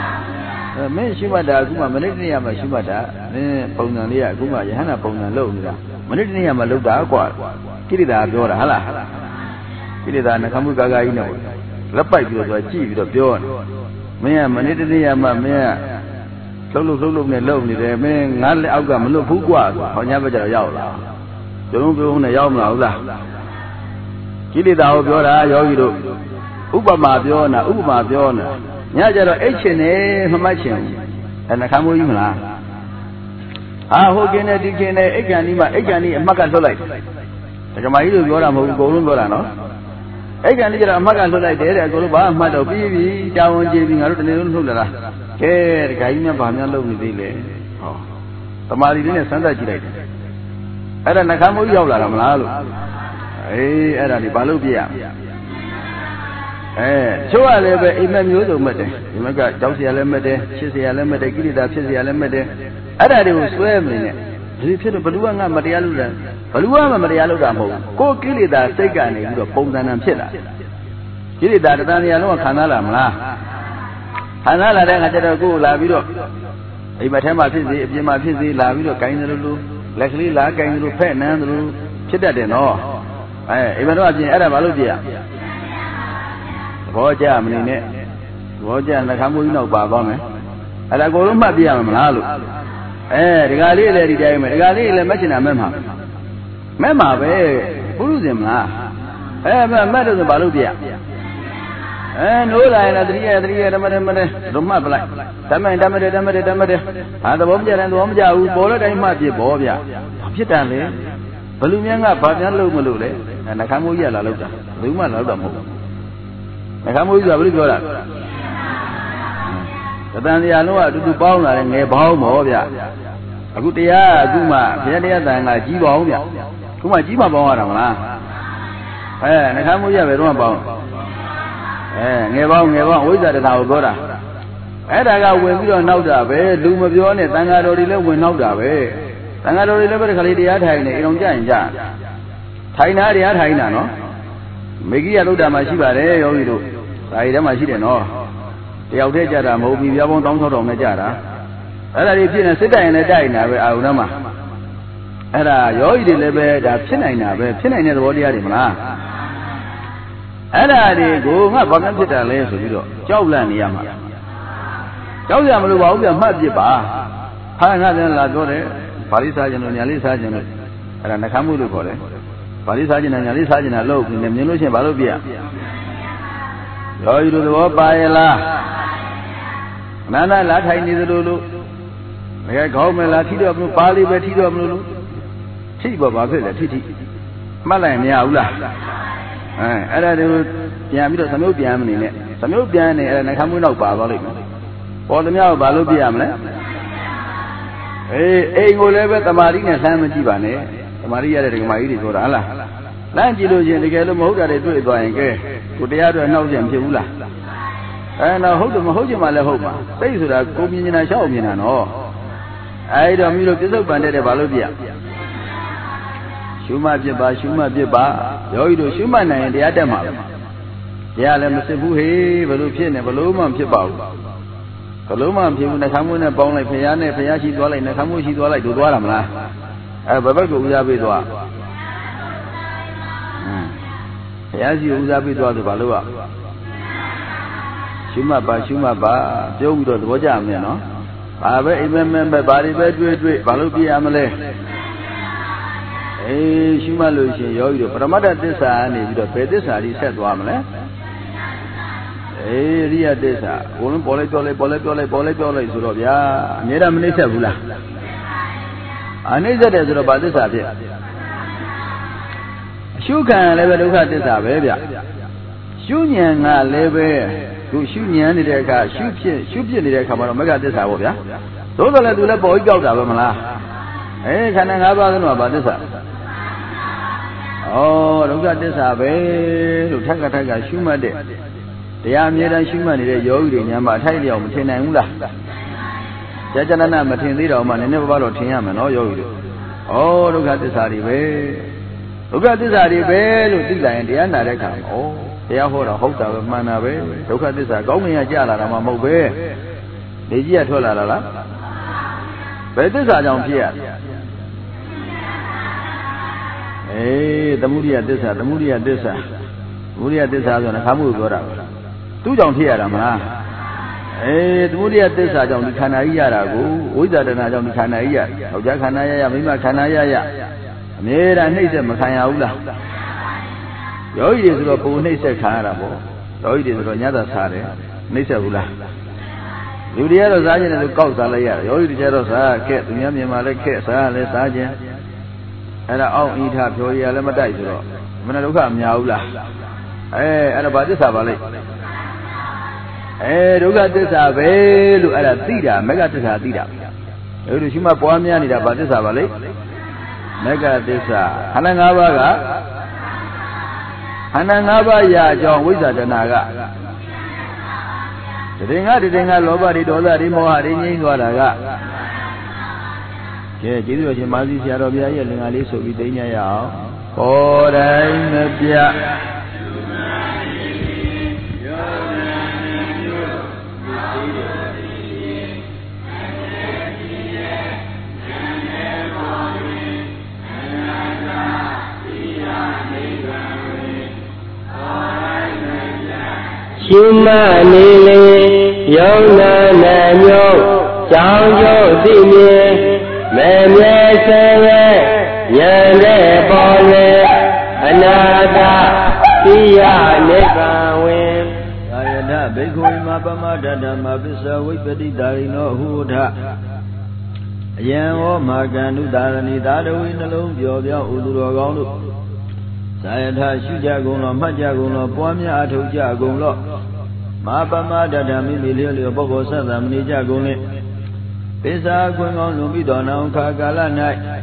mấy xíu mà đã cũng mà mấy này mà xíu mà đã, nên phong nhàn này cũng mà hắn là phong nhàn lâu nữa, mấy này mà lâu đã qua, cái gì đãပြောlà hả là, cái gì đã nó không có cái gì nữa, lấp bậy rồi chỉ rồiပြော, mấy mấy này mà mấy lâu lâu lâu lâu này lâu này để mấy ngã lại áo gầm lâu phú quá, họ nhớ bây giờ giàu là, chúng nó biểu này giàu nào là, chỉ đi đâu biểu là giàu gì đâu, Upama biểu na, Upama biểu na, nhớ cho rồi H này không mấy chuyện, anh là không có gì mà, à hôm kia này đi kia này H này mà H này mắc cái số này, cái máy rồi biểu là một cố luôn biểu là nó, H này giờ mắc cái số này để để cố luôn bảo mà đâu bị bị chào anh chị bị ngã rồi nên luôn luôn là. Cái cái này bảo nhau lâu như thế này, tầm này đi này sáng tạo chỉ đấy, ở đây nó không có yêu là làm nào luôn, ấy ở đây bảo lâu bia, ấy số là về em em nhớ được mất đấy, em cái cháu xe lên mất đấy, chiếc xe lên mất đấy, cái gì đó chiếc xe lên mất đấy, ở đây đều xuôi mình này, thì phía đó bự quá mà material luôn, bự quá mà material luôn mà, có cái gì đó xây cái này cũng phong trần làm chết là, cái gì đó ta này nó khán giả làm là. Hắn là đang ở trên cô là ví dụ, ấy mà thế mà phi gì, em mà phi gì là ví dụ cái gì luôn, lấy cái lá cái gì luôn, phê nè luôn, chết đã đến nó, ấy, em mà nó gì, ở đây bảo lúc gì à, có cha mình nè, Roger and the Camuino Babame. And I go to Mabia Malalu. Eh, the Gali lady Dame, the Gali le Machina Memma. Memma, eh, Burzim lah. Eh, matter the Baludia. And all I had three years, three years, Roma Black. Damage, damage, damage, damage. And the Bomja and the Bomja who bought it, might be Bobia. Pitale, Balumianga, Padian Lumule, and the Camuya La Luta. Luma Lodamo. The Camuya will go out. But then the Anoa to do Bauna and a Baumobia. A good year, Duma, Piania than a Jibomia. Kuma Jima Bona. Eh, the Camuya will run about. Eh, never, never, we got it now, Gora. And I got when we don't know that way, Doom of your net, and I already live when know that way. And I already live at Khalidi Haina, don't Jan Jan. Taina, the Haina, no? Megi Aluda Mashiba, eh, or you do. I am a shit, no. The Outejara, Mobi, we won't don't on the Jara. And I live in a city and a diner, Aunama. And I, you live at China, China, the body Adimana. And I go, my bottom pit and lays with you. Jowlan Yama. Jowlam Luba, Majiba. Hanadan Ladore, Paris Sergeant and Yali Sergeant, and a Camulu for it. Paris Sergeant and Yali Sergeant are low in the Minution Balubia. You do the work by a la. Nana Latai neither Lulu. I call me Latido of Pali, Betido of Lulu. Tiba Babilla, Titi. Malaya Ula. And I do Yamito Samubiam in it. Samubian and I come with no Babali. For the Miao Balubiam. Eh, go level the Marina Salmon Givane, the Maria de Mairi or Allah. Langilo in the Galamo that they do it by Gay. Could they have a Nosiam Jula? And I hold them Hojima Lahoma. Say that Comin and Shawmin and all. I don't mean to disobey the Balubia. Shuma Jiba, Shuma Jiba, Yoido Shuman and the Adama. Yalam Sebuhe, Valupian, Valuma, Pibao. Valuma, Pibuna Kamuna, Bona, Piana, Piashi, Dwala, and Kamushi Dwala, to Dwaramla. I Babago Uzabidwa. Piashi Uzabidwa, the Valua. Shuma Ba, Shuma Ba, Joe, the Wajam, you know. I remember Bari Bedway, Valupi Amale. Eh, Shimalushi, Yoyo, Pramada Desa, and the Pedesa, he said, Wamle. Eh, Ria Desa, Wolum Poletole, Poletole, Poletole, Zurovia, Nera Minisa Vula. Anisa de Zurabadesa. Shukan level of this Avia. Shunian leve, who Shunian in the car, Shupian in the camera, Mega Desa Avia. Those are the boy goes out of Mala. Eh, can I have about this? Oh, look at this away. Look at Taka Shuma de. The Amira Shuma de Yogi, Yama Talia, Tenangula. Jajana Matin Lida, man, never borrowed Tiam and all Yogi. Oh, look at this Aribe. Look at this Aribe, look at the Indiana. Oh, they are for a host of Manabe. Look at this Agomi Ajala, Mamobe. The Gia Tola. But this I don't hear. Eh, the Muria Desa, the Muria Desa, Muria Desa on a Kamu Gora. Two don't hear them, huh? Eh, the Muria Desa on the Kanaya, without an Adam Kanaya, or Jakanaya, Mima Kanaya, Mera Nasa Makanaula. Yoid is a Punesa Kanabo, Yoid is a Yada Sare, Nisa Ula. Yudia Zajan and the Kausalaya, Yoid Jerosa, Ket, Yamima, Ket, Sale, Sajan. And I all eat up your Yalamadizo. When I look at Miaula. Eh, and about this Avali. Eh, look at this Ave, look at a Tida, Megatisa Tida. Urushima Poamian about this Avali. Megatisa. Hanangabaga. Hanangabaya, John Wizard and Naga. The thing I didn't have nobody told that he more had in Wadaga. Jadi tu macam masih siapa biaya dengan ali sobitanya ya. Orang Nabiya. Cuma nilai ယုံနာနာမျိုးကြောင်းကျိုးသိမြင်မမြဲဆဲရဲဉာဏ်နဲ့ပေါ်လေအနာတသိရနိဗ္ဗာန်ဝင်သာယတဘိက္ခုမပမဒဓမ္မပစ္စဝိပတိတာရိနောဟုထအယံဟောမာကန္တုတာရဏိသာတဝိနှလုံးပျော်ပြောင်းဥသူတော်ကောင်းတို့သာယထရှုကြကုန်လောမှတ်ကြကုန်လောပွားများအထောက်ကြကုန်လောမပမဒဓမ္မိမိလျောလျောပုဂ္ဂိုလ်ဆက်သမဏိကြကုန်လေပိစာခွင်ကောင်းလွန်ပြီးတော်နောင်ခါကာလ၌